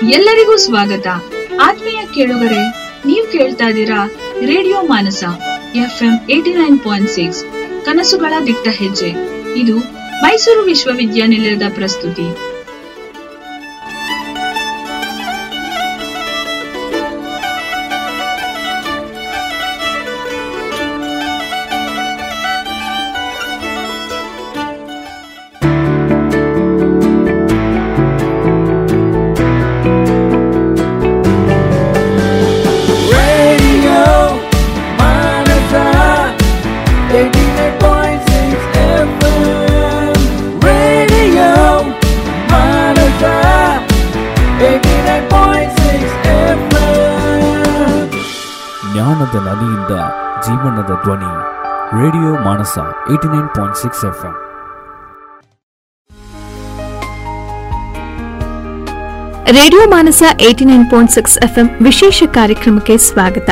ಎಲ್ಲರಿಗೂ ಸ್ವಾಗತ. ಆತ್ಮೀಯ ಕೇಳುಗರೆ, ನೀವು ಕೇಳ್ತಾ ಇದ್ದೀರಾ ರೇಡಿಯೋ ಮಾನಸ FM 89.6 ಕನಸುಗಳ ದಿಟ್ಟ ಹೆಜ್ಜೆ. ಇದು ಮೈಸೂರು ವಿಶ್ವವಿದ್ಯಾನಿಲಯದ ಪ್ರಸ್ತುತಿ. ಜ್ಞಾನದ ನದಿಯಿಂದ ಜೀವನದ ಧ್ವನಿ radio Manasa 89.6 FM. Radio Manasa 89.6 FM ವಿಶೇಷ ಕಾರ್ಯಕ್ರಮಕ್ಕೆ ಸ್ವಾಗತ.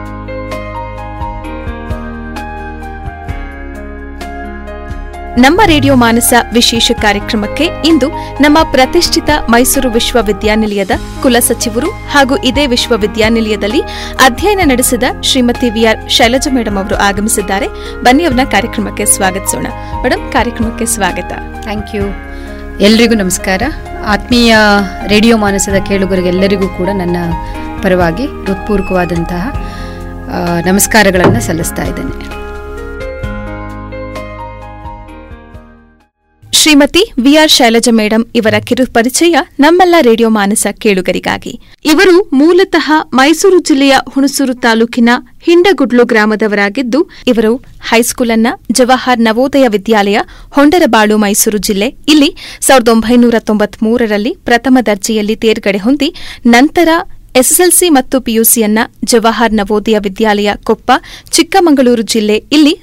ನಮ್ಮ ರೇಡಿಯೋ ಮಾನಸ ವಿಶೇಷ ಕಾರ್ಯಕ್ರಮಕ್ಕೆ ಇಂದು ನಮ್ಮ ಪ್ರತಿಷ್ಠಿತ ಮೈಸೂರು ವಿಶ್ವವಿದ್ಯಾನಿಲಯದ ಕುಲಸಚಿವರು ಹಾಗೂ ಇದೇ ವಿಶ್ವವಿದ್ಯಾನಿಲಯದಲ್ಲಿ ಅಧ್ಯಯನ ನಡೆಸಿದ ಶ್ರೀಮತಿ VR ಶೈಲಜಾ ಮೇಡಂ ಅವರು ಆಗಮಿಸಿದ್ದಾರೆ. ಬನ್ನಿ ಅವರನ್ನ ಕಾರ್ಯಕ್ರಮಕ್ಕೆ ಸ್ವಾಗತಿಸೋಣ. ಮೇಡಂ, ಕಾರ್ಯಕ್ರಮಕ್ಕೆ ಸ್ವಾಗತ. Thank you. ಎಲ್ರಿಗೂ ನಮಸ್ಕಾರ. ಆತ್ಮೀಯ ರೇಡಿಯೋ ಮಾನಸದ ಕೇಳುಗರಿಗೆಲ್ಲರಿಗೂ ಕೂಡ ನನ್ನ ಪರವಾಗಿ ಹೃತ್ಪೂರ್ವಕವಾದಂತಹ ನಮಸ್ಕಾರಗಳನ್ನು ಸಲ್ಲಿಸ್ತಾ ಇದ್ದೇನೆ. ಶ್ರೀಮತಿ VR ಶೈಲಜಾ ಮೇಡಂ ಇವರ ಕಿರು ಪರಿಚಯ ನಮ್ಮೆಲ್ಲ ರೇಡಿಯೋ ಮಾನಸ ಕೇಳುಗರಿಗಾಗಿ. ಇವರು ಮೂಲತಃ ಮೈಸೂರು ಜಿಲ್ಲೆಯ ಹುಣಸೂರು ತಾಲೂಕಿನ ಹಿಂಡಗುಡ್ಲು ಗ್ರಾಮದವರಾಗಿದ್ದು, ಇವರು ಹೈಸ್ಕೂಲ್ ಅನ್ನ ಜವಾಹರ್ ನವೋದಯ ವಿದ್ಯಾಲಯ, ಹೊಂಡರಬಾಳು, ಮೈಸೂರು ಜಿಲ್ಲೆ ಇಲ್ಲಿ 1993ರಲ್ಲಿ ಪ್ರಥಮ ದರ್ಜೆಯಲ್ಲಿ ತೇರ್ಗಡೆ ಹೊಂದಿ ನಂತರ SSLC ಮತ್ತು PUCಯನ್ನ ಜವಾಹರ್ ನವೋದಯ ವಿದ್ಯಾಲಯ, ಕೊಪ್ಪ, ಚಿಕ್ಕಮಗಳೂರು ಜಿಲ್ಲೆ ಇಲ್ಲಿ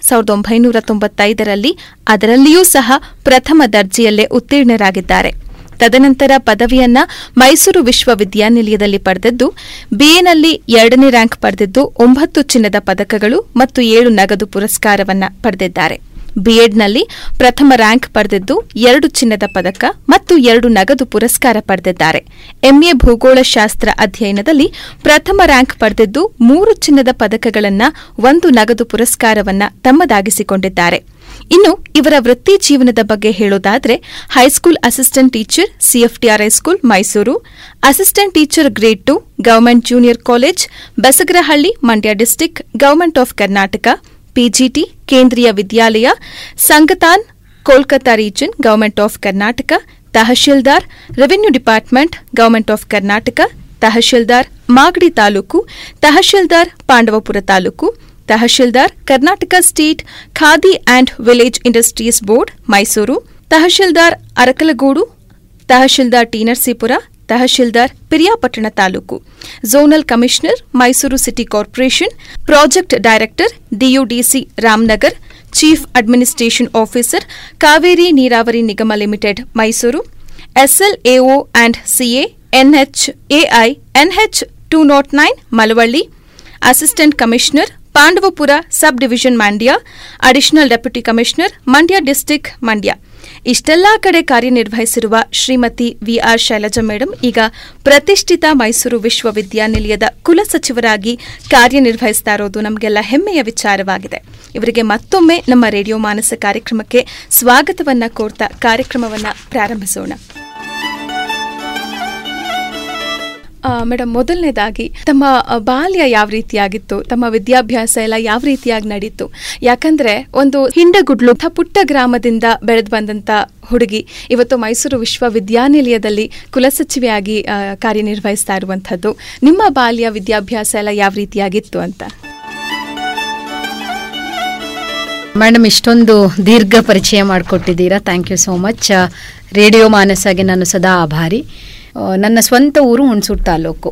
1995ರಲ್ಲಿ ಅದರಲ್ಲಿಯೂ ಸಹ ಪ್ರಥಮ ದರ್ಜೆಯಲ್ಲೇ ಉತ್ತೀರ್ಣರಾಗಿದ್ದಾರೆ. ತದನಂತರ ಪದವಿಯನ್ನ ಮೈಸೂರು ವಿಶ್ವವಿದ್ಯಾನಿಲಯದಲ್ಲಿ ಪಡೆದಿದ್ದು, BAನಲ್ಲಿ 2ನೇ ರ್ಯಾಂಕ್ ಪಡೆದಿದ್ದು 9 ಚಿನ್ನದ ಪದಕಗಳು ಮತ್ತು 7 ನಗದು ಪುರಸ್ಕಾರವನ್ನ ಪಡೆದಿದ್ದಾರೆ. BEdನಲ್ಲಿ ಪ್ರಥಮ ರ್ಯಾಂಕ್ ಪಡೆದಿದ್ದು 2 ಚಿನ್ನದ ಪದಕ ಮತ್ತು 2 ನಗದು ಪುರಸ್ಕಾರ ಪಡೆದಿದ್ದಾರೆ. MA ಭೂಗೋಳಶಾಸ್ತ್ರ ಅಧ್ಯಯನದಲ್ಲಿ ಪ್ರಥಮ ರ್ಯಾಂಕ್ ಪಡೆದಿದ್ದು 3 ಚಿನ್ನದ ಪದಕಗಳನ್ನು 1 ನಗದು ಪುರಸ್ಕಾರವನ್ನ ತಮ್ಮದಾಗಿಸಿಕೊಂಡಿದ್ದಾರೆ. ಇನ್ನು ಇವರ ವೃತ್ತಿ ಜೀವನದ ಬಗ್ಗೆ ಹೇಳೋದಾದ್ರೆ, high school assistant teacher, CFTR high school, Mysuru, assistant teacher grade 2, government junior college, Basagarahalli, Mandya district, government of Karnataka, PGT Kendriya Vidyalaya, Sangathan, Kolkata region, government of Karnataka, tahsildar, revenue department, government of Karnataka, tahsildar, Magadi taluk, tahsildar, Pandavapura taluk, tahsildar, Karnataka state khadi and village industries board, Mysuru, tahsildar, Arakalagudu, tahsildar, T Narasipura, tahsildar, Piriyapatna taluk, zonal commissioner, Mysuru city corporation, project director, DUDC Ramanagar, chief administration officer, Kaveri Neeravari Nigama limited, Mysuru, SLAO and CA, NHAI NH 209 Malavalli, assistant commissioner, Pandavapura sub division, Mandya, additional deputy commissioner, Mandya district, Mandya. ಇಷ್ಟೆಲ್ಲಾ ಕಡೆ ಕಾರ್ಯನಿರ್ವಹಿಸಿರುವ Shrimati VR Shailaja madam ಈಗ ಪ್ರತಿಷ್ಠಿತ ಮೈಸೂರು ವಿಶ್ವವಿದ್ಯಾನಿಲಯದ ಕುಲಸಚಿವರಾಗಿ ಕಾರ್ಯನಿರ್ವಹಿಸ್ತಾ ಇರೋದು ನಮಗೆಲ್ಲ ಹೆಮ್ಮೆಯ ವಿಚಾರವಾಗಿದೆ. ಇವರಿಗೆ ಮತ್ತೊಮ್ಮೆ ನಮ್ಮ ರೇಡಿಯೋ ಮಾನಸ ಕಾರ್ಯಕ್ರಮಕ್ಕೆ ಸ್ವಾಗತವನ್ನ ಕೋರ್ತಾ ಕಾರ್ಯಕ್ರಮವನ್ನ ಪ್ರಾರಂಭಿಸೋಣ. ಮೇಡಮ್, ಮೊದಲನೇದಾಗಿ ತಮ್ಮ ಬಾಲ್ಯ ಯಾವ ರೀತಿಯಾಗಿತ್ತು, ತಮ್ಮ ವಿದ್ಯಾಭ್ಯಾಸ ಎಲ್ಲ ಯಾವ ರೀತಿಯಾಗಿ ನಡೀತು? ಯಾಕಂದ್ರೆ ಒಂದು ಹಿಂಡಗುಡ್ಲು ಪುಟ್ಟ ಗ್ರಾಮದಿಂದ ಬೆಳೆದು ಬಂದಂತ ಹುಡುಗಿ ಇವತ್ತು ಮೈಸೂರು ವಿಶ್ವವಿದ್ಯಾನಿಲಯದಲ್ಲಿ ಕುಲಸಚಿವೆಯಾಗಿ ಕಾರ್ಯನಿರ್ವಹಿಸ್ತಾ ಇರುವಂತದ್ದು. ನಿಮ್ಮ ಬಾಲ್ಯ ವಿದ್ಯಾಭ್ಯಾಸ ಎಲ್ಲ ಯಾವ ರೀತಿಯಾಗಿತ್ತು ಅಂತ? ಮೇಡಮ್, ಇಷ್ಟೊಂದು ದೀರ್ಘ ಪರಿಚಯ ಮಾಡಿಕೊಟ್ಟಿದ್ದೀರಾ. Thank you so much. Radio ಮಾನಸಗೆ ನಾನು ಸದಾ ಆಭಾರಿ. ನನ್ನ ಸ್ವಂತ ಊರು ಹುಣಸೂರು ತಾಲೂಕು.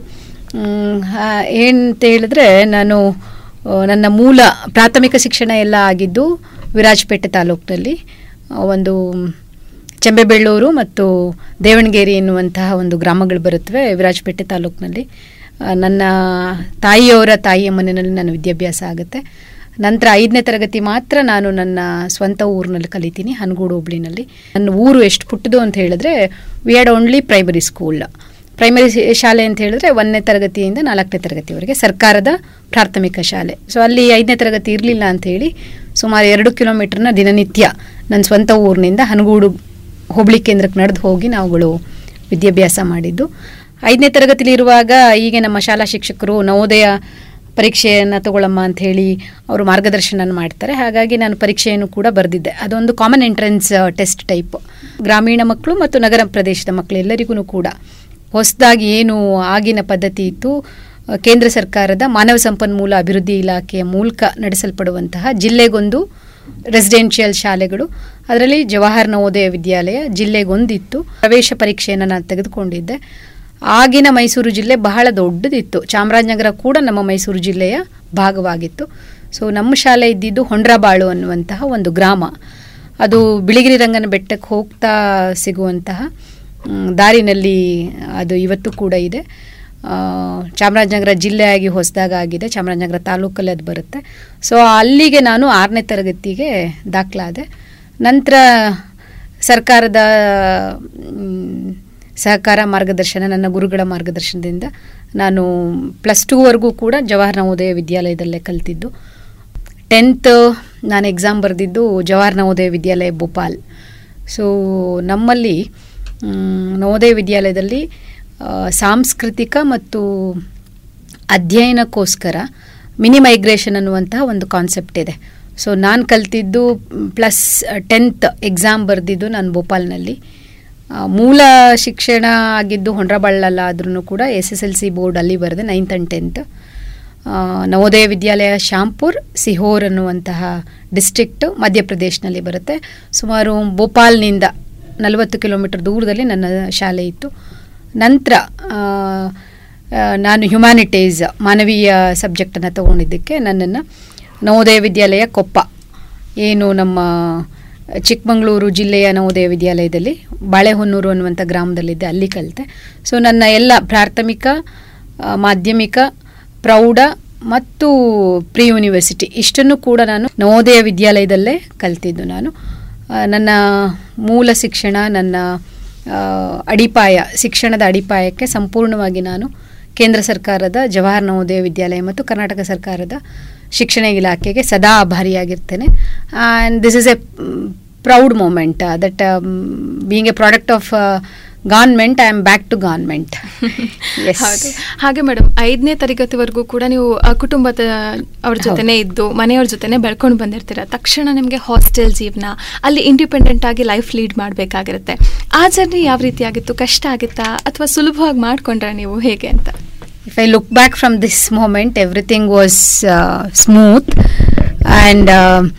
ಏನಂತ ಹೇಳಿದ್ರೆ, ನಾನು ನನ್ನ ಮೂಲ ಪ್ರಾಥಮಿಕ ಶಿಕ್ಷಣ ಎಲ್ಲ ಆಗಿದ್ದು ವಿರಾಜಪೇಟೆ ತಾಲೂಕಿನಲ್ಲಿ. ಒಂದು ಚೆಂಬೆಬೆಳ್ಳೂರು ಮತ್ತು ದೇವಣಗೆರೆ ಎನ್ನುವಂತಹ ಒಂದು ಗ್ರಾಮಗಳು ಬರುತ್ತವೆ ವಿರಾಜಪೇಟೆ ತಾಲೂಕಿನಲ್ಲಿ. ನನ್ನ ತಾಯಿಯವರ ತಾಯಿಯ ಮನೆಯಲ್ಲಿ ನನ್ನ ವಿದ್ಯಾಭ್ಯಾಸ ಆಗುತ್ತೆ. ನಂತರ 5ನೇ ತರಗತಿ ಮಾತ್ರ ನಾನು ನನ್ನ ಸ್ವಂತ ಊರಿನಲ್ಲಿ ಕಲಿತೀನಿ, ಹನಗೂಡು ಹೋಬಳಿನಲ್ಲಿ. ನನ್ನ ಊರು ಎಷ್ಟು ಪುಟ್ಟದು ಅಂತ ಹೇಳಿದ್ರೆ, we had only primary school. ಪ್ರೈಮರಿ ಶಾಲೆ ಅಂತ ಹೇಳಿದ್ರೆ 1ನೇ ತರಗತಿಯಿಂದ 4ನೇ ತರಗತಿವರೆಗೆ ಸರ್ಕಾರದ ಪ್ರಾಥಮಿಕ ಶಾಲೆ. ಸೊ ಅಲ್ಲಿ 5ನೇ ತರಗತಿ ಇರಲಿಲ್ಲ ಅಂಥೇಳಿ ಸುಮಾರು 2 ಕಿಲೋಮೀಟರ್ನ ದಿನನಿತ್ಯ ನನ್ನ ಸ್ವಂತ ಊರಿನಿಂದ ಹನಗೂಡು ಹೋಬಳಿ ಕೇಂದ್ರಕ್ಕೆ ನಡೆದು ಹೋಗಿ ನಾವುಗಳು ವಿದ್ಯಾಭ್ಯಾಸ ಮಾಡಿದ್ದು. 5ನೇ ತರಗತಿಲಿ ಇರುವಾಗ ಈಗ ನಮ್ಮ ಶಾಲಾ ಶಿಕ್ಷಕರು ನವೋದಯ ಪರೀಕ್ಷೆಯನ್ನು ತಗೊಳ್ಳಮ್ಮ ಅಂಥೇಳಿ ಅವರು ಮಾರ್ಗದರ್ಶನ ಮಾಡ್ತಾರೆ. ಹಾಗಾಗಿ ನಾನು ಪರೀಕ್ಷೆಯನ್ನು ಕೂಡ ಬರೆದಿದ್ದೆ. ಅದೊಂದು ಕಾಮನ್ ಎಂಟ್ರೆನ್ಸ್ ಟೆಸ್ಟ್ ಟೈಪ್. ಗ್ರಾಮೀಣ ಮಕ್ಕಳು ಮತ್ತು ನಗರ ಪ್ರದೇಶದ ಮಕ್ಕಳು ಎಲ್ಲರಿಗೂ ಕೂಡ ಹೊಸದಾಗಿ ಏನು ಆಗಿನ ಪದ್ಧತಿ ಇತ್ತು, ಕೇಂದ್ರ ಸರ್ಕಾರದ ಮಾನವ ಸಂಪನ್ಮೂಲ ಅಭಿವೃದ್ಧಿ ಇಲಾಖೆಯ ಮೂಲಕ ನಡೆಸಲ್ಪಡುವಂತಹ ಜಿಲ್ಲೆಗೊಂದು ರೆಸಿಡೆನ್ಷಿಯಲ್ ಶಾಲೆಗಳು, ಅದರಲ್ಲಿ ಜವಾಹರ್ ನವೋದಯ ವಿದ್ಯಾಲಯ ಜಿಲ್ಲೆಗೊಂದಿತ್ತು. ಪ್ರವೇಶ ಪರೀಕ್ಷೆಯನ್ನು ನಾನು ತೆಗೆದುಕೊಂಡಿದ್ದೆ. ಆಗಿನ ಮೈಸೂರು ಜಿಲ್ಲೆ ಬಹಳ ದೊಡ್ಡದಿತ್ತು. ಚಾಮರಾಜನಗರ ಕೂಡ ನಮ್ಮ ಮೈಸೂರು ಜಿಲ್ಲೆಯ ಭಾಗವಾಗಿತ್ತು. ಸೊ ನಮ್ಮ ಶಾಲೆ ಇದ್ದಿದ್ದು ಹೊಂಡ್ರಬಾಳು ಅನ್ನುವಂತಹ ಒಂದು ಗ್ರಾಮ. ಅದು ಬಿಳಿಗಿರಿ ರಂಗನ ಬೆಟ್ಟಕ್ಕೆ ಹೋಗ್ತಾ ಸಿಗುವಂತಹ ದಾರಿನಲ್ಲಿ ಅದು ಇವತ್ತು ಕೂಡ ಇದೆ. ಚಾಮರಾಜನಗರ ಜಿಲ್ಲೆಯಾಗಿ ಹೊಸದಾಗ ಆಗಿದೆ, ಚಾಮರಾಜನಗರ ತಾಲೂಕಲ್ಲಿ ಅದು ಬರುತ್ತೆ. ಸೊ ಅಲ್ಲಿಗೆ ನಾನು 6ನೇ ತರಗತಿಗೆ ದಾಖಲಾದೆ. ನಂತರ ಸರ್ಕಾರದ ಸಹಕಾರ ಮಾರ್ಗದರ್ಶನ, ನನ್ನ ಗುರುಗಳ ಮಾರ್ಗದರ್ಶನದಿಂದ ನಾನು +2ವರೆಗೂ ಕೂಡ ಜವಾಹರ್ ನವೋದಯ ವಿದ್ಯಾಲಯದಲ್ಲೇ ಕಲಿತಿದ್ದು. 10th ನಾನು ಎಕ್ಸಾಮ್ ಬರೆದಿದ್ದು ಜವಾಹರ್ ನವೋದಯ ವಿದ್ಯಾಲಯ ಭೋಪಾಲ್. ಸೊ ನಮ್ಮಲ್ಲಿ ನವೋದಯ ವಿದ್ಯಾಲಯದಲ್ಲಿ ಸಾಂಸ್ಕೃತಿಕ ಮತ್ತು ಅಧ್ಯಯನಕ್ಕೋಸ್ಕರ ಮಿನಿ ಮೈಗ್ರೇಷನ್ ಅನ್ನುವಂತಹ ಒಂದು ಕಾನ್ಸೆಪ್ಟ್ ಇದೆ. ಸೊ ನಾನು ಕಲಿತಿದ್ದು +10th ಎಕ್ಸಾಮ್ ಬರೆದಿದ್ದು ನಾನು ಭೋಪಾಲ್ನಲ್ಲಿ. ಮೂಲ ಶಿಕ್ಷಣ ಆಗಿದ್ದು ಹೊಂಡ್ರಬಾಳಲ್ಲಾದ್ರೂ ಕೂಡ SSLC ಬೋರ್ಡ್ ಅಲ್ಲಿ ಬರೆದೆ 9th and 10th. Navodaya Vidyalaya ಶಾಂಪುರ್ ಸಿಹೋರ್ ಅನ್ನುವಂತಹ ಡಿಸ್ಟ್ರಿಕ್ಟ್ ಮಧ್ಯಪ್ರದೇಶನಲ್ಲಿ ಬರುತ್ತೆ. ಸುಮಾರು ಭೋಪಾಲ್ನಿಂದ 40 ಕಿಲೋಮೀಟರ್ ದೂರದಲ್ಲಿ ನನ್ನ ಶಾಲೆ ಇತ್ತು. ನಂತರ ನಾನು ಹ್ಯುಮ್ಯಾನಿಟೀಸ್ ಮಾನವೀಯ ಸಬ್ಜೆಕ್ಟನ್ನು ತಗೊಂಡಿದ್ದಕ್ಕೆ ನನ್ನನ್ನು ನವೋದಯ ವಿದ್ಯಾಲಯ ಕೊಪ್ಪ, ಏನು ನಮ್ಮ ಚಿಕ್ಕಮಗಳೂರು ಜಿಲ್ಲೆಯ ನವೋದಯ ವಿದ್ಯಾಲಯದಲ್ಲಿ ಬಾಳೆಹೊನ್ನೂರು ಅನ್ನುವಂಥ ಗ್ರಾಮದಲ್ಲಿದ್ದೆ, ಅಲ್ಲಿ ಕಲಿತೆ. ಸೊ ನನ್ನ ಎಲ್ಲ ಪ್ರಾಥಮಿಕ, ಮಾಧ್ಯಮಿಕ, ಪ್ರೌಢ ಮತ್ತು ಪ್ರಿ ಯೂನಿವರ್ಸಿಟಿ ಇಷ್ಟನ್ನು ಕೂಡ ನಾನು ನವೋದಯ ವಿದ್ಯಾಲಯದಲ್ಲೇ ಕಲಿತಿದ್ದು. ನಾನು ನನ್ನ ಮೂಲ ಶಿಕ್ಷಣ, ನನ್ನ ಅಡಿಪಾಯ, ಶಿಕ್ಷಣದ ಅಡಿಪಾಯಕ್ಕೆ ಸಂಪೂರ್ಣವಾಗಿ ನಾನು ಕೇಂದ್ರ ಸರ್ಕಾರದ ಜವಾಹರ್ ನವೋದಯ ವಿದ್ಯಾಲಯ ಮತ್ತು ಕರ್ನಾಟಕ ಸರ್ಕಾರದ ಶಿಕ್ಷಣ ಇಲಾಖೆಗೆ ಸದಾ ಆಭಾರಿಯಾಗಿರ್ತೇನೆ. And this is a proud moment that being a product of government, I am back to government. ಹೌದು. ಹಾಗೆ ಮೇಡಮ್, 5ನೇ ತರಗತಿವರೆಗೂ ಕೂಡ ನೀವು ಕುಟುಂಬದ ಅವ್ರ ಜೊತೆನೇ ಇದ್ದು ಮನೆಯವ್ರ ಜೊತೆನೆ ಬೆಳ್ಕೊಂಡು ಬಂದಿರ್ತೀರ. ತಕ್ಷಣ ನಿಮಗೆ ಹಾಸ್ಟೆಲ್ ಜೀವನ, ಅಲ್ಲಿ ಇಂಡಿಪೆಂಡೆಂಟ್ ಆಗಿ ಲೈಫ್ ಲೀಡ್ ಮಾಡಬೇಕಾಗಿರುತ್ತೆ. ಆ ಜರ್ನಿ ಯಾವ ರೀತಿಯಾಗಿತ್ತು? ಕಷ್ಟ ಆಗಿತ್ತಾ ಅಥವಾ ಸುಲಭವಾಗಿ ಮಾಡ್ಕೊಂಡ್ರೆ ನೀವು ಹೇಗೆ ಅಂತ? If I look back from this moment, everything was smooth and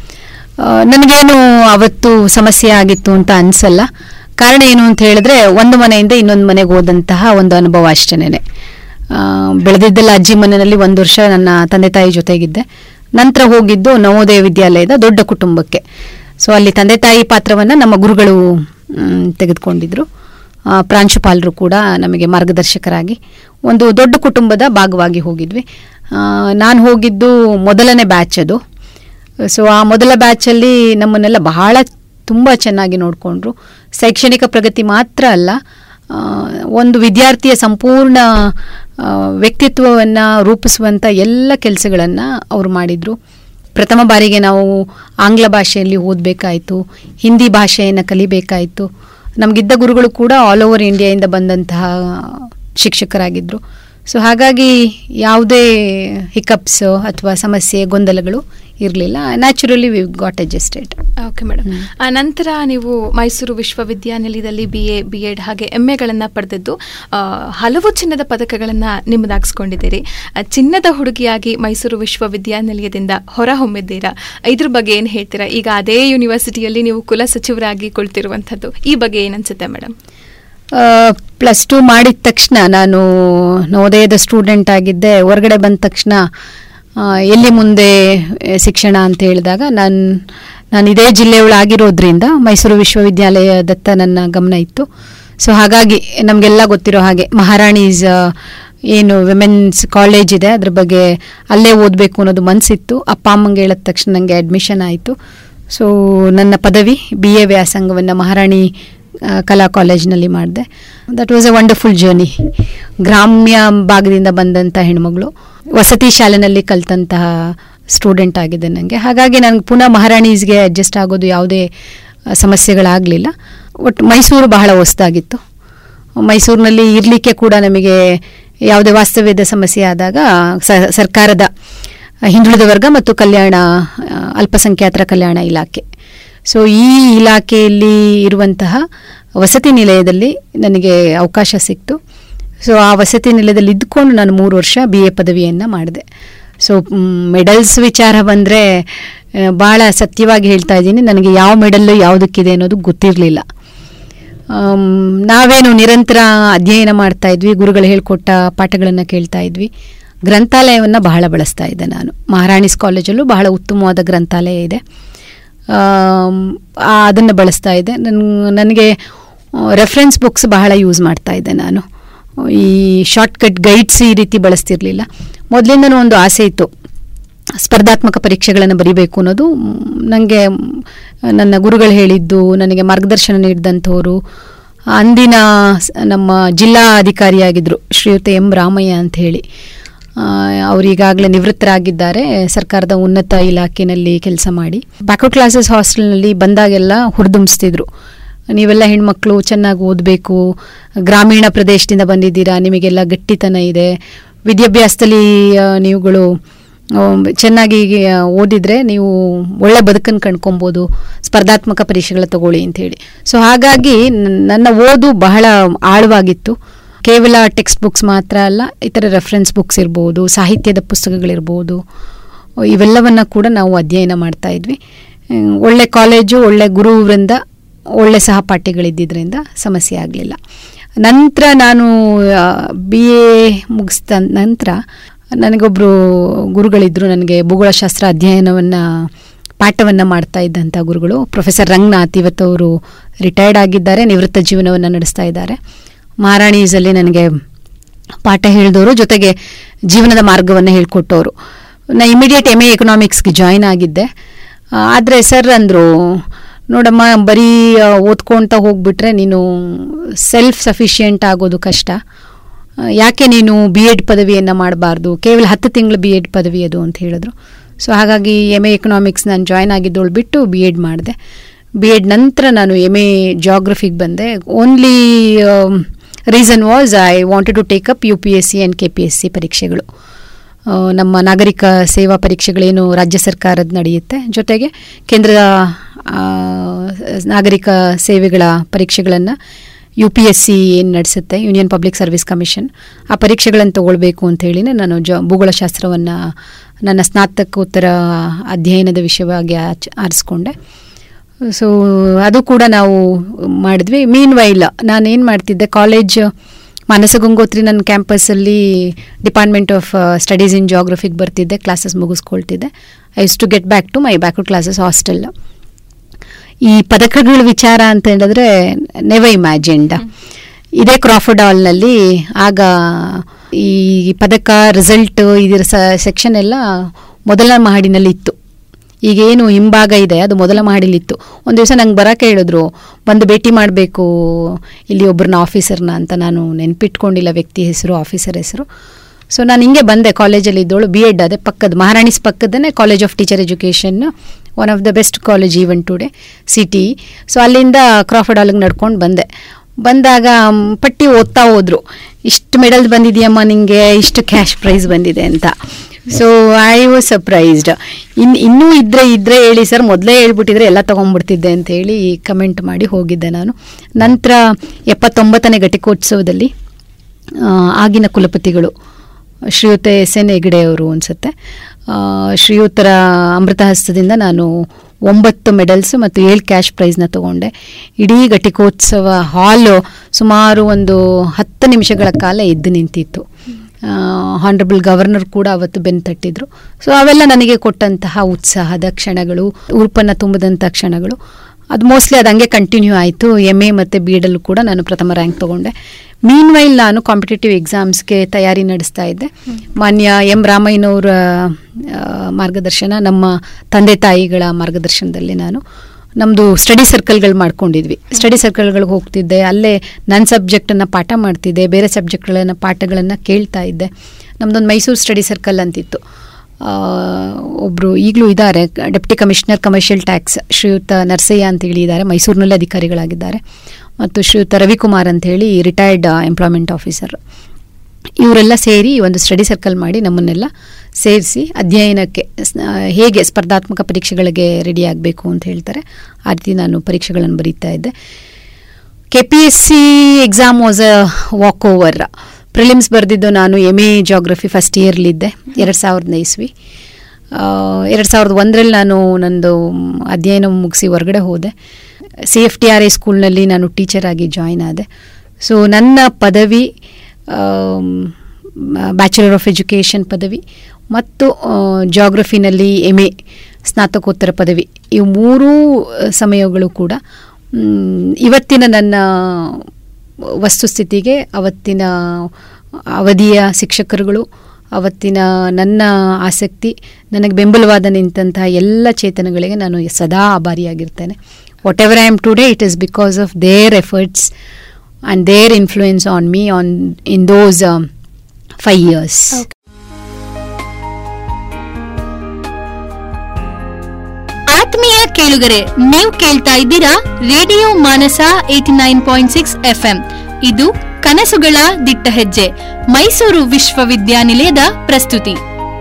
ನನಗೇನು ಅವತ್ತು ಸಮಸ್ಯೆ ಆಗಿತ್ತು ಅಂತ ಅನಿಸಲ್ಲ. ಕಾರಣ ಏನು ಅಂತ ಹೇಳಿದ್ರೆ, ಒಂದು ಮನೆಯಿಂದ ಇನ್ನೊಂದು ಮನೆಗೆ ಹೋದಂತಹ ಒಂದು ಅನುಭವ ಅಷ್ಟೇನೆ. ಬೆಳೆದಿದ್ದೆಲ್ಲ ಅಜ್ಜಿ ಮನೆಯಲ್ಲಿ 1 ವರ್ಷ ನನ್ನ ತಂದೆ ತಾಯಿ ಜೊತೆಗಿದ್ದೆ. ನಂತರ ಹೋಗಿದ್ದು ನವೋದಯ ವಿದ್ಯಾಲಯದ ದೊಡ್ಡ ಕುಟುಂಬಕ್ಕೆ. ಸೊ ಅಲ್ಲಿ ತಂದೆ ತಾಯಿ ಪಾತ್ರವನ್ನು ನಮ್ಮ ಗುರುಗಳು ತೆಗೆದುಕೊಂಡಿದ್ರು. ಪ್ರಾಂಶುಪಾಲರು ಕೂಡ ನಮಗೆ ಮಾರ್ಗದರ್ಶಕರಾಗಿ ಒಂದು ದೊಡ್ಡ ಕುಟುಂಬದ ಭಾಗವಾಗಿ ಹೋಗಿದ್ವಿ. ನಾನು ಹೋಗಿದ್ದು ಮೊದಲನೇ ಬ್ಯಾಚ್ ಅದು. ಸೊ ಆ ಮೊದಲ ಬ್ಯಾಚಲ್ಲಿ ನಮ್ಮನ್ನೆಲ್ಲ ಬಹಳ ತುಂಬ ಚೆನ್ನಾಗಿ ನೋಡಿಕೊಂಡ್ರು. ಶೈಕ್ಷಣಿಕ ಪ್ರಗತಿ ಮಾತ್ರ ಅಲ್ಲ, ಒಂದು ವಿದ್ಯಾರ್ಥಿಯ ಸಂಪೂರ್ಣ ವ್ಯಕ್ತಿತ್ವವನ್ನು ರೂಪಿಸುವಂಥ ಎಲ್ಲ ಕೆಲಸಗಳನ್ನು ಅವರು ಮಾಡಿದರು. ಪ್ರಥಮ ಬಾರಿಗೆ ನಾವು ಆಂಗ್ಲ ಭಾಷೆಯಲ್ಲಿ ಓದಬೇಕಾಯಿತು, ಹಿಂದಿ ಭಾಷೆಯನ್ನು ಕಲಿಬೇಕಾಯಿತು. ನಮಗಿದ್ದ ಗುರುಗಳು ಕೂಡ ಆಲ್ ಓವರ್ ಇಂಡಿಯಾದಿಂದ ಬಂದಂತಹ ಶಿಕ್ಷಕರಾಗಿದ್ದರು. ಸೊ ಹಾಗಾಗಿ ಯಾವುದೇ ಹಿಕಪ್ಸ್ ಅಥವಾ ಸಮಸ್ಯೆ, ಗೊಂದಲಗಳು ಇರಲಿಲ್ಲ. Naturally we got adjusted. Okay madam. ನಂತರ ನೀವು ಮೈಸೂರು ವಿಶ್ವವಿದ್ಯಾನಿಲಯದಲ್ಲಿ BA, B.Ed ಹಾಗೆ MA ಪಡೆದಿದ್ದು ಹಲವು ಚಿನ್ನದ ಪದಕಗಳನ್ನು ನಿಮ್ಮದಾಗಿಸ್ಕೊಂಡಿದ್ದೀರಿ. ಚಿನ್ನದ ಹುಡುಗಿಯಾಗಿ ಮೈಸೂರು ವಿಶ್ವವಿದ್ಯಾನಿಲಯದಿಂದ ಹೊರಹೊಮ್ಮಿದ್ದೀರಾ. ಇದ್ರ ಬಗ್ಗೆ ಏನು ಹೇಳ್ತೀರಾ? ಈಗ ಅದೇ ಯೂನಿವರ್ಸಿಟಿಯಲ್ಲಿ ನೀವು ಕುಲಸಚಿವರಾಗಿ ಕುಳಿತಿರುವಂಥದ್ದು, ಈ ಬಗ್ಗೆ ಏನನ್ಸುತ್ತೆ ಮೇಡಮ್? +2 ಮಾಡಿದ ತಕ್ಷಣ ನಾನು ನವೋದಯದ ಸ್ಟೂಡೆಂಟ್ ಆಗಿದ್ದೆ. ಹೊರಗಡೆ ಬಂದ ತಕ್ಷಣ ಎಲ್ಲಿ ಮುಂದೆ ಶಿಕ್ಷಣ ಅಂತ ಹೇಳಿದಾಗ ನಾನು ಇದೇ ಜಿಲ್ಲೆಯೊಳಗಿರೋದ್ರಿಂದ ಮೈಸೂರು ವಿಶ್ವವಿದ್ಯಾಲಯದತ್ತ ನನ್ನ ಗಮನ ಇತ್ತು. ಸೊ ಹಾಗಾಗಿ ನಮಗೆಲ್ಲ ಗೊತ್ತಿರೋ ಹಾಗೆ ಮಹಾರಾಣೀಸ್ ಏನು ವಿಮೆನ್ಸ್ ಕಾಲೇಜ್ ಇದೆ, ಅದ್ರ ಬಗ್ಗೆ ಅಲ್ಲೇ ಓದಬೇಕು ಅನ್ನೋದು ಮನಸ್ಸಿತ್ತು. ಅಪ್ಪ ಅಮ್ಮಂಗೆ ಹೇಳಿದ ತಕ್ಷಣ ನನಗೆ ಅಡ್ಮಿಷನ್ ಆಯಿತು. ಸೊ ನನ್ನ ಪದವಿ BA ವ್ಯಾಸಂಗವನ್ನು ಮಹಾರಾಣಿ ಕಲಾ ಕಾಲೇಜ್ನಲ್ಲಿ ಮಾಡಿದೆ. That was a wonderful journey. ಗ್ರಾಮ್ಯ ಭಾಗದಿಂದ ಬಂದಂಥ ಹೆಣ್ಮಗಳು, ವಸತಿ ಶಾಲೆಯಲ್ಲಿ ಕಲಿತಂತಹ ಸ್ಟೂಡೆಂಟ್ ಆಗಿದೆ ನನಗೆ. ಹಾಗಾಗಿ ನನಗೆ ಪುನಃ ಮಹಾರಾಣೀಸ್ಗೆ ಅಡ್ಜಸ್ಟ್ ಆಗೋದು ಯಾವುದೇ ಸಮಸ್ಯೆಗಳಾಗಲಿಲ್ಲ. ಒಟ್ಟು ಮೈಸೂರು ಬಹಳ ಹೊಸದಾಗಿತ್ತು. ಮೈಸೂರಿನಲ್ಲಿ ಇರಲಿಕ್ಕೆ ಕೂಡ ನಮಗೆ ಯಾವುದೇ ವಾಸ್ತವ್ಯದ ಸಮಸ್ಯೆ ಆದಾಗ ಸರ್ಕಾರದ ಹಿಂದುಳಿದ ವರ್ಗ ಮತ್ತು ಕಲ್ಯಾಣ, ಅಲ್ಪಸಂಖ್ಯಾತರ ಕಲ್ಯಾಣ ಇಲಾಖೆ, ಸೊ ಈ ಇಲಾಖೆಯಲ್ಲಿ ಇರುವಂತಹ ವಸತಿ ನಿಲಯದಲ್ಲಿ ನನಗೆ ಅವಕಾಶ ಸಿಕ್ತು. ಸೊ ಆ ವಸತಿ ನಿಲಯದಲ್ಲಿ ಇದ್ದುಕೊಂಡು ನಾನು 3 ವರ್ಷ BA ಪದವಿಯನ್ನು ಮಾಡಿದೆ. ಸೊ ಮೆಡಲ್ಸ್ ವಿಚಾರ ಬಂದರೆ ಭಾಳ ಸತ್ಯವಾಗಿ ಹೇಳ್ತಾ ಇದ್ದೀನಿ, ನನಗೆ ಯಾವ ಮೆಡಲ್ಲು ಯಾವುದಕ್ಕಿದೆ ಅನ್ನೋದು ಗೊತ್ತಿರಲಿಲ್ಲ. ನಾವೇನು ನಿರಂತರ ಅಧ್ಯಯನ ಮಾಡ್ತಾ ಇದ್ವಿ, ಗುರುಗಳು ಹೇಳ್ಕೊಟ್ಟ ಪಾಠಗಳನ್ನು ಕೇಳ್ತಾ ಇದ್ವಿ. ಗ್ರಂಥಾಲಯವನ್ನು ಬಹಳ ಬಳಸ್ತಾ ಇದ್ದೆ ನಾನು. ಮಹಾರಾಣೀಸ್ ಕಾಲೇಜಲ್ಲೂ ಬಹಳ ಉತ್ತಮವಾದ ಗ್ರಂಥಾಲಯ ಇದೆ, ಅದನ್ನು ಬಳಸ್ತಾ ಇದ್ದೆ. ನನಗೆ ರೆಫರೆನ್ಸ್ ಬುಕ್ಸ್ ಬಹಳ ಯೂಸ್ ಮಾಡ್ತಾ ಇದ್ದೆ ನಾನು. ಈ ಶಾರ್ಟ್ಕಟ್ ಗೈಡ್ಸ್ ಈ ರೀತಿ ಬಳಸ್ತಿರ್ಲಿಲ್ಲ. ಮೊದಲಿಂದನೂ ಒಂದು ಆಸೆ ಇತ್ತು, ಸ್ಪರ್ಧಾತ್ಮಕ ಪರೀಕ್ಷೆಗಳನ್ನು ಬರೀಬೇಕು ಅನ್ನೋದು. ನನಗೆ ನನ್ನ ಗುರುಗಳು ಹೇಳಿದ್ದು, ನನಗೆ ಮಾರ್ಗದರ್ಶನ ನೀಡಿದಂಥವರು ಅಂದಿನ ನಮ್ಮ ಜಿಲ್ಲಾ ಅಧಿಕಾರಿಯಾಗಿದ್ದರು ಶ್ರೀಯುತ ಎಂ ರಾಮಯ್ಯ ಅಂತ ಹೇಳಿ. ಅವರೀಗಾಗಲೇ ನಿವೃತ್ತರಾಗಿದ್ದಾರೆ, ಸರ್ಕಾರದ ಉನ್ನತ ಇಲಾಖೆಯಲ್ಲಿ ಕೆಲಸ ಮಾಡಿ. ಬ್ಯಾಕ್ವರ್ಡ್ ಕ್ಲಾಸಸ್ ಹಾಸ್ಟೆಲ್ನಲ್ಲಿ ಬಂದಾಗೆಲ್ಲ ಹುರಿದುಂಬಿಸ್ತಿದ್ರು, ನೀವೆಲ್ಲ ಹೆಣ್ಮಕ್ಳು ಚೆನ್ನಾಗಿ ಓದಬೇಕು, ಗ್ರಾಮೀಣ ಪ್ರದೇಶದಿಂದ ಬಂದಿದ್ದೀರಾ, ನಿಮಗೆಲ್ಲ ಗಟ್ಟಿತನ ಇದೆ, ವಿದ್ಯಾಭ್ಯಾಸದಲ್ಲಿ ನೀವುಗಳು ಚೆನ್ನಾಗಿ ಓದಿದರೆ ನೀವು ಒಳ್ಳೆ ಬದುಕನ್ನು ಕಂಡ್ಕೊಬೋದು, ಸ್ಪರ್ಧಾತ್ಮಕ ಪರೀಕ್ಷೆಗಳ ತಗೊಳ್ಳಿ ಅಂಥೇಳಿ. ಸೊ ಹಾಗಾಗಿ ನನ್ನ ಓದು ಬಹಳ ಆಳವಾಗಿತ್ತು. ಕೇವಲ ಟೆಕ್ಸ್ಟ್ ಬುಕ್ಸ್ ಮಾತ್ರ ಅಲ್ಲ, ಇತರ ರೆಫರೆನ್ಸ್ ಬುಕ್ಸ್ ಇರ್ಬೋದು, ಸಾಹಿತ್ಯದ ಪುಸ್ತಕಗಳಿರ್ಬೋದು, ಇವೆಲ್ಲವನ್ನು ಕೂಡ ನಾವು ಅಧ್ಯಯನ ಮಾಡ್ತಾ ಇದ್ವಿ. ಒಳ್ಳೆ ಕಾಲೇಜು, ಒಳ್ಳೆ ಗುರುವೃಂದ, ಒಳ್ಳೆ ಸಹಪಾಠಿಗಳಿದ್ದರಿಂದ ಸಮಸ್ಯೆ ಆಗಲಿಲ್ಲ. ನಂತರ ನಾನು BA ಮುಗಿಸಿದ ನಂತರ ನನಗೊಬ್ಬರು ಗುರುಗಳಿದ್ದರು, ನನಗೆ ಭೂಗೋಳಶಾಸ್ತ್ರ ಅಧ್ಯಯನವನ್ನು ಪಾಠವನ್ನು ಮಾಡ್ತಾ ಇದ್ದಂಥ ಗುರುಗಳು ಪ್ರೊಫೆಸರ್ ರಂಗನಾಥ್. ಇವತ್ತವರು ರಿಟೈರ್ಡ್ ಆಗಿದ್ದಾರೆ, ನಿವೃತ್ತ ಜೀವನವನ್ನು ನಡೆಸ್ತಾ ಇದ್ದಾರೆ. ಮಹಾರಾಣೀಸಲ್ಲಿ ನನಗೆ ಪಾಠ ಹೇಳಿದವರು, ಜೊತೆಗೆ ಜೀವನದ ಮಾರ್ಗವನ್ನು ಹೇಳ್ಕೊಟ್ಟವರು. ನಾನು ಇಮಿಡಿಯೇಟ್ MA ಎಕನಾಮಿಕ್ಸ್ಗೆ ಜಾಯ್ನ್ ಆಗಿದ್ದೆ. ಆದರೆ ಸರ್ ಅಂದರು, ನೋಡಮ್ಮ, ಬರೀ ಓದ್ಕೊಳ್ತಾ ಹೋಗ್ಬಿಟ್ರೆ ನೀನು ಸೆಲ್ಫ್ ಸಫಿಷಿಯೆಂಟ್ ಆಗೋದು ಕಷ್ಟ, ಯಾಕೆ ನೀನು BEd ಪದವಿಯನ್ನು ಮಾಡಬಾರ್ದು, ಕೇವಲ 10 ತಿಂಗಳು BEd ಪದವಿ ಅದು ಅಂತ ಹೇಳಿದ್ರು. ಸೊ ಹಾಗಾಗಿ MA ಎಕನಾಮಿಕ್ಸ್ ನಾನು ಜಾಯ್ನ್ ಆಗಿದ್ದೋಳು ಬಿಟ್ಟು BEd ಮಾಡಿದೆ. BEd ನಂತರ ನಾನು MA ಜಾಗ್ರಫಿಗೆ ಬಂದೆ. Only reason was I wanted to take up UPSC and KPSC ಪರೀಕ್ಷೆಗಳು. ನಮ್ಮ ನಾಗರಿಕ ಸೇವಾ ಪರೀಕ್ಷೆಗಳೇನು ರಾಜ್ಯ ಸರ್ಕಾರದ ನಡೆಯುತ್ತೆ, ಜೊತೆಗೆ ಕೇಂದ್ರದ ನಾಗರಿಕ ಸೇವೆಗಳ ಪರೀಕ್ಷೆಗಳನ್ನು UPSC ಏನು ನಡೆಸುತ್ತೆ, ಯೂನಿಯನ್ ಪಬ್ಲಿಕ್ ಸರ್ವಿಸ್ ಕಮಿಷನ್, ಆ ಪರೀಕ್ಷೆಗಳನ್ನು ತೊಗೊಳ್ಬೇಕು ಅಂಥೇಳಿ ನಾನು ಭೂಗೋಳಶಾಸ್ತ್ರವನ್ನು ನನ್ನ ಸ್ನಾತಕೋತ್ತರ ಅಧ್ಯಯನದ ವಿಷಯವಾಗಿ ಆರಿಸ್ಕೊಂಡೆ. ಸೊ ಅದು ಕೂಡ ನಾವು ಮಾಡಿದ್ವಿ. ಮೀನ್ ವೈಲ್ ನಾನೇನು ಮಾಡ್ತಿದ್ದೆ, ಕಾಲೇಜ್ ಮಾನಸ ಗಂಗೋತ್ರಿ ನನ್ನ ಕ್ಯಾಂಪಸ್ಸಲ್ಲಿ ಡಿಪಾರ್ಟ್ಮೆಂಟ್ ಆಫ್ ಸ್ಟಡೀಸ್ ಇನ್ ಜಾಗ್ರಫಿಗೆ ಬರ್ತಿದ್ದೆ, ಕ್ಲಾಸಸ್ ಮುಗಿಸ್ಕೊಳ್ತಿದ್ದೆ. I use to get back to my backward classes hostel. ಈ ಪದಕಗಳ ವಿಚಾರ ಅಂತ ಹೇಳಿದ್ರೆ ನೆವರ್ ಇಮ್ಯಾಜಿನ್ಡ್. ಇದೇ ಕ್ರಾಫರ್ಡ್ ಹಾಲ್ನಲ್ಲಿ ಆಗ ಈ ಪದಕ ರಿಸಲ್ಟ್ ಇದರ ಸೆಕ್ಷನ್ ಎಲ್ಲ ಮೊದಲ ಮಹಡಿನಲ್ಲಿ ಇತ್ತು. ಈಗೇನು ಹಿಂಭಾಗ ಇದೆ ಅದು ಮೊದಲ ಮಹಡಿಲಿತ್ತು. ಒಂದು ದಿವಸ ನಂಗೆ ಬರೋಕೆ ಹೇಳಿದ್ರು, ಬಂದು ಭೇಟಿ ಮಾಡಬೇಕು ಇಲ್ಲಿ ಒಬ್ಬರನ್ನ ಆಫೀಸರ್ನ ಅಂತ. ನಾನು ನೆನ್ಪಿಟ್ಕೊಂಡಿಲ್ಲ ವ್ಯಕ್ತಿ ಹೆಸರು, ಆಫೀಸರ್ ಹೆಸರು. ಸೊ ನಾನು ಹಿಂಗೆ ಬಂದೆ, ಕಾಲೇಜಲ್ಲಿ ಇದ್ದೋಳು, BEd ಅದೇ ಪಕ್ಕದ ಮಹಾರಾಣೀಸ್ ಪಕ್ಕದನೇ college of teacher education, one of the best college even today, CTE. So ಅಲ್ಲಿಂದ ಕ್ರಾಫರ್ಡ್ ಹಾಲ್ಗೆ ನಡ್ಕೊಂಡು ಬಂದಾಗ ಪಟ್ಟಿ ಓದ್ತಾ ಹೋದ್ರು, ಇಷ್ಟು ಮೆಡಲ್ ಬಂದಿದೆಯಮ್ಮ ನಿಮಗೆ, ಇಷ್ಟು ಕ್ಯಾಶ್ ಪ್ರೈಸ್ ಬಂದಿದೆ ಅಂತ. So I was surprised. ಇನ್ನೂ ಇದ್ರೆ ಹೇಳಿ ಸರ್, ಮೊದಲೇ ಹೇಳ್ಬಿಟ್ಟಿದ್ರೆ ಎಲ್ಲ ತೊಗೊಂಡ್ಬಿಡ್ತಿದ್ದೆ ಅಂತ ಹೇಳಿ ಕಮೆಂಟ್ ಮಾಡಿ ಹೋಗಿದ್ದೆ ನಾನು. ನಂತರ 79ನೇ ಘಟಿಕೋತ್ಸವದಲ್ಲಿ ಆಗಿನ ಕುಲಪತಿಗಳು ಶ್ರೀಯುತ SN ಹೆಗ್ಡೆ ಅವರು ಅನಿಸುತ್ತೆ, ಶ್ರೀಯುತರ ಅಮೃತ ಹಸ್ತದಿಂದ ನಾನು 9 ಮೆಡಲ್ಸ್ ಮತ್ತು 7 ಕ್ಯಾಶ್ ಪ್ರೈಸ್ನ ತೊಗೊಂಡೆ. ಇಡೀ ಘಟಿಕೋತ್ಸವ ಹಾಲು ಸುಮಾರು ಒಂದು 10 ನಿಮಿಷಗಳ ಕಾಲ ಎದ್ದು ನಿಂತಿತ್ತು. ಹಾನರಬಲ್ ಗವರ್ನರ್ ಕೂಡ ಅವತ್ತು ಬೆನ್ನು ತಟ್ಟಿದ್ರು. ಸೊ ಅವೆಲ್ಲ ನನಗೆ ಕೊಟ್ಟಂತಹ ಉತ್ಸಾಹದ ಕ್ಷಣಗಳು, ಉರುಪನ್ನು ತುಂಬಿದಂಥ ಕ್ಷಣಗಳು. ಅದು ಮೋಸ್ಟ್ಲಿ ಅದು ಹಂಗೆ ಕಂಟಿನ್ಯೂ ಆಯಿತು. MA ಮತ್ತು BEdಲ್ಲೂ ಕೂಡ ನಾನು ಪ್ರಥಮ ರ್ಯಾಂಕ್ ತೊಗೊಂಡೆ. ಮೀನ್ ವೈಲ್ ನಾನು ಕಾಂಪಿಟೇಟಿವ್ ಎಕ್ಸಾಮ್ಸ್ಗೆ ತಯಾರಿ ನಡೆಸ್ತಾ ಇದ್ದೆ. ಮಾನ್ಯ ಎಂ ರಾಮಯ್ಯನವರ ಮಾರ್ಗದರ್ಶನ, ನಮ್ಮ ತಂದೆ ತಾಯಿಗಳ ಮಾರ್ಗದರ್ಶನದಲ್ಲಿ ನಾನು ನಮ್ಮದು ಸ್ಟಡಿ ಸರ್ಕಲ್ಗಳು ಮಾಡ್ಕೊಂಡಿದ್ವಿ. ಸ್ಟಡಿ ಸರ್ಕಲ್ಗಳಿಗೆ ಹೋಗ್ತಿದ್ದೆ, ಅಲ್ಲೇ ನನ್ನ ಸಬ್ಜೆಕ್ಟನ್ನು ಪಾಠ ಮಾಡ್ತಿದ್ದೆ, ಬೇರೆ ಸಬ್ಜೆಕ್ಟ್ಗಳನ್ನು ಪಾಠಗಳನ್ನು ಕೇಳ್ತಾ ಇದ್ದೆ. ನಮ್ಮದೊಂದು ಮೈಸೂರು ಸ್ಟಡಿ ಸರ್ಕಲ್ ಅಂತಿತ್ತು. ಒಬ್ಬರು ಈಗಲೂ ಇದ್ದಾರೆ, ಡೆಪ್ಟಿ ಕಮಿಷನರ್ ಕಮರ್ಷಿಯಲ್ ಟ್ಯಾಕ್ಸ್ ಶ್ರೀಯುತ ನರಸಯ್ಯ ಅಂತೇಳಿ ಇದ್ದಾರೆ, ಮೈಸೂರಿನಲ್ಲಿ ಅಧಿಕಾರಿಗಳಾಗಿದ್ದಾರೆ. ಮತ್ತು ಶ್ರೀಯುತ ರವಿಕುಮಾರ್ ಅಂಥೇಳಿ ರಿಟೈರ್ಡ್ ಎಂಪ್ಲಾಯ್ಮೆಂಟ್ ಆಫೀಸರ್. ಇವರೆಲ್ಲ ಸೇರಿ ಒಂದು ಸ್ಟಡಿ ಸರ್ಕಲ್ ಮಾಡಿ ನಮ್ಮನ್ನೆಲ್ಲ ಸೇರಿಸಿ ಅಧ್ಯಯನಕ್ಕೆ ಹೇಗೆ ಸ್ಪರ್ಧಾತ್ಮಕ ಪರೀಕ್ಷೆಗಳಿಗೆ ರೆಡಿ ಆಗಬೇಕು ಅಂತ ಹೇಳ್ತಾರೆ, ಆ ರೀತಿ ನಾನು ಪರೀಕ್ಷೆಗಳನ್ನು ಬರೀತಾ ಇದ್ದೆ. KPSC exam was a walk over. Prelims ಬರೆದಿದ್ದು ನಾನು MA ಜಾಗ್ರಫಿ ಫಸ್ಟ್ ಇಯರ್ಲಿದ್ದೆ, 2000 ಇಸ್ವಿ. 2001ರಲ್ಲಿ ನಾನು ನಂದು ಅಧ್ಯಯನ ಮುಗಿಸಿ ಹೊರಗಡೆ ಹೋದೆ. CFTRA ಸ್ಕೂಲ್ನಲ್ಲಿ ನಾನು ಟೀಚರ್ ಆಗಿ ಜಾಯ್ನ್ ಆದೆ. ಸೊ ನನ್ನ ಪದವಿ ಬ್ಯಾಚುಲರ್ ಆಫ್ ಎಜುಕೇಷನ್ ಪದವಿ ಮತ್ತು ಜಾಗ್ರಫಿನಲ್ಲಿ MA ಸ್ನಾತಕೋತ್ತರ ಪದವಿ, ಇವು ಮೂರೂ ಸಮಯಗಳು ಕೂಡ ಇವತ್ತಿನ ನನ್ನ ವಸ್ತುಸ್ಥಿತಿಗೆ, ಅವತ್ತಿನ ಅವಧಿಯ ಶಿಕ್ಷಕರುಗಳು, ಅವತ್ತಿನ ನನ್ನ ಆಸಕ್ತಿ, ನನಗೆ ಬೆಂಬಲವಾದ ನಿಂತಹ ಎಲ್ಲ ಚೇತನಗಳಿಗೆ ನಾನು ಸದಾ ಆಭಾರಿಯಾಗಿರ್ತೇನೆ. Whatever I am today, it is because of their efforts and their influence on me in those 5 years. Okay. ಆತ್ಮೀಯ ಕೇಳುಗರೆ, ನೀವು ಕೇಳ್ತಾ ಇದ್ದೀರಾ ರೇಡಿಯೋ ಮಾನಸ 89.6 FM. ಇದು ಕನಸುಗಳ ದಿಟ್ಟ ಹೆಜ್ಜೆ, ಮೈಸೂರು ವಿಶ್ವವಿದ್ಯಾನಿಲಯದ ಪ್ರಸ್ತುತಿ.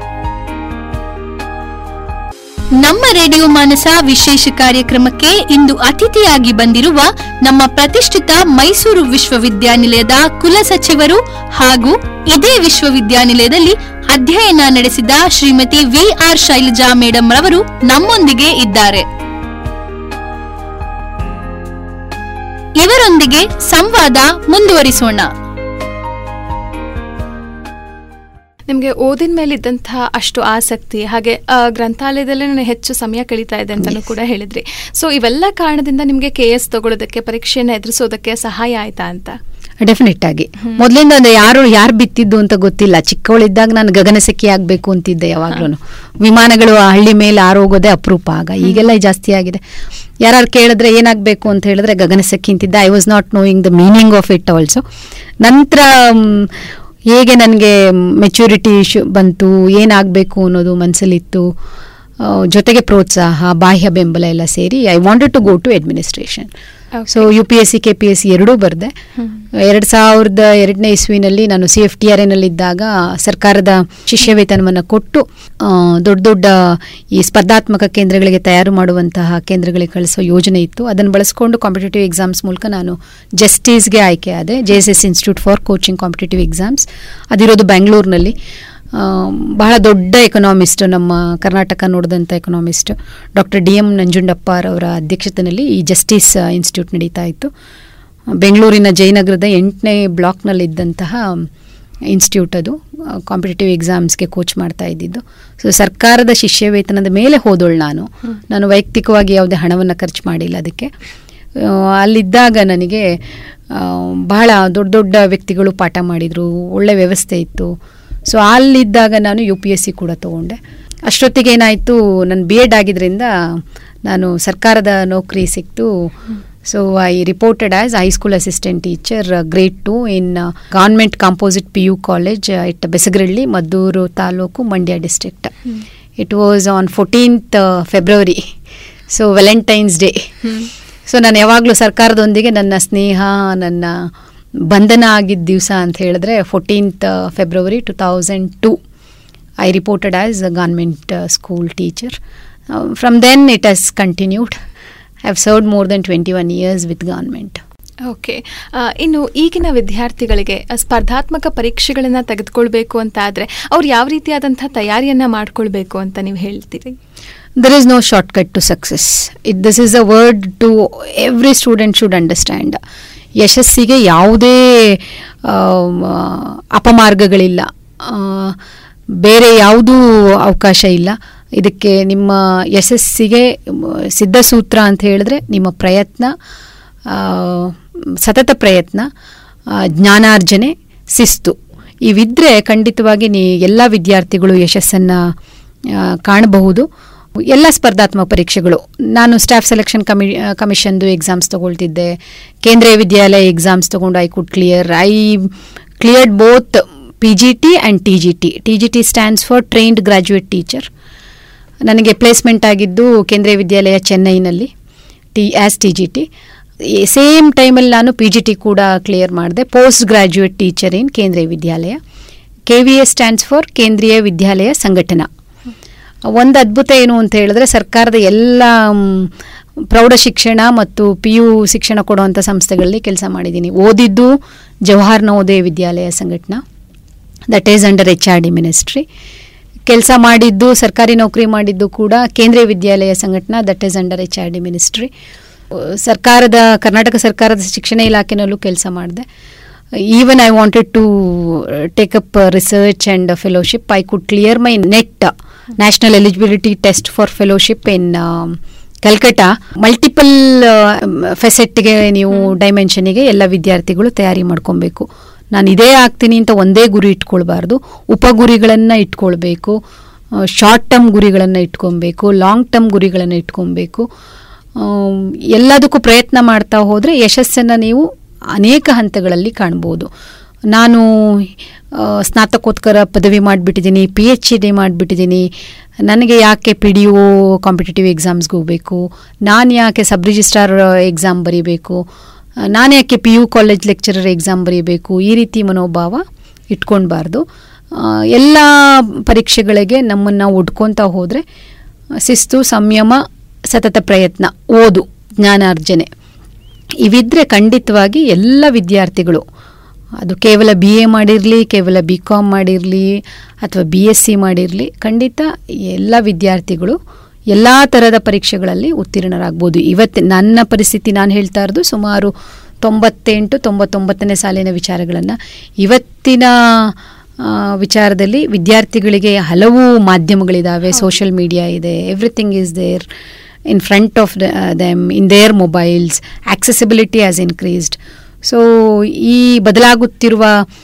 ನಮ್ಮ ರೇಡಿಯೋ ಮಾನಸ ವಿಶೇಷ ಕಾರ್ಯಕ್ರಮಕ್ಕೆ ಇಂದು ಅತಿಥಿಯಾಗಿ ಬಂದಿರುವ ನಮ್ಮ ಪ್ರತಿಷ್ಠಿತ ಮೈಸೂರು ವಿಶ್ವವಿದ್ಯಾನಿಲಯದ ಕುಲಸಚಿವರು ಹಾಗೂ ಇದೇ ವಿಶ್ವವಿದ್ಯಾನಿಲಯದಲ್ಲಿ ಅಧ್ಯಯನ ನಡೆಸಿದ ಶ್ರೀಮತಿ VR ಶೈಲಜಾ ಮೇಡಂ ರವರು ನಮ್ಮೊಂದಿಗೆ ಇದ್ದಾರೆ. ಇವರೊಂದಿಗೆ ಸಂವಾದ ಮುಂದುವರಿಸೋಣ. ನಿಮಗೆ ಓದಿನ ಮೇಲೆ ಇದ್ದಂತಹ ಅಷ್ಟು ಆಸಕ್ತಿ, ಹಾಗೆ ಗ್ರಂಥಾಲಯದಲ್ಲೇ ನಾನು ಹೆಚ್ಚು ಸಮಯ ಕಳೀತಾ ಇದ್ದೆ ಅಂತಲೂ ಕೂಡ ಹೇಳಿದ್ರಿ. ಸೊ ಇವೆಲ್ಲ ಕಾರಣದಿಂದ ನಿಮಗೆ KS ತಗೊಳ್ಳೋದಕ್ಕೆ, ಪರೀಕ್ಷೆಯನ್ನು ಎದುರಿಸೋದಕ್ಕೆ ಸಹಾಯ ಆಯ್ತಾ ಅಂತ? ಡೆಫಿನೆಟ್ ಆಗಿ. ಮೊದಲಿಂದ ಯಾರು ಬಿತ್ತಿದ್ದು ಅಂತ ಗೊತ್ತಿಲ್ಲ. ಚಿಕ್ಕವಳಿದ್ದಾಗ ನಾನು ಗಗನಸಖಿ ಆಗಬೇಕು ಅಂತಿದ್ದೆ ಯಾವಾಗ್ಲೂ. ವಿಮಾನಗಳು ಹಳ್ಳಿ ಮೇಲೆ ಆರೋಗೋದೇ ಅಪರೂಪ. ಆಗ ಈಗೆಲ್ಲ ಜಾಸ್ತಿ ಆಗಿದೆ. ಯಾರು ಕೇಳಿದ್ರೆ ಏನಾಗಬೇಕು ಅಂತ ಹೇಳಿದ್ರೆ ಗಗನಸಖಿ ಅಂತಿದ್ದೆ. I was not knowing the meaning of it also. ನಂತರ ಹೇಗೆ ನನಗೆ ಮೆಚ್ಯೂರಿಟಿ ಬಂತು, ಏನಾಗಬೇಕು ಅನ್ನೋದು ಮನಸ್ಸಲ್ಲಿತ್ತು, ಜೊತೆಗೆ ಪ್ರೋತ್ಸಾಹ, ಬಾಹ್ಯ ಬೆಂಬಲ ಎಲ್ಲ ಸೇರಿ I wanted to go to administration. So UPSC KPSC ಎರಡೂ ಬರೆದೆ. 2002 ಇಸ್ವಿನಲ್ಲಿ ನಾನು CFTRAನಲ್ಲಿದ್ದಾಗ ಸರ್ಕಾರದ ಶಿಷ್ಯ ವೇತನವನ್ನು ಕೊಟ್ಟು ದೊಡ್ಡ ದೊಡ್ಡ ಈ ಸ್ಪರ್ಧಾತ್ಮಕ ಕೇಂದ್ರಗಳಿಗೆ ತಯಾರು ಮಾಡುವಂತಹ ಕೇಂದ್ರಗಳಿಗೆ ಕಳಿಸೋ ಯೋಜನೆ ಇತ್ತು. ಅದನ್ನು ಬಳಸ್ಕೊಂಡು ಕಾಂಪಿಟೇಟಿವ್ ಎಕ್ಸಾಮ್ಸ್ ಮೂಲಕ ನಾನು ಜಸ್ಟಿಸ್ಗೆ ಆಯ್ಕೆ ಆದೆ. JSS institute for coaching competitive exams, ಅದಿರೋದು ಬೆಂಗಳೂರಿನಲ್ಲಿ. ಬಹಳ ದೊಡ್ಡ ಎಕನಾಮಿಸ್ಟ್, ನಮ್ಮ ಕರ್ನಾಟಕ ನೋಡಿದಂಥ ಎಕನಾಮಿಸ್ಟ್ ಡಾಕ್ಟರ್ DM ನಂಜುಂಡಪ್ಪರವರ ಅಧ್ಯಕ್ಷತೆಯಲ್ಲಿ ಈ ಜಸ್ಟಿಸ್ ಇನ್ಸ್ಟಿಟ್ಯೂಟ್ ನಡೀತಾ ಇತ್ತು. ಬೆಂಗಳೂರಿನ ಜಯನಗರದ 8ನೇ ಬ್ಲಾಕ್ನಲ್ಲಿದ್ದಂತಹ ಇನ್ಸ್ಟಿಟ್ಯೂಟ್ ಅದು. ಕಾಂಪಿಟೇಟಿವ್ ಎಕ್ಸಾಮ್ಸ್ಗೆ ಕೋಚ್ ಮಾಡ್ತಾ ಇದ್ದಿದ್ದು. ಸೊ ಸರ್ಕಾರದ ಶಿಷ್ಯ ವೇತನದ ಮೇಲೆ ಹೋದೋಳು ನಾನು ವೈಯಕ್ತಿಕವಾಗಿ ಯಾವುದೇ ಹಣವನ್ನು ಖರ್ಚು ಮಾಡಿಲ್ಲ ಅದಕ್ಕೆ. ಅಲ್ಲಿದ್ದಾಗ ನನಗೆ ಬಹಳ ದೊಡ್ಡ ದೊಡ್ಡ ವ್ಯಕ್ತಿಗಳು ಪಾಠ ಮಾಡಿದರು, ಒಳ್ಳೆ ವ್ಯವಸ್ಥೆ ಇತ್ತು. ಸೊ ಅಲ್ಲಿದ್ದಾಗ ನಾನು UPSC ಕೂಡ ತೊಗೊಂಡೆ. ಅಷ್ಟೊತ್ತಿಗೆ ಏನಾಯಿತು, ನನ್ನ BEd ಆಗಿದ್ದರಿಂದ ನಾನು ಸರ್ಕಾರದ ನೌಕರಿ ಸಿಕ್ತು. So I reported as high school assistant teacher grade 2 in government composite PU college at Besagarahalli, Maddur taluk, Mandya district. It was on 14th February, so Valentine's Day. So ನಾನು ಯಾವಾಗಲೂ ಸರ್ಕಾರದೊಂದಿಗೆ ನನ್ನ ಸ್ನೇಹ, ನನ್ನ ಬಂಧನ ಆಗಿದ್ದ ದಿವಸ ಅಂತ ಹೇಳಿದ್ರೆ 14th February 2002 I reported as a government school teacher. From then it has continued. I have served more than 21 years with government. Okay. ಇನ್ನು ಈಗಿನ ವಿದ್ಯಾರ್ಥಿಗಳಿಗೆ ಸ್ಪರ್ಧಾತ್ಮಕ ಪರೀಕ್ಷೆಗಳನ್ನು ತೆಗೆದುಕೊಳ್ಬೇಕು ಅಂತ ಆದರೆ ಅವ್ರು ಯಾವ ರೀತಿಯಾದಂಥ ತಯಾರಿಯನ್ನು ಮಾಡ್ಕೊಳ್ಬೇಕು ಅಂತ ನೀವು ಹೇಳ್ತೀರಿ? There is no shortcut to success. This is a word to every student should understand. ಯಶಸ್ಸಿಗೆ ಯಾವುದೇ ಅಪಮಾರ್ಗಗಳಿಲ್ಲ, ಬೇರೆ ಯಾವುದೂ ಅವಕಾಶ ಇಲ್ಲ. ಇದಕ್ಕೆ ನಿಮ್ಮ ಯಶಸ್ಸಿಗೆ ಸಿದ್ಧಸೂತ್ರ ಅಂತ ಹೇಳಿದ್ರೆ ನಿಮ್ಮ ಪ್ರಯತ್ನ, ಸತತ ಪ್ರಯತ್ನ, ಜ್ಞಾನಾರ್ಜನೆ, ಶಿಸ್ತು. ಇವಿದ್ರೆ ಖಂಡಿತವಾಗಿ ಎಲ್ಲ ವಿದ್ಯಾರ್ಥಿಗಳು ಯಶಸ್ಸನ್ನು ಕಾಣಬಹುದು. ಎಲ್ಲ ಸ್ಪರ್ಧಾತ್ಮಕ ಪರೀಕ್ಷೆಗಳು. ನಾನು ಸ್ಟಾಫ್ ಸೆಲೆಕ್ಷನ್ ಕಮಿಷನ್ದು ಎಕ್ಸಾಮ್ಸ್ ತೊಗೊಳ್ತಿದ್ದೆ, ಕೇಂದ್ರೀಯ ವಿದ್ಯಾಲಯ ಎಕ್ಸಾಮ್ಸ್ ತೊಗೊಂಡು I cleared both PGT and TGT. TGT stands for trained graduate teacher. ನನಗೆ ಪ್ಲೇಸ್ಮೆಂಟ್ ಆಗಿದ್ದು ಕೇಂದ್ರೀಯ ವಿದ್ಯಾಲಯ ಚೆನ್ನೈನಲ್ಲಿ ಆ್ಯಸ್ TGT. ಸೇಮ್ ಟೈಮಲ್ಲಿ ನಾನು PGT ಕೂಡ ಕ್ಲಿಯರ್ ಮಾಡಿದೆ, ಪೋಸ್ಟ್ ಗ್ರ್ಯಾಜುಯೇಟ್ ಟೀಚರ್ ಇನ್ ಕೇಂದ್ರೀಯ ವಿದ್ಯಾಲಯ. KVA ಸ್ಟ್ಯಾಂಡ್ಸ್ ಫಾರ್ ಕೇಂದ್ರೀಯ ವಿದ್ಯಾಲಯ ಸಂಘಟನಾ. ಒಂದು ಅದ್ಭುತ ಏನು ಅಂತ ಹೇಳಿದ್ರೆ, ಸರ್ಕಾರದ ಎಲ್ಲ ಪ್ರೌಢ ಶಿಕ್ಷಣ ಮತ್ತು PU ಶಿಕ್ಷಣ ಕೊಡುವಂಥ ಸಂಸ್ಥೆಗಳಲ್ಲಿ ಕೆಲಸ ಮಾಡಿದ್ದೀನಿ. ಓದಿದ್ದು Jawahar Navodaya Vidyalaya Sangathan, that is under HRD ministry. ಕೆಲಸ ಮಾಡಿದ್ದು, ಸರ್ಕಾರಿ ನೌಕರಿ ಮಾಡಿದ್ದು ಕೂಡ Kendriya Vidyalaya Sangathan, that is under HRD ministry. Karnataka ಸರ್ಕಾರದ ಶಿಕ್ಷಣ ಇಲಾಖೆನಲ್ಲೂ ಕೆಲಸ ಮಾಡಿದೆ. Even I wanted to take up research and fellowship. I could clear my NET national eligibility test for fellowship in Calcutta. Multiple ಫೆಸೆಟ್ಗೆ ನೀವು ಡೈಮೆನ್ಷನಿಗೆ ಎಲ್ಲ ವಿದ್ಯಾರ್ಥಿಗಳು ತಯಾರಿ ಮಾಡ್ಕೊಬೇಕು. ನಾನು ಇದೇ ಆಗ್ತೀನಿ ಅಂತ ಒಂದೇ ಗುರಿ ಇಟ್ಕೊಳ್ಬಾರ್ದು, ಉಪಗುರಿಗಳನ್ನು ಇಟ್ಕೊಳ್ಬೇಕು, ಶಾರ್ಟ್ ಟರ್ಮ್ ಗುರಿಗಳನ್ನು ಇಟ್ಕೊಬೇಕು, ಲಾಂಗ್ ಟರ್ಮ್ ಗುರಿಗಳನ್ನು ಇಟ್ಕೊಬೇಕು. ಎಲ್ಲದಕ್ಕೂ ಪ್ರಯತ್ನ ಮಾಡ್ತಾ ಹೋದರೆ ಯಶಸ್ಸನ್ನು ನೀವು ಅನೇಕ ಹಂತಗಳಲ್ಲಿ ಕಾಣ್ಬೋದು. ನಾನು ಸ್ನಾತಕೋತ್ತರ ಪದವಿ ಮಾಡಿಬಿಟ್ಟಿದ್ದೀನಿ, PhD ಮಾಡಿಬಿಟ್ಟಿದ್ದೀನಿ. ನನಗೆ ಯಾಕೆ PDO ಕಾಂಪಿಟೇಟಿವ್ ಎಕ್ಸಾಮ್ಸ್ಗೆ ಹೋಗಬೇಕು, ನಾನು ಯಾಕೆ ಸಬ್ ರಿಜಿಸ್ಟ್ರಾರ್ ಎಕ್ಸಾಮ್ ಬರೀಬೇಕು, ನಾನು ಯಾಕೆ PU ಕಾಲೇಜ್ ಲೆಕ್ಚರರ್ ಎಕ್ಸಾಮ್ ಬರೀಬೇಕು, ಈ ರೀತಿ ಮನೋಭಾವ ಇಟ್ಕೊಳ್ಬಾರ್ದು. ಎಲ್ಲ ಪರೀಕ್ಷೆಗಳಿಗೆ ನಮ್ಮನ್ನು ಒಡ್ಕೊತಾ ಹೋದರೆ ಶಿಸ್ತು, ಸಂಯಮ, ಸತತ ಪ್ರಯತ್ನ, ಓದು, ಜ್ಞಾನಾರ್ಜನೆ ಇವಿದ್ರೆ ಖಂಡಿತವಾಗಿ ಎಲ್ಲ ವಿದ್ಯಾರ್ಥಿಗಳು, ಅದು ಕೇವಲ BA ಮಾಡಿರಲಿ, ಕೇವಲ BCom ಮಾಡಿರಲಿ ಅಥವಾ BSc ಮಾಡಿರಲಿ, ಖಂಡಿತ ಎಲ್ಲ ವಿದ್ಯಾರ್ಥಿಗಳು ಎಲ್ಲ ಥರದ ಪರೀಕ್ಷೆಗಳಲ್ಲಿ ಉತ್ತೀರ್ಣರಾಗ್ಬೋದು. ಇವತ್ತು ನನ್ನ ಪರಿಸ್ಥಿತಿ ನಾನು ಹೇಳ್ತಾ ಇರೋದು ಸುಮಾರು 98-99ನೇ ಸಾಲಿನ ವಿಚಾರಗಳನ್ನು. ಇವತ್ತಿನ ವಿಚಾರದಲ್ಲಿ ವಿದ್ಯಾರ್ಥಿಗಳಿಗೆ ಹಲವು ಮಾಧ್ಯಮಗಳಿದ್ದಾವೆ, ಸೋಷಿಯಲ್ ಮೀಡಿಯಾ ಇದೆ, everything is there in front of them in their mobiles. Accessibility has increased. So ಈ ಬದಲಾಗುತ್ತಿರುವ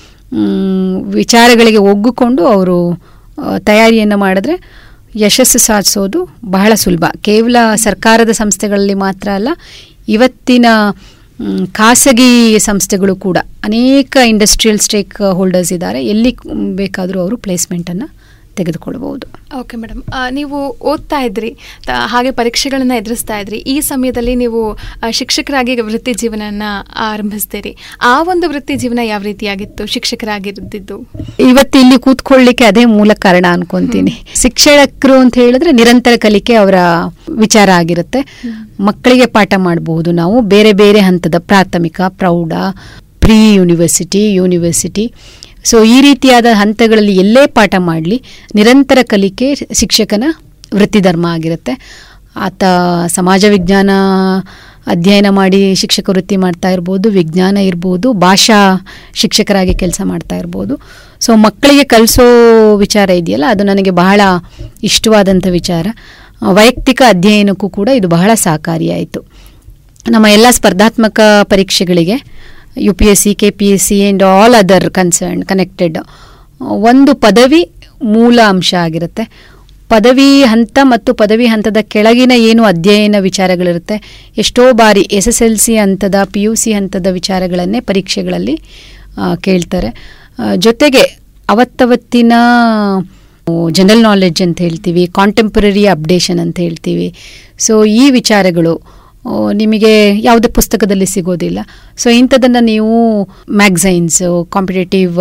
ವಿಚಾರಗಳಿಗೆ ಒಗ್ಗಿಕೊಂಡು ಅವರು ತಯಾರಿಯನ್ನು ಮಾಡಿದ್ರೆ ಯಶಸ್ಸು ಸಾಧಿಸೋದು ಬಹಳ ಸುಲಭ. ಕೇವಲ ಸರ್ಕಾರದ ಸಂಸ್ಥೆಗಳಲ್ಲಿ ಮಾತ್ರ ಅಲ್ಲ, ಇವತ್ತಿನ ಖಾಸಗಿ ಸಂಸ್ಥೆಗಳು ಕೂಡ ಅನೇಕ ಇಂಡಸ್ಟ್ರಿಯಲ್ ಸ್ಟೇಕ್ ಹೋಲ್ಡರ್ಸ್ ಇದ್ದಾರೆ. ಎಲ್ಲಿ ಬೇಕಾದರೂ ಅವರು ಪ್ಲೇಸ್ಮೆಂಟನ್ನು ತೆಗೆದುಕೊಳ್ಬಹುದು. ಓಕೆ ಮೇಡಮ್, ನೀವು ಓದ್ತಾ ಇದ್ರಿ, ಹಾಗೆ ಪರೀಕ್ಷೆಗಳನ್ನು ಎದುರಿಸ್ತಾ ಇದ್ರಿ. ಈ ಸಮಯದಲ್ಲಿ ನೀವು ಶಿಕ್ಷಕರಾಗಿ ವೃತ್ತಿ ಜೀವನನ ಆರಂಭಿಸ್ತೀರಿ. ಆ ಒಂದು ವೃತ್ತಿ ಜೀವನ ಯಾವ ರೀತಿಯಾಗಿತ್ತು ಶಿಕ್ಷಕರಾಗಿದ್ದು? ಇವತ್ತು ಇಲ್ಲಿ ಕೂತ್ಕೊಳ್ಳಿಕ್ಕೆ ಅದೇ ಮೂಲ ಕಾರಣ ಅನ್ಕೊಂತೀನಿ. ಶಿಕ್ಷಕರು ಅಂತ ಹೇಳಿದ್ರೆ ನಿರಂತರ ಕಲಿಕೆ ಅವರ ವಿಚಾರ ಆಗಿರುತ್ತೆ. ಮಕ್ಕಳಿಗೆ ಪಾಠ ಮಾಡಬಹುದು ನಾವು ಬೇರೆ ಬೇರೆ ಹಂತದ, ಪ್ರಾಥಮಿಕ, ಪ್ರೌಢ, ಪ್ರೀ ಯೂನಿವರ್ಸಿಟಿ. ಸೊ ಈ ರೀತಿಯಾದ ಹಂತಗಳಲ್ಲಿ ಎಲ್ಲೇ ಪಾಠ ಮಾಡಲಿ, ನಿರಂತರ ಕಲಿಕೆ ಶಿಕ್ಷಕನ ವೃತ್ತಿಧರ್ಮ ಆಗಿರುತ್ತೆ. ಆತ ಸಮಾಜ ವಿಜ್ಞಾನ ಅಧ್ಯಯನ ಮಾಡಿ ಶಿಕ್ಷಕ ವೃತ್ತಿ ಮಾಡ್ತಾ ಇರ್ಬೋದು, ವಿಜ್ಞಾನ ಇರ್ಬೋದು, ಭಾಷಾ ಶಿಕ್ಷಕರಾಗಿ ಕೆಲಸ ಮಾಡ್ತಾ ಇರ್ಬೋದು. ಸೊ ಮಕ್ಕಳಿಗೆ ಕಲಿಸೋ ವಿಚಾರ ಇದೆಯಲ್ಲ, ಅದು ನನಗೆ ಬಹಳ ಇಷ್ಟವಾದಂಥ ವಿಚಾರ. ವೈಯಕ್ತಿಕ ಅಧ್ಯಯನಕ್ಕೂ ಕೂಡ ಇದು ಬಹಳ ಸಹಕಾರಿಯಾಯಿತು. ನಮ್ಮ ಎಲ್ಲ ಸ್ಪರ್ಧಾತ್ಮಕ ಪರೀಕ್ಷೆಗಳಿಗೆ UPSC, KPSC and all other connected ಒಂದು ಪದವಿ ಮೂಲ ಅಂಶ ಆಗಿರುತ್ತೆ. ಪದವಿ ಹಂತ ಮತ್ತು ಪದವಿ ಹಂತದ ಕೆಳಗಿನ ಏನು ಅಧ್ಯಯನ ವಿಚಾರಗಳಿರುತ್ತೆ, ಎಷ್ಟೋ ಬಾರಿ SSLC ಹಂತದ, PUC ಹಂತದ ವಿಚಾರಗಳನ್ನೇ ಪರೀಕ್ಷೆಗಳಲ್ಲಿ ಕೇಳ್ತಾರೆ. ಜೊತೆಗೆ ಅವತ್ತವತ್ತಿನ ಜನರಲ್ ನಾಲೆಡ್ಜ್ ಅಂತ ಹೇಳ್ತೀವಿ, ಕಾಂಟೆಂಪರರಿ ಅಪ್ಡೇಷನ್ ಅಂತ ಹೇಳ್ತೀವಿ. ಸೊ ಈ ವಿಚಾರಗಳು ನಿಮಗೆ ಯಾವುದೇ ಪುಸ್ತಕದಲ್ಲಿ ಸಿಗೋದಿಲ್ಲ. ಸೊ ಇಂಥದನ್ನು ನೀವು ಮ್ಯಾಗಝೈನ್ಸು, ಕಾಂಪಿಟೇಟಿವ್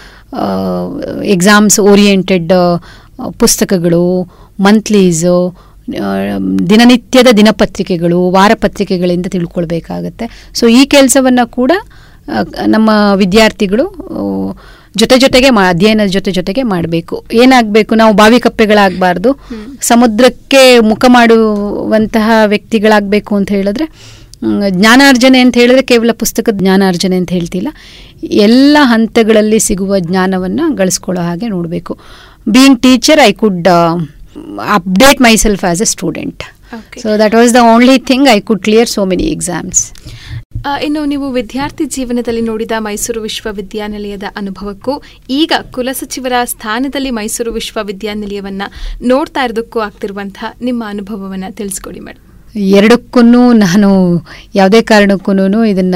ಎಕ್ಸಾಮ್ಸ್ ಓರಿಯೆಂಟೆಡ್ ಪುಸ್ತಕಗಳು, ಮಂತ್ಲೀಸು, ದಿನನಿತ್ಯದ ದಿನಪತ್ರಿಕೆಗಳು, ವಾರಪತ್ರಿಕೆಗಳಿಂದ ತಿಳ್ಕೊಳ್ಬೇಕಾಗತ್ತೆ. ಸೊ ಈ ಕೆಲಸವನ್ನು ಕೂಡ ನಮ್ಮ ವಿದ್ಯಾರ್ಥಿಗಳು ಜೊತೆಗೆ ಅಧ್ಯಯನದ ಜೊತೆಗೆ ಮಾಡಬೇಕು. ಏನಾಗಬೇಕು, ನಾವು ಬಾವಿ ಕಪ್ಪೆಗಳಾಗಬಾರ್ದು, ಸಮುದ್ರಕ್ಕೆ ಮುಖ ಮಾಡುವಂತಹ ವ್ಯಕ್ತಿಗಳಾಗಬೇಕು ಅಂತ ಹೇಳಿದ್ರೆ, ಜ್ಞಾನಾರ್ಜನೆ ಅಂತ ಹೇಳಿದ್ರೆ ಕೇವಲ ಪುಸ್ತಕದ ಜ್ಞಾನಾರ್ಜನೆ ಅಂತ ಹೇಳ್ತಿಲ್ಲ, ಎಲ್ಲ ಹಂತಗಳಲ್ಲಿ ಸಿಗುವ ಜ್ಞಾನವನ್ನು ಗಳಿಸ್ಕೊಳ್ಳೋ ಹಾಗೆ ನೋಡಬೇಕು. Being teacher, I could update myself as a student. So that was the only thing I could clear so many exams. ಇನ್ನು ನೀವು ವಿದ್ಯಾರ್ಥಿ ಜೀವನದಲ್ಲಿ ನೋಡಿದ ಮೈಸೂರು ವಿಶ್ವವಿದ್ಯಾನಿಲಯದ ಅನುಭವಕ್ಕೂ ಈಗ ಕುಲಸಚಿವರ ಸ್ಥಾನದಲ್ಲಿ ಮೈಸೂರು ವಿಶ್ವವಿದ್ಯಾನಿಲಯವನ್ನ ನೋಡ್ತಾ ಇರೋದಕ್ಕೂ ಆಗ್ತಿರುವಂತಹ ನಿಮ್ಮ ಅನುಭವವನ್ನ ತಿಳಿಸ್ಕೊಡಿ ಮೇಡಮ್. ಎರಡಕ್ಕೂ ನಾನು ಯಾವುದೇ ಕಾರಣಕ್ಕೂ ಇದನ್ನ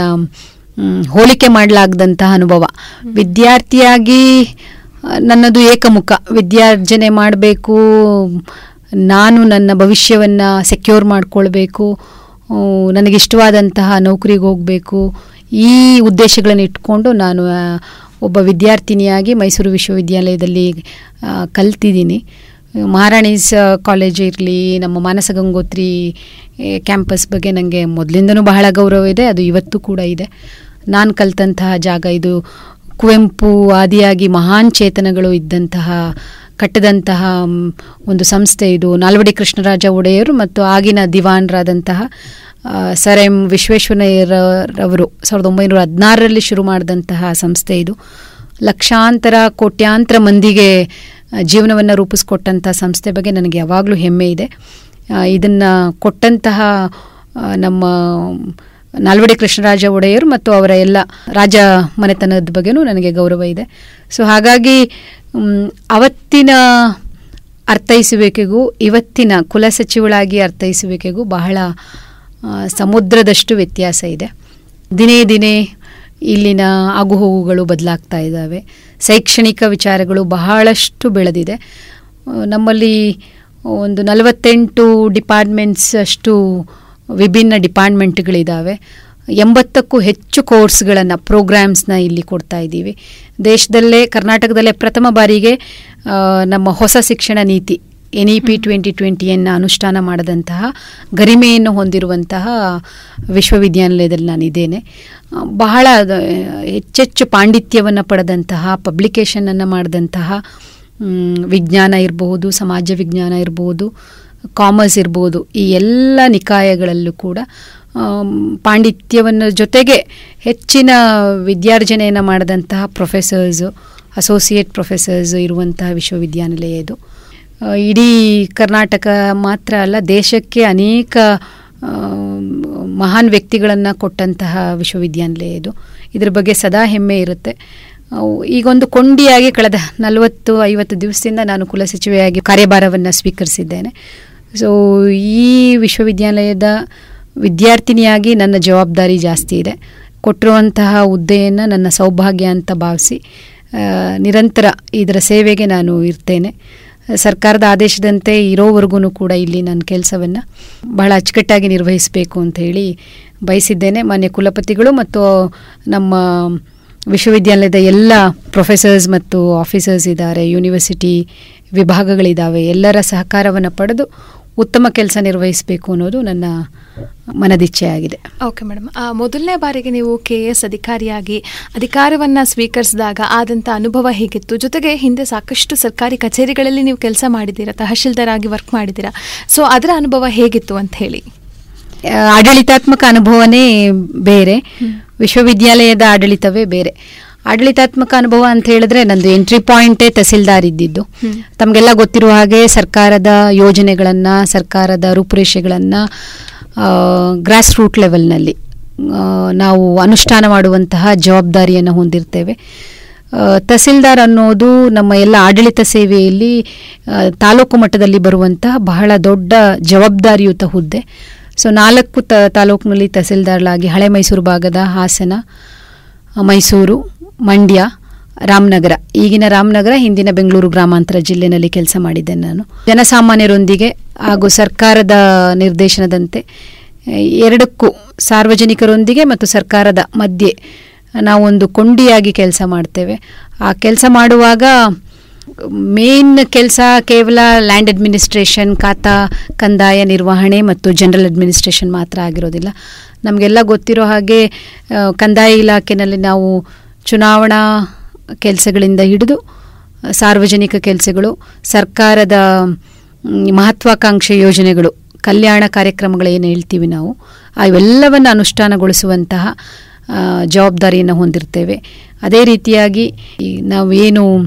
ಹೋಲಿಕೆ ಮಾಡಲಾಗದಂತಹ ಅನುಭವ. ವಿದ್ಯಾರ್ಥಿಯಾಗಿ ನನ್ನದು ಏಕಮುಖ, ವಿದ್ಯಾರ್ಜನೆ ಮಾಡಬೇಕು, ನಾನು ನನ್ನ ಭವಿಷ್ಯವನ್ನು ಸೆಕ್ಯೂರ್ ಮಾಡಿಕೊಳ್ಬೇಕು, ನನಗಿಷ್ಟವಾದಂತಹ ನೌಕರಿಗೆ ಹೋಗಬೇಕು, ಈ ಉದ್ದೇಶಗಳನ್ನು ಇಟ್ಕೊಂಡು ನಾನು ಒಬ್ಬ ವಿದ್ಯಾರ್ಥಿನಿಯಾಗಿ ಮೈಸೂರು ವಿಶ್ವವಿದ್ಯಾಲಯದಲ್ಲಿ ಕಲ್ತಿದ್ದೀನಿ. ಮಹಾರಾಣೀಸ್ ಕಾಲೇಜ್ ಇರಲಿ, ನಮ್ಮ ಮಾನಸ ಗಂಗೋತ್ರಿ ಕ್ಯಾಂಪಸ್ ಬಗ್ಗೆ ನನಗೆ ಮೊದಲಿಂದನೂ ಬಹಳ ಗೌರವ ಇದೆ, ಅದು ಇವತ್ತು ಕೂಡ ಇದೆ. ನಾನು ಕಲ್ತಂತಹ ಜಾಗ ಇದು. ಕುವೆಂಪು ಆದಿಯಾಗಿ ಮಹಾನ್ ಚೇತನಗಳು ಇದ್ದಂತಹ ಕಟ್ಟದಂತಹ ಒಂದು ಸಂಸ್ಥೆ ಇದು. ನಾಲ್ವಡಿ ಕೃಷ್ಣರಾಜ ಒಡೆಯರು ಮತ್ತು ಆಗಿನ ದಿವಾನರಾದಂತಹ ಸರ್ ಎಂ ವಿಶ್ವೇಶ್ವರಯ್ಯರವರು 1916ರಲ್ಲಿ ಶುರು ಮಾಡಿದಂತಹ ಸಂಸ್ಥೆ ಇದು. ಲಕ್ಷಾಂತರ ಕೋಟ್ಯಾಂತರ ಮಂದಿಗೆ ಜೀವನವನ್ನು ರೂಪಿಸ್ಕೊಟ್ಟಂಥ ಸಂಸ್ಥೆ ಬಗ್ಗೆ ನನಗೆ ಯಾವಾಗಲೂ ಹೆಮ್ಮೆ ಇದೆ. ಇದನ್ನು ಕೊಟ್ಟಂತಹ ನಮ್ಮ ನಾಲ್ವಡಿ ಕೃಷ್ಣರಾಜ ಒಡೆಯರು ಮತ್ತು ಅವರ ಎಲ್ಲ ರಾಜ ಮನೆತನದ ಬಗ್ಗೆನೂ ನನಗೆ ಗೌರವ ಇದೆ. ಸೊ ಹಾಗಾಗಿ ಅವತ್ತಿನ ಅರ್ಥೈಸುವಿಕೆಗೂ ಇವತ್ತಿನ ಕುಲಸಚಿವಳಾಗಿ ಅರ್ಥೈಸುವಿಕೆಗೂ ಬಹಳ ಸಮುದ್ರದಷ್ಟು ವ್ಯತ್ಯಾಸ ಇದೆ. ದಿನೇ ದಿನೇ ಇಲ್ಲಿನ ಆಗುಹೋಗುಗಳು ಬದಲಾಗ್ತಾ ಇದ್ದಾವೆ. ಶೈಕ್ಷಣಿಕ ವಿಚಾರಗಳು ಬಹಳಷ್ಟು ಬೆಳೆದಿದೆ. ನಮ್ಮಲ್ಲಿ ಒಂದು 48 ಡಿಪಾರ್ಟ್ಮೆಂಟ್ಸ್ ಅಷ್ಟು ವಿಭಿನ್ನ ಡಿಪಾರ್ಟ್ಮೆಂಟ್ಗಳಿದ್ದಾವೆ. 80ಕ್ಕೂ ಹೆಚ್ಚು ಕೋರ್ಸ್ಗಳನ್ನು, ಪ್ರೋಗ್ರಾಮ್ಸ್ನ ಇಲ್ಲಿ ಕೊಡ್ತಾ ಇದ್ದೀವಿ. ದೇಶದಲ್ಲೇ, ಕರ್ನಾಟಕದಲ್ಲೇ ಪ್ರಥಮ ಬಾರಿಗೆ ನಮ್ಮ ಹೊಸ ಶಿಕ್ಷಣ ನೀತಿ NEP 2020 ಅನುಷ್ಠಾನ ಮಾಡಿದಂತಹ ಗರಿಮೆಯನ್ನು ಹೊಂದಿರುವಂತಹ ವಿಶ್ವವಿದ್ಯಾನಿಲಯದಲ್ಲಿ ನಾನಿದ್ದೇನೆ. ಬಹಳ ಹೆಚ್ಚೆಚ್ಚು ಪಾಂಡಿತ್ಯವನ್ನು ಪಡೆದಂತಹ, ಪಬ್ಲಿಕೇಷನನ್ನು ಮಾಡಿದಂತಹ ವಿಜ್ಞಾನ ಇರಬಹುದು, ಸಮಾಜ ವಿಜ್ಞಾನ ಇರಬಹುದು, ಕಾಮರ್ಸ್ ಇರ್ಬೋದು, ಈ ಎಲ್ಲ ನಿಕಾಯಗಳಲ್ಲೂ ಕೂಡ ಪಾಂಡಿತ್ಯವನ್ನು ಜೊತೆಗೆ ಹೆಚ್ಚಿನ ವಿದ್ಯಾರ್ಜನೆಯನ್ನು ಮಾಡಿದಂತಹ ಪ್ರೊಫೆಸರ್ಸು, ಅಸೋಸಿಯೇಟ್ ಪ್ರೊಫೆಸರ್ಸ್ ಇರುವಂತಹ ವಿಶ್ವವಿದ್ಯಾನಿಲಯ ಇದು. ಇಡೀ ಕರ್ನಾಟಕ ಮಾತ್ರ ಅಲ್ಲ, ದೇಶಕ್ಕೆ ಅನೇಕ ಮಹಾನ್ ವ್ಯಕ್ತಿಗಳನ್ನು ಕೊಟ್ಟಂತಹ ವಿಶ್ವವಿದ್ಯಾನಿಲಯ ಇದು. ಇದರ ಬಗ್ಗೆ ಸದಾ ಹೆಮ್ಮೆ ಇರುತ್ತೆ. ಈಗೊಂದು ಕೊಂಡಿಯಾಗಿ ಕಳೆದ 40-50 ದಿವಸದಿಂದ ನಾನು ಕುಲಸಚಿವೆಯಾಗಿ ಕಾರ್ಯಭಾರವನ್ನು ಸ್ವೀಕರಿಸಿದ್ದೇನೆ. ಸೊ ಈ ವಿಶ್ವವಿದ್ಯಾಲಯದ ವಿದ್ಯಾರ್ಥಿನಿಯಾಗಿ ನನ್ನ ಜವಾಬ್ದಾರಿ ಜಾಸ್ತಿ ಇದೆ. ಕೊಟ್ಟಿರುವಂತಹ ಹುದ್ದೆಯನ್ನು ನನ್ನ ಸೌಭಾಗ್ಯ ಅಂತ ಭಾವಿಸಿ ನಿರಂತರ ಇದರ ಸೇವೆಗೆ ನಾನು ಇರ್ತೇನೆ. ಸರ್ಕಾರದ ಆದೇಶದಂತೆ ಇರೋವರೆಗೂ ಕೂಡ ಇಲ್ಲಿ ನನ್ನ ಕೆಲಸವನ್ನು ಬಹಳ ಅಚ್ಚುಕಟ್ಟಾಗಿ ನಿರ್ವಹಿಸಬೇಕು ಅಂತ ಹೇಳಿ ಬಯಸಿದ್ದೇನೆ. ಮಾನ್ಯ ಕುಲಪತಿಗಳು ಮತ್ತು ನಮ್ಮ ವಿಶ್ವವಿದ್ಯಾಲಯದ ಎಲ್ಲ ಪ್ರೊಫೆಸರ್ಸ್ ಮತ್ತು ಆಫೀಸರ್ಸ್ ಇದ್ದಾರೆ, ಯೂನಿವರ್ಸಿಟಿ ವಿಭಾಗಗಳಿದ್ದಾವೆ, ಎಲ್ಲರ ಸಹಕಾರವನ್ನು ಪಡೆದು ಉತ್ತಮ ಕೆಲಸ ನಿರ್ವಹಿಸಬೇಕು ಅನ್ನೋದು ನನ್ನ ಮನದಿಚ್ಛೆ ಆಗಿದೆ. ಓಕೆ ಮೇಡಮ್, ಮೊದಲನೇ ಬಾರಿಗೆ ನೀವು KS ಅಧಿಕಾರಿಯಾಗಿ ಅಧಿಕಾರವನ್ನು ಸ್ವೀಕರಿಸಿದಾಗ ಆದಂಥ ಅನುಭವ ಹೇಗಿತ್ತು? ಜೊತೆಗೆ ಹಿಂದೆ ಸಾಕಷ್ಟು ಸರ್ಕಾರಿ ಕಚೇರಿಗಳಲ್ಲಿ ನೀವು ಕೆಲಸ ಮಾಡಿದ್ದೀರಾ, ತಹಶೀಲ್ದಾರ್ ಆಗಿ ವರ್ಕ್ ಮಾಡಿದ್ದೀರಾ. ಸೊ ಅದರ ಅನುಭವ ಹೇಗಿತ್ತು ಅಂತ ಹೇಳಿ. ಆಡಳಿತಾತ್ಮಕ ಅನುಭವನೇ ಬೇರೆ, ವಿಶ್ವವಿದ್ಯಾಲಯದ ಆಡಳಿತವೇ ಬೇರೆ. ಆಡಳಿತಾತ್ಮಕ ಅನುಭವ ಅಂತ ಹೇಳಿದ್ರೆ ನಂದು ಎಂಟ್ರಿ ಪಾಯಿಂಟೇ ತಹಸೀಲ್ದಾರ್ ಇದ್ದಿದ್ದು. ತಮಗೆಲ್ಲ ಗೊತ್ತಿರುವ ಹಾಗೆ ಸರ್ಕಾರದ ಯೋಜನೆಗಳನ್ನು, ಸರ್ಕಾರದ ರೂಪುರೇಷೆಗಳನ್ನು ಗ್ರಾಸ್ ರೂಟ್ ಲೆವೆಲ್ನಲ್ಲಿ ನಾವು ಅನುಷ್ಠಾನ ಮಾಡುವಂತಹ ಜವಾಬ್ದಾರಿಯನ್ನು ಹೊಂದಿರ್ತೇವೆ. ತಹಸೀಲ್ದಾರ್ ಅನ್ನೋದು ನಮ್ಮ ಎಲ್ಲ ಆಡಳಿತ ಸೇವೆಯಲ್ಲಿ ತಾಲೂಕು ಮಟ್ಟದಲ್ಲಿ ಬರುವಂತಹ ಬಹಳ ದೊಡ್ಡ ಜವಾಬ್ದಾರಿಯುತ ಹುದ್ದೆ. ಸೊ 4 ತಾಲೂಕಿನಲ್ಲಿ ತಹಸೀಲ್ದಾರ್ಲಾಗಿ ಹಳೆ ಮೈಸೂರು ಭಾಗದ ಹಾಸನ, ಮೈಸೂರು, ಮಂಡ್ಯ, ರಾಮನಗರ, ಈಗಿನ ರಾಮನಗರ, ಹಿಂದಿನ ಬೆಂಗಳೂರು ಗ್ರಾಮಾಂತರ ಜಿಲ್ಲೆನಲ್ಲಿ ಕೆಲಸ ಮಾಡಿದ್ದೇನೆ. ನಾನು ಜನಸಾಮಾನ್ಯರೊಂದಿಗೆ ಹಾಗೂ ಸರ್ಕಾರದ ನಿರ್ದೇಶನದಂತೆ ಎರಡಕ್ಕೂ ಸಾರ್ವಜನಿಕರೊಂದಿಗೆ ಮತ್ತು ಸರ್ಕಾರದ ಮಧ್ಯೆ ನಾವೊಂದು ಕೊಂಡಿಯಾಗಿ ಕೆಲಸ ಮಾಡ್ತೇವೆ. ಆ ಕೆಲಸ ಮಾಡುವಾಗ ಮೇನ್ ಕೆಲಸ ಕೇವಲ ಲ್ಯಾಂಡ್ ಅಡ್ಮಿನಿಸ್ಟ್ರೇಷನ್, ಖಾತಾ ಕಂದಾಯ ನಿರ್ವಹಣೆ ಮತ್ತು ಜನರಲ್ ಅಡ್ಮಿನಿಸ್ಟ್ರೇಷನ್ ಮಾತ್ರ ಆಗಿರೋದಿಲ್ಲ. ನಮಗೆಲ್ಲ ಗೊತ್ತಿರೋ ಹಾಗೆ ಕಂದಾಯ ಇಲಾಖೆಯಲ್ಲಿ ನಾವು ಚುನಾವಣಾ ಕೆಲಸಗಳಿಂದ ಹಿಡಿದು ಸಾರ್ವಜನಿಕ ಕೆಲಸಗಳು, ಸರ್ಕಾರದ ಮಹತ್ವಾಕಾಂಕ್ಷೆ ಯೋಜನೆಗಳು, ಕಲ್ಯಾಣ ಕಾರ್ಯಕ್ರಮಗಳು ಏನು ಹೇಳ್ತೀವಿ ನಾವು, ಅವೆಲ್ಲವನ್ನು ಅನುಷ್ಠಾನಗೊಳಿಸುವಂತಹ ಜವಾಬ್ದಾರಿಯನ್ನು ಹೊಂದಿರ್ತೇವೆ. ಅದೇ ರೀತಿಯಾಗಿ ನಾವೇನು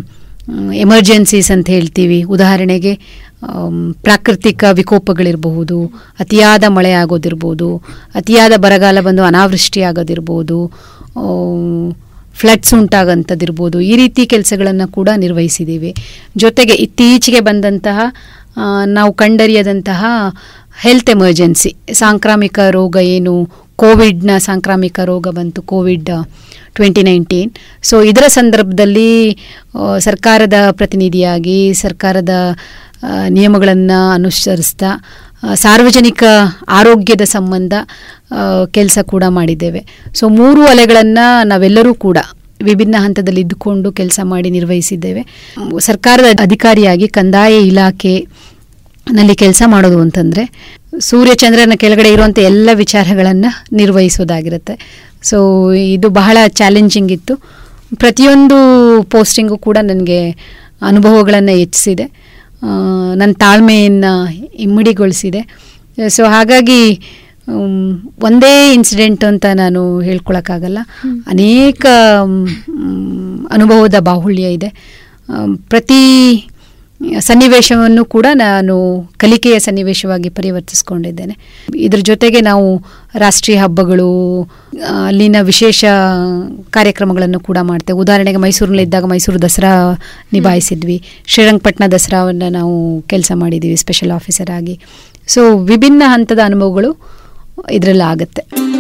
ಎಮರ್ಜೆನ್ಸೀಸ್ ಅಂತ ಹೇಳ್ತೀವಿ. ಉದಾಹರಣೆಗೆ ಪ್ರಾಕೃತಿಕ ವಿಕೋಪಗಳಿರಬಹುದು, ಅತಿಯಾದ ಮಳೆ ಆಗೋದಿರ್ಬೋದು, ಅತಿಯಾದ ಬರಗಾಲ ಬಂದು ಅನಾವೃಷ್ಟಿ ಆಗೋದಿರ್ಬೋದು, ಫ್ಲಡ್ಸ್ ಉಂಟಾಗಂಥದ್ದಿರ್ಬೋದು. ಈ ರೀತಿ ಕೆಲಸಗಳನ್ನು ಕೂಡ ನಿರ್ವಹಿಸಿದ್ದೀವಿ. ಜೊತೆಗೆ ಇತ್ತೀಚೆಗೆ ಬಂದಂತಹ ನಾವು ಕಂಡರಿಯದಂತಹ ಹೆಲ್ತ್ ಎಮರ್ಜೆನ್ಸಿ, ಸಾಂಕ್ರಾಮಿಕ ರೋಗ ಏನು ಕೋವಿಡ್ನ ಸಾಂಕ್ರಾಮಿಕ ರೋಗ ಬಂತು, ಕೋವಿಡ್ 2019. ಸೊ ಇದರ ಸಂದರ್ಭದಲ್ಲಿ ಸರ್ಕಾರದ ಪ್ರತಿನಿಧಿಯಾಗಿ ಸರ್ಕಾರದ ನಿಯಮಗಳನ್ನು ಅನುಸರಿಸ್ತಾ ಸಾರ್ವಜನಿಕ ಆರೋಗ್ಯದ ಸಂಬಂಧ ಕೆಲಸ ಕೂಡ ಮಾಡಿದ್ದೇವೆ. ಸೊ 3 ಅಲೆಗಳನ್ನು ನಾವೆಲ್ಲರೂ ಕೂಡ ವಿಭಿನ್ನ ಹಂತದಲ್ಲಿ ಇದ್ದುಕೊಂಡು ಕೆಲಸ ಮಾಡಿ ನಿರ್ವಹಿಸಿದ್ದೇವೆ. ಸರ್ಕಾರದ ಅಧಿಕಾರಿಯಾಗಿ ಕಂದಾಯ ಇಲಾಖೆನಲ್ಲಿ ಕೆಲಸ ಮಾಡೋದು ಅಂತಂದರೆ ಸೂರ್ಯಚಂದ್ರನ ಕೆಳಗಡೆ ಇರುವಂಥ ಎಲ್ಲ ವಿಚಾರಗಳನ್ನು ನಿರ್ವಹಿಸೋದಾಗಿರುತ್ತೆ. ಸೊ ಇದು ಬಹಳ ಚಾಲೆಂಜಿಂಗ್ ಇತ್ತು. ಪ್ರತಿಯೊಂದು ಪೋಸ್ಟಿಂಗು ಕೂಡ ನನಗೆ ಅನುಭವಗಳನ್ನು ಹೆಚ್ಚಿಸಿದೆ, ನನ್ನ ತಾಳ್ಮೆಯನ್ನು ಇಮ್ಮಡಿಗೊಳಿಸಿದೆ. ಸೊ ಹಾಗಾಗಿ ಒಂದೇ ಇನ್ಸಿಡೆಂಟ್ ಅಂತ ನಾನು ಹೇಳ್ಕೊಳಕ್ಕಾಗಲ್ಲ, ಅನೇಕ ಅನುಭವದ ಬಾಹುಳ್ಯ ಇದೆ. ಪ್ರತಿ ಸನ್ನಿವೇಶವನ್ನು ಕೂಡ ನಾನು ಕಲಿಕೆಯ ಸನ್ನಿವೇಶವಾಗಿ ಪರಿವರ್ತಿಸ್ಕೊಂಡಿದ್ದೇನೆ. ಇದ್ರ ಜೊತೆಗೆ ನಾವು ರಾಷ್ಟ್ರೀಯ ಹಬ್ಬಗಳು, ಅಲ್ಲಿನ ವಿಶೇಷ ಕಾರ್ಯಕ್ರಮಗಳನ್ನು ಕೂಡ ಮಾಡ್ತೇವೆ. ಉದಾಹರಣೆಗೆ ಮೈಸೂರಿನಲ್ಲಿದ್ದಾಗ ಮೈಸೂರು ದಸರಾ ನಿಭಾಯಿಸಿದ್ವಿ, ಶ್ರೀರಂಗಪಟ್ಟಣ ದಸರಾವನ್ನು ನಾವು ಕೆಲಸ ಮಾಡಿದ್ದೀವಿ ಸ್ಪೆಷಲ್ ಆಫೀಸರ್ ಆಗಿ. ಸೊ ವಿಭಿನ್ನ ಹಂತದ ಅನುಭವಗಳು ಇದರಲ್ಲಿ ಆಗುತ್ತೆ.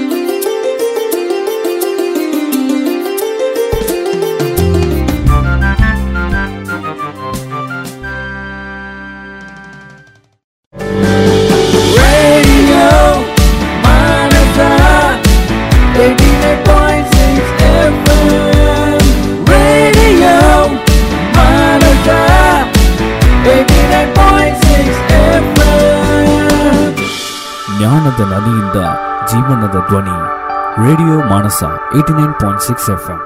ಜ್ಞಾನದ ನದಿಯಿಂದ ಜೀವನದ ಧ್ವನಿ ರೇಡಿಯೋ ಮಾನಸ 89.6 FM.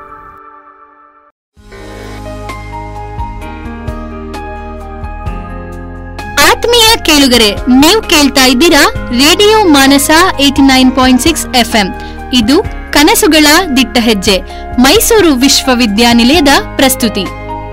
ಆತ್ಮೀಯ ಕೇಳುಗರೆ, ನೀವು ಕೇಳ್ತಾ ಇದ್ದೀರಾ ರೇಡಿಯೋ ಮಾನಸ 89.6 FM. ಇದು ಕನಸುಗಳ ದಿಟ್ಟ ಹೆಜ್ಜೆ, ಮೈಸೂರು ವಿಶ್ವವಿದ್ಯಾನಿಲಯದ ಪ್ರಸ್ತುತಿ.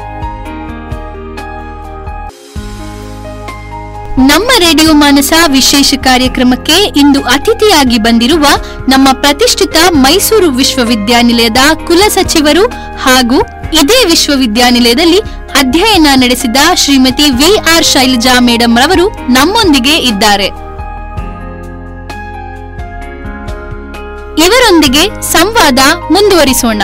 ನಮ್ಮ ರೇಡಿಯೋ ಮಾನಸ ವಿಶೇಷ ಕಾರ್ಯಕ್ರಮಕ್ಕೆ ಇಂದು ಅತಿಥಿಯಾಗಿ ಬಂದಿರುವ ನಮ್ಮ ಪ್ರತಿಷ್ಠಿತ ಮೈಸೂರು ವಿಶ್ವವಿದ್ಯಾನಿಲಯದ ಕುಲಸಚಿವರು ಹಾಗೂ ಇದೇ ವಿಶ್ವವಿದ್ಯಾನಿಲಯದಲ್ಲಿ ಅಧ್ಯಯನ ನಡೆಸಿದ ಶ್ರೀಮತಿ VR ಶೈಲಜಾ ಮೇಡಂ ರವರು ನಮ್ಮೊಂದಿಗೆ ಇದ್ದಾರೆ. ಇವರೊಂದಿಗೆ ಸಂವಾದ ಮುಂದುವರಿಸೋಣ.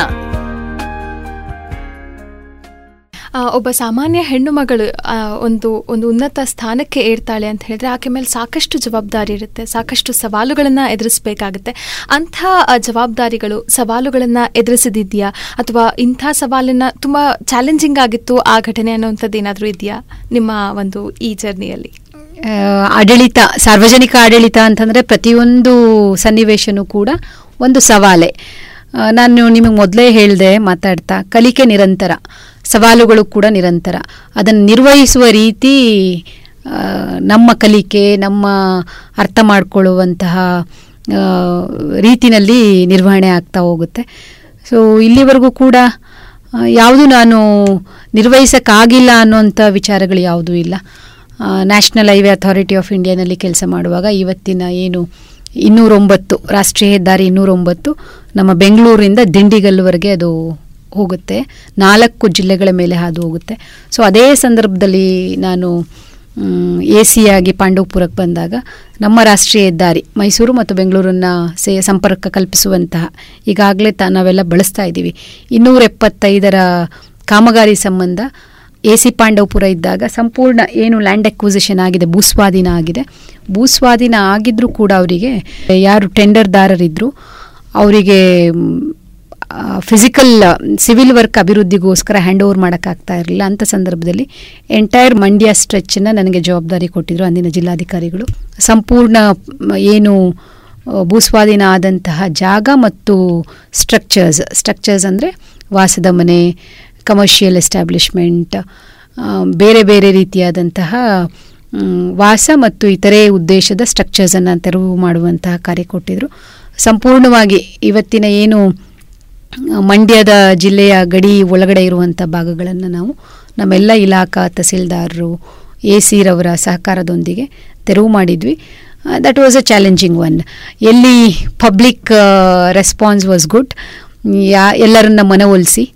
ಒಬ್ಬ ಸಾಮಾನ್ಯ ಹೆಣ್ಣು ಮಗಳು ಒಂದು ಉನ್ನತ ಸ್ಥಾನಕ್ಕೆ ಏರ್ತಾಳೆ ಅಂತ ಹೇಳಿದ್ರೆ ಆಕೆ ಮೇಲೆ ಸಾಕಷ್ಟು ಜವಾಬ್ದಾರಿ ಇರುತ್ತೆ, ಸಾಕಷ್ಟು ಸವಾಲುಗಳನ್ನು ಎದುರಿಸಬೇಕಾಗುತ್ತೆ. ಅಂಥ ಜವಾಬ್ದಾರಿಗಳು, ಸವಾಲುಗಳನ್ನು ಎದುರಿಸಿದೆಯಾ ಅಥವಾ ಇಂಥ ಸವಾಲನ್ನು ತುಂಬ ಚಾಲೆಂಜಿಂಗ್ ಆಗಿತ್ತು ಆ ಘಟನೆ ಅನ್ನೋವಂಥದ್ದು ಏನಾದರೂ ಇದೆಯಾ ನಿಮ್ಮ ಒಂದು ಈ ಜರ್ನಿಯಲ್ಲಿ? ಆಡಳಿತ, ಸಾರ್ವಜನಿಕ ಆಡಳಿತ ಅಂತಂದರೆ ಪ್ರತಿಯೊಂದು ಸನ್ನಿವೇಶನೂ ಕೂಡ ಒಂದು ಸವಾಲೆ. ನಾನು ನಿಮಗೆ ಮೊದಲೇ ಹೇಳಿದೆ ಮಾತಾಡ್ತಾ, ಕಲಿಕೆ ನಿರಂತರ, ಸವಾಲುಗಳು ಕೂಡ ನಿರಂತರ. ಅದನ್ನು ನಿರ್ವಹಿಸುವ ರೀತಿ ನಮ್ಮ ಕಲಿಕೆ, ನಮ್ಮ ಅರ್ಥ ಮಾಡಿಕೊಳ್ಳುವಂತಹ ರೀತಿನಲ್ಲಿ ನಿರ್ವಹಣೆ ಆಗ್ತಾ ಹೋಗುತ್ತೆ. ಸೊ ಇಲ್ಲಿವರೆಗೂ ಕೂಡ ಯಾವುದು ನಾನು ನಿರ್ವಹಿಸೋಕ್ಕಾಗಿಲ್ಲ ಅನ್ನೋಂಥ ವಿಚಾರಗಳು ಯಾವುದೂ ಇಲ್ಲ. ನ್ಯಾಷನಲ್ ಹೈವೇ ಅಥಾರಿಟಿ ಆಫ್ ಇಂಡಿಯಾನಲ್ಲಿ ಕೆಲಸ ಮಾಡುವಾಗ ಇವತ್ತಿನ ಏನು 209 ರಾಷ್ಟ್ರೀಯ ಹೆದ್ದಾರಿ 209 ನಮ್ಮ ಬೆಂಗಳೂರಿಂದ ದಿಂಡಿಗಲ್ವರೆಗೆ ಅದು ಹೋಗುತ್ತೆ, 4 ಜಿಲ್ಲೆಗಳ ಮೇಲೆ ಹಾದು ಹೋಗುತ್ತೆ. ಸೊ ಅದೇ ಸಂದರ್ಭದಲ್ಲಿ ನಾನು AC ಆಗಿ ಪಾಂಡವಪುರಕ್ಕೆ ಬಂದಾಗ ನಮ್ಮ ರಾಷ್ಟ್ರೀಯ ಹೆದ್ದಾರಿ ಮೈಸೂರು ಮತ್ತು ಬೆಂಗಳೂರನ್ನು ಸಂಪರ್ಕ ಕಲ್ಪಿಸುವಂತಹ ಈಗಾಗಲೇ ನಾವೆಲ್ಲ ಬಳಸ್ತಾ ಇದ್ದೀವಿ 275ರ ಕಾಮಗಾರಿ ಸಂಬಂಧ AC ಪಾಂಡವಪುರ ಇದ್ದಾಗ ಸಂಪೂರ್ಣ ಏನು ಲ್ಯಾಂಡ್ ಅಕ್ವಿಸಿಷನ್ ಆಗಿದೆ, ಭೂಸ್ವಾಧೀನ ಆಗಿದೆ. ಭೂಸ್ವಾಧೀನ ಆಗಿದ್ರೂ ಕೂಡ ಅವರಿಗೆ ಯಾರು ಟೆಂಡರ್ದಾರರಿದ್ದರು ಅವರಿಗೆ ಫಿಸಿಕಲ್ ಸಿವಿಲ್ ವರ್ಕ್ ಅಭಿವೃದ್ಧಿಗೋಸ್ಕರ ಹ್ಯಾಂಡ್ ಓವರ್ ಮಾಡೋಕ್ಕಾಗ್ತಾ ಇರಲಿಲ್ಲ. ಅಂಥ ಸಂದರ್ಭದಲ್ಲಿ ಎಂಟೈರ್ ಮಂಡ್ಯ ಸ್ಟ್ರೆಚ್ಚನ್ನು ನನಗೆ ಜವಾಬ್ದಾರಿ ಕೊಟ್ಟಿದ್ದರು ಅಂದಿನ ಜಿಲ್ಲಾಧಿಕಾರಿಗಳು. ಸಂಪೂರ್ಣ ಏನು ಭೂಸ್ವಾಧೀನ ಆದಂತಹ ಜಾಗ ಮತ್ತು ಸ್ಟ್ರಕ್ಚರ್ಸ್ ಅಂದರೆ ವಾಸದ ಮನೆ, ಕಮರ್ಷಿಯಲ್ ಎಸ್ಟಾಬ್ಲಿಷ್ಮೆಂಟ್, ಬೇರೆ ಬೇರೆ ರೀತಿಯಾದಂತಹ ವಾಸ ಮತ್ತು ಇತರೆ ಉದ್ದೇಶದ ಸ್ಟ್ರಕ್ಚರ್ಸನ್ನು ತೆರವು ಮಾಡುವಂತಹ ಕಾರ್ಯ ಕೊಟ್ಟಿದ್ದರು. ಸಂಪೂರ್ಣವಾಗಿ ಇವತ್ತಿನ ಏನು ಮಂಡ್ಯದ ಜಿಲ್ಲೆಯ ಗಡಿ ಒಳಗಡೆ ಇರುವಂಥ ಭಾಗಗಳನ್ನು ನಾವು ನಮ್ಮೆಲ್ಲ ಇಲಾಖಾ ತಹಸೀಲ್ದಾರರು AC ರವರ ಸಹಕಾರದೊಂದಿಗೆ ತೆರವು ಮಾಡಿದ್ವಿ. That was a challenging one. ಎಲ್ಲಿ ಪಬ್ಲಿಕ್ ರೆಸ್ಪಾನ್ಸ್ ವಾಸ್ ಗುಡ್, ಎಲ್ಲರನ್ನ ಮನವೊಲಿಸಿ,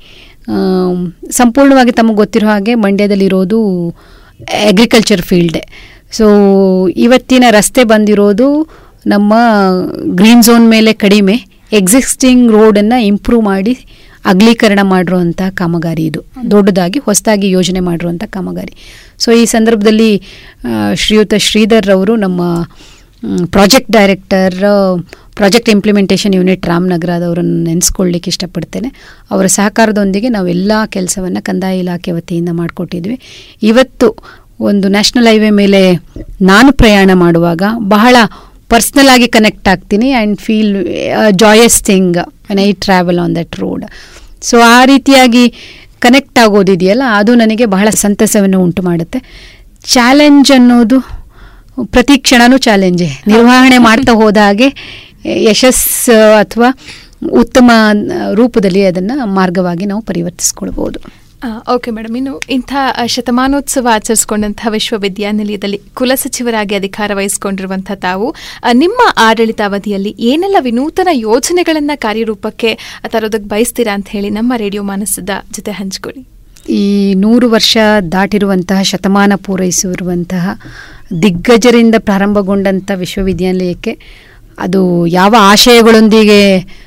ಸಂಪೂರ್ಣವಾಗಿ ತಮಗೆ ಗೊತ್ತಿರೋ ಹಾಗೆ ಮಂಡ್ಯದಲ್ಲಿರೋದು ಅಗ್ರಿಕಲ್ಚರ್ ಫೀಲ್ಡೆ. ಸೊ ಇವತ್ತಿನ ರಸ್ತೆ ಬಂದಿರೋದು ನಮ್ಮ ಗ್ರೀನ್ ಝೋನ್ ಮೇಲೆ ಕಡಿಮೆ, ಎಕ್ಸಿಸ್ಟಿಂಗ್ ರೋಡನ್ನು ಇಂಪ್ರೂವ್ ಮಾಡಿ ಅಗಲೀಕರಣ ಮಾಡಿರುವಂಥ ಕಾಮಗಾರಿ. ಇದು ದೊಡ್ಡದಾಗಿ ಹೊಸದಾಗಿ ಯೋಜನೆ ಮಾಡಿರುವಂಥ ಕಾಮಗಾರಿ. ಸೊ ಈ ಸಂದರ್ಭದಲ್ಲಿ ಶ್ರೀಯುತ ಶ್ರೀಧರ್ ಅವರು, ನಮ್ಮ project director, project implementation unit ರಾಮನಗರದವರನ್ನು ನೆನೆಸ್ಕೊಳ್ಳಿಕ್ಕೆ ಇಷ್ಟಪಡ್ತೇನೆ. ಅವರ ಸಹಕಾರದೊಂದಿಗೆ ನಾವೆಲ್ಲ ಕೆಲಸವನ್ನು ಕಂದಾಯ ಇಲಾಖೆ ವತಿಯಿಂದ ಮಾಡಿಕೊಟ್ಟಿದ್ವಿ. ಇವತ್ತು ಒಂದು ನ್ಯಾಷನಲ್ ಹೈವೇ ಮೇಲೆ ನಾನು ಪ್ರಯಾಣ ಮಾಡುವಾಗ ಬಹಳ ಪರ್ಸ್ನಲ್ ಆಗಿ ಕನೆಕ್ಟ್ ಆಗ್ತೀನಿ and feel joyous thing when I travel on that road. So ಆ ರೀತಿಯಾಗಿ ಕನೆಕ್ಟ್ ಆಗೋದಿದೆಯಲ್ಲ, ಅದು ನನಗೆ ಬಹಳ ಸಂತಸವನ್ನು ಉಂಟು ಮಾಡುತ್ತೆ. ಚಾಲೆಂಜ್ ಅನ್ನೋದು ಪ್ರತಿ ಕ್ಷಣನೂ ಚಾಲೆಂಜೇ. ನಿರ್ವಹಣೆ ಮಾಡ್ತಾ ಹೋದ ಹಾಗೆ ಯಶಸ್ಸು ಅಥವಾ ಉತ್ತಮ ರೂಪದಲ್ಲಿ ಅದನ್ನು ಮಾರ್ಗವಾಗಿ ನಾವು ಪರಿವರ್ತಿಸ್ಕೊಳ್ಬೋದು. ಓಕೆ ಮೇಡಮ್, ಇನ್ನು ಇಂಥ ಶತಮಾನೋತ್ಸವ ಆಚರಿಸಿಕೊಂಡಂಥ ವಿಶ್ವವಿದ್ಯಾನಿಲಯದಲ್ಲಿ ಕುಲಸಚಿವರಾಗಿ ಅಧಿಕಾರ ವಹಿಸಿಕೊಂಡಿರುವಂಥ ತಾವು ನಿಮ್ಮ ಆಡಳಿತಾವಧಿಯಲ್ಲಿ ಏನೆಲ್ಲ ವಿನೂತನ ಯೋಜನೆಗಳನ್ನು ಕಾರ್ಯರೂಪಕ್ಕೆ ತರೋದಕ್ಕೆ ಬಯಸ್ತೀರಾ ಅಂತ ಹೇಳಿ ನಮ್ಮ ರೇಡಿಯೋ ಮಾನಸದ ಜೊತೆ ಹಂಚಿಕೊಳ್ಳಿ. ಈ 100 ವರ್ಷ ದಾಟಿರುವಂತಹ, ಶತಮಾನ ಪೂರೈಸಿರುವಂತಹ ದಿಗ್ಗಜರಿಂದ ಪ್ರಾರಂಭಗೊಂಡಂಥ ವಿಶ್ವವಿದ್ಯಾನಿಲಯಕ್ಕೆ ಅದು ಯಾವ ಆಶಯಗಳೊಂದಿಗೆ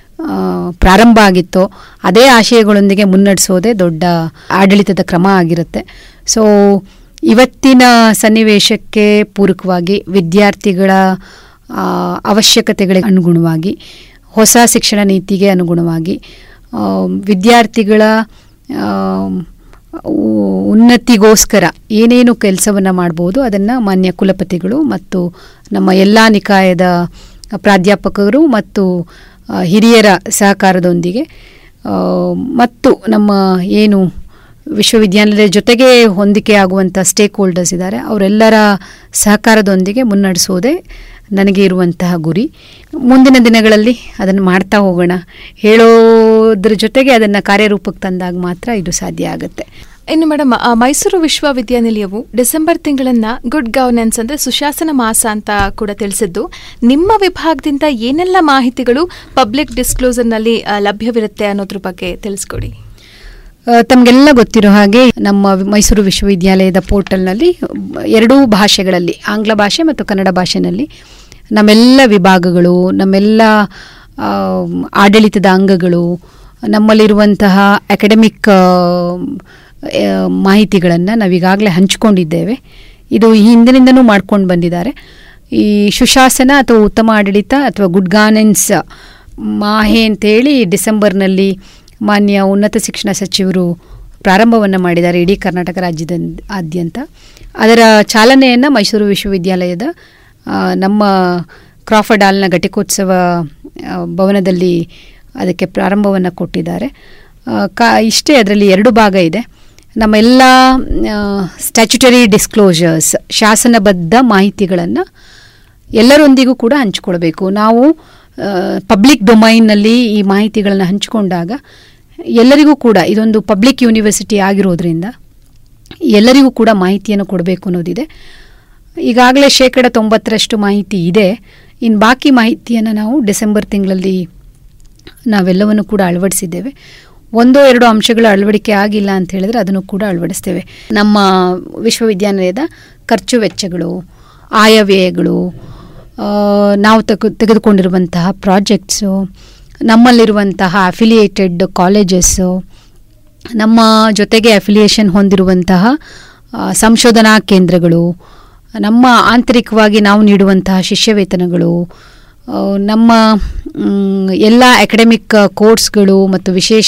ಪ್ರಾರಂಭ ಆಗಿತ್ತೋ ಅದೇ ಆಶಯಗಳೊಂದಿಗೆ ಮುನ್ನಡೆಸೋದೇ ದೊಡ್ಡ ಆಡಳಿತದ ಕ್ರಮ ಆಗಿರುತ್ತೆ. ಸೊ ಇವತ್ತಿನ ಸನ್ನಿವೇಶಕ್ಕೆ ಪೂರಕವಾಗಿ, ವಿದ್ಯಾರ್ಥಿಗಳ ಅವಶ್ಯಕತೆಗಳಿಗೆ ಅನುಗುಣವಾಗಿ, ಹೊಸ ಶಿಕ್ಷಣ ನೀತಿಗೆ ಅನುಗುಣವಾಗಿ, ವಿದ್ಯಾರ್ಥಿಗಳ ಉನ್ನತಿಗೋಸ್ಕರ ಏನೇನು ಕೆಲಸವನ್ನು ಮಾಡ್ಬೋದು ಅದನ್ನು ಮಾನ್ಯ ಕುಲಪತಿಗಳು ಮತ್ತು ನಮ್ಮ ಎಲ್ಲ ನಿಕಾಯದ ಪ್ರಾಧ್ಯಾಪಕರು ಮತ್ತು ಹಿರಿಯರ ಸಹಕಾರದೊಂದಿಗೆ ಮತ್ತು ನಮ್ಮ ಏನು ವಿಶ್ವವಿದ್ಯಾನಿಲಯದ ಜೊತೆಗೆ ಹೊಂದಿಕೆ ಆಗುವಂಥ ಸ್ಟೇಕ್ ಹೋಲ್ಡರ್ಸ್ ಇದ್ದಾರೆ, ಅವರೆಲ್ಲರ ಸಹಕಾರದೊಂದಿಗೆ ಮುನ್ನಡೆಸೋದೇ ನನಗೆ ಇರುವಂತಹ ಗುರಿ. ಮುಂದಿನ ದಿನಗಳಲ್ಲಿ ಅದನ್ನು ಮಾಡ್ತಾ ಹೋಗೋಣ. ಹೇಳೋದ್ರ ಜೊತೆಗೆ ಅದನ್ನು ಕಾರ್ಯರೂಪಕ್ಕೆ ತಂದಾಗ ಮಾತ್ರ ಇದು ಸಾಧ್ಯ ಆಗುತ್ತೆ. ಇನ್ನು ಮೇಡಮ್, ಮೈಸೂರು ವಿಶ್ವವಿದ್ಯಾನಿಲಯವು ಡಿಸೆಂಬರ್ ತಿಂಗಳನ್ನು ಗುಡ್ ಗವರ್ನೆನ್ಸ್ ಅಂದರೆ ಸುಶಾಸನ ಮಾಸ ಅಂತ ಕೂಡ ತಿಳಿಸಿದ್ದು, ನಿಮ್ಮ ವಿಭಾಗದಿಂದ ಏನೆಲ್ಲ ಮಾಹಿತಿಗಳು ಪಬ್ಲಿಕ್ ಡಿಸ್ಕ್ಲೋಸರ್ನಲ್ಲಿ ಲಭ್ಯವಿರುತ್ತೆ ಅನ್ನೋದ್ರ ಬಗ್ಗೆ ತಿಳಿಸ್ಕೊಡಿ. ತಮಗೆಲ್ಲ ಗೊತ್ತಿರೋ ಹಾಗೆ ನಮ್ಮ ಮೈಸೂರು ವಿಶ್ವವಿದ್ಯಾಲಯದ ಪೋರ್ಟಲ್ನಲ್ಲಿ 2 ಭಾಷೆಗಳಲ್ಲಿ, ಆಂಗ್ಲ ಭಾಷೆ ಮತ್ತು ಕನ್ನಡ ಭಾಷೆಯಲ್ಲಿ ನಮ್ಮೆಲ್ಲ ವಿಭಾಗಗಳು, ನಮ್ಮೆಲ್ಲ ಆಡಳಿತದ ಅಂಗಗಳು, ನಮ್ಮಲ್ಲಿರುವಂತಹ ಅಕಾಡೆಮಿಕ್ ಮಾಹಿತಿಗಳನ್ನು ನಾವೀಗಾಗಲೇ ಹಂಚಿಕೊಂಡಿದ್ದೇವೆ. ಇದು ಹಿಂದಿನಿಂದನೂ ಮಾಡ್ಕೊಂಡು ಬಂದಿದ್ದಾರೆ. ಈ ಸುಶಾಸನ ಅಥವಾ ಉತ್ತಮ ಆಡಳಿತ ಅಥವಾ ಗುಡ್ ಗವರ್ನೆನ್ಸ್ ಮಾಹೆ ಅಂತೇಳಿ ಡಿಸೆಂಬರ್ನಲ್ಲಿ ಮಾನ್ಯ ಉನ್ನತ ಶಿಕ್ಷಣ ಸಚಿವರು ಪ್ರಾರಂಭವನ್ನು ಮಾಡಿದ್ದಾರೆ ಇಡೀ ಕರ್ನಾಟಕ ರಾಜ್ಯದಾದ್ಯಂತ. ಅದರ ಚಾಲನೆಯನ್ನು ಮೈಸೂರು ವಿಶ್ವವಿದ್ಯಾಲಯದ ನಮ್ಮ ಕ್ರಾಫರ್ಡ್ ಹಾಲ್ನ ಘಟಿಕೋತ್ಸವ ಭವನದಲ್ಲಿ ಅದಕ್ಕೆ ಪ್ರಾರಂಭವನ್ನು ಕೊಟ್ಟಿದ್ದಾರೆ. ಇಷ್ಟೇ, ಅದರಲ್ಲಿ 2 ಭಾಗ ಇದೆ. ನಮ್ಮೆಲ್ಲ ಸ್ಟ್ಯಾಚ್ಯುಟರಿ ಡಿಸ್ಕ್ಲೋಜರ್ಸ್, ಶಾಸನಬದ್ಧ ಮಾಹಿತಿಗಳನ್ನು ಎಲ್ಲರೊಂದಿಗೂ ಕೂಡ ಹಂಚಿಕೊಳ್ಬೇಕು. ನಾವು ಪಬ್ಲಿಕ್ ಡೊಮೈನ್ನಲ್ಲಿ ಈ ಮಾಹಿತಿಗಳನ್ನು ಹಂಚಿಕೊಂಡಾಗ ಎಲ್ಲರಿಗೂ ಕೂಡ, ಇದೊಂದು ಪಬ್ಲಿಕ್ ಯೂನಿವರ್ಸಿಟಿ ಆಗಿರೋದ್ರಿಂದ ಎಲ್ಲರಿಗೂ ಕೂಡ ಮಾಹಿತಿಯನ್ನು ಕೊಡಬೇಕು ಅನ್ನೋದಿದೆ. ಈಗಾಗಲೇ 90% ಮಾಹಿತಿ ಇದೆ. ಇನ್ನು ಬಾಕಿ ಮಾಹಿತಿಯನ್ನು ನಾವು ಡಿಸೆಂಬರ್ ತಿಂಗಳಲ್ಲಿ ನಾವೆಲ್ಲವನ್ನು ಕೂಡ ಅಳವಡಿಸಿದ್ದೇವೆ. 1-2 ಅಂಶಗಳ ಅಳವಡಿಕೆ ಆಗಿಲ್ಲ ಅಂತ ಹೇಳಿದ್ರೆ ಅದನ್ನು ಕೂಡ ಅಳವಡಿಸ್ತೇವೆ. ನಮ್ಮ ವಿಶ್ವವಿದ್ಯಾನಿಲಯದ ಖರ್ಚು ವೆಚ್ಚಗಳು, ಆಯವ್ಯಯಗಳು, ನಾವು ತೆಗೆದುಕೊಂಡಿರುವಂತಹ ಪ್ರಾಜೆಕ್ಟ್ಸು, ನಮ್ಮಲ್ಲಿರುವಂತಹ ಅಫಿಲಿಯೇಟೆಡ್ ಕಾಲೇಜಸ್ಸು, ನಮ್ಮ ಜೊತೆಗೆ ಅಫಿಲಿಯೇಷನ್ ಹೊಂದಿರುವಂತಹ ಸಂಶೋಧನಾ ಕೇಂದ್ರಗಳು, ನಮ್ಮ ಆಂತರಿಕವಾಗಿ ನಾವು ನೀಡುವಂತಹ ಶಿಷ್ಯವೇತನಗಳು, ನಮ್ಮ ಎಲ್ಲ ಅಕಾಡೆಮಿಕ್ ಕೋರ್ಸ್ಗಳು ಮತ್ತು ವಿಶೇಷ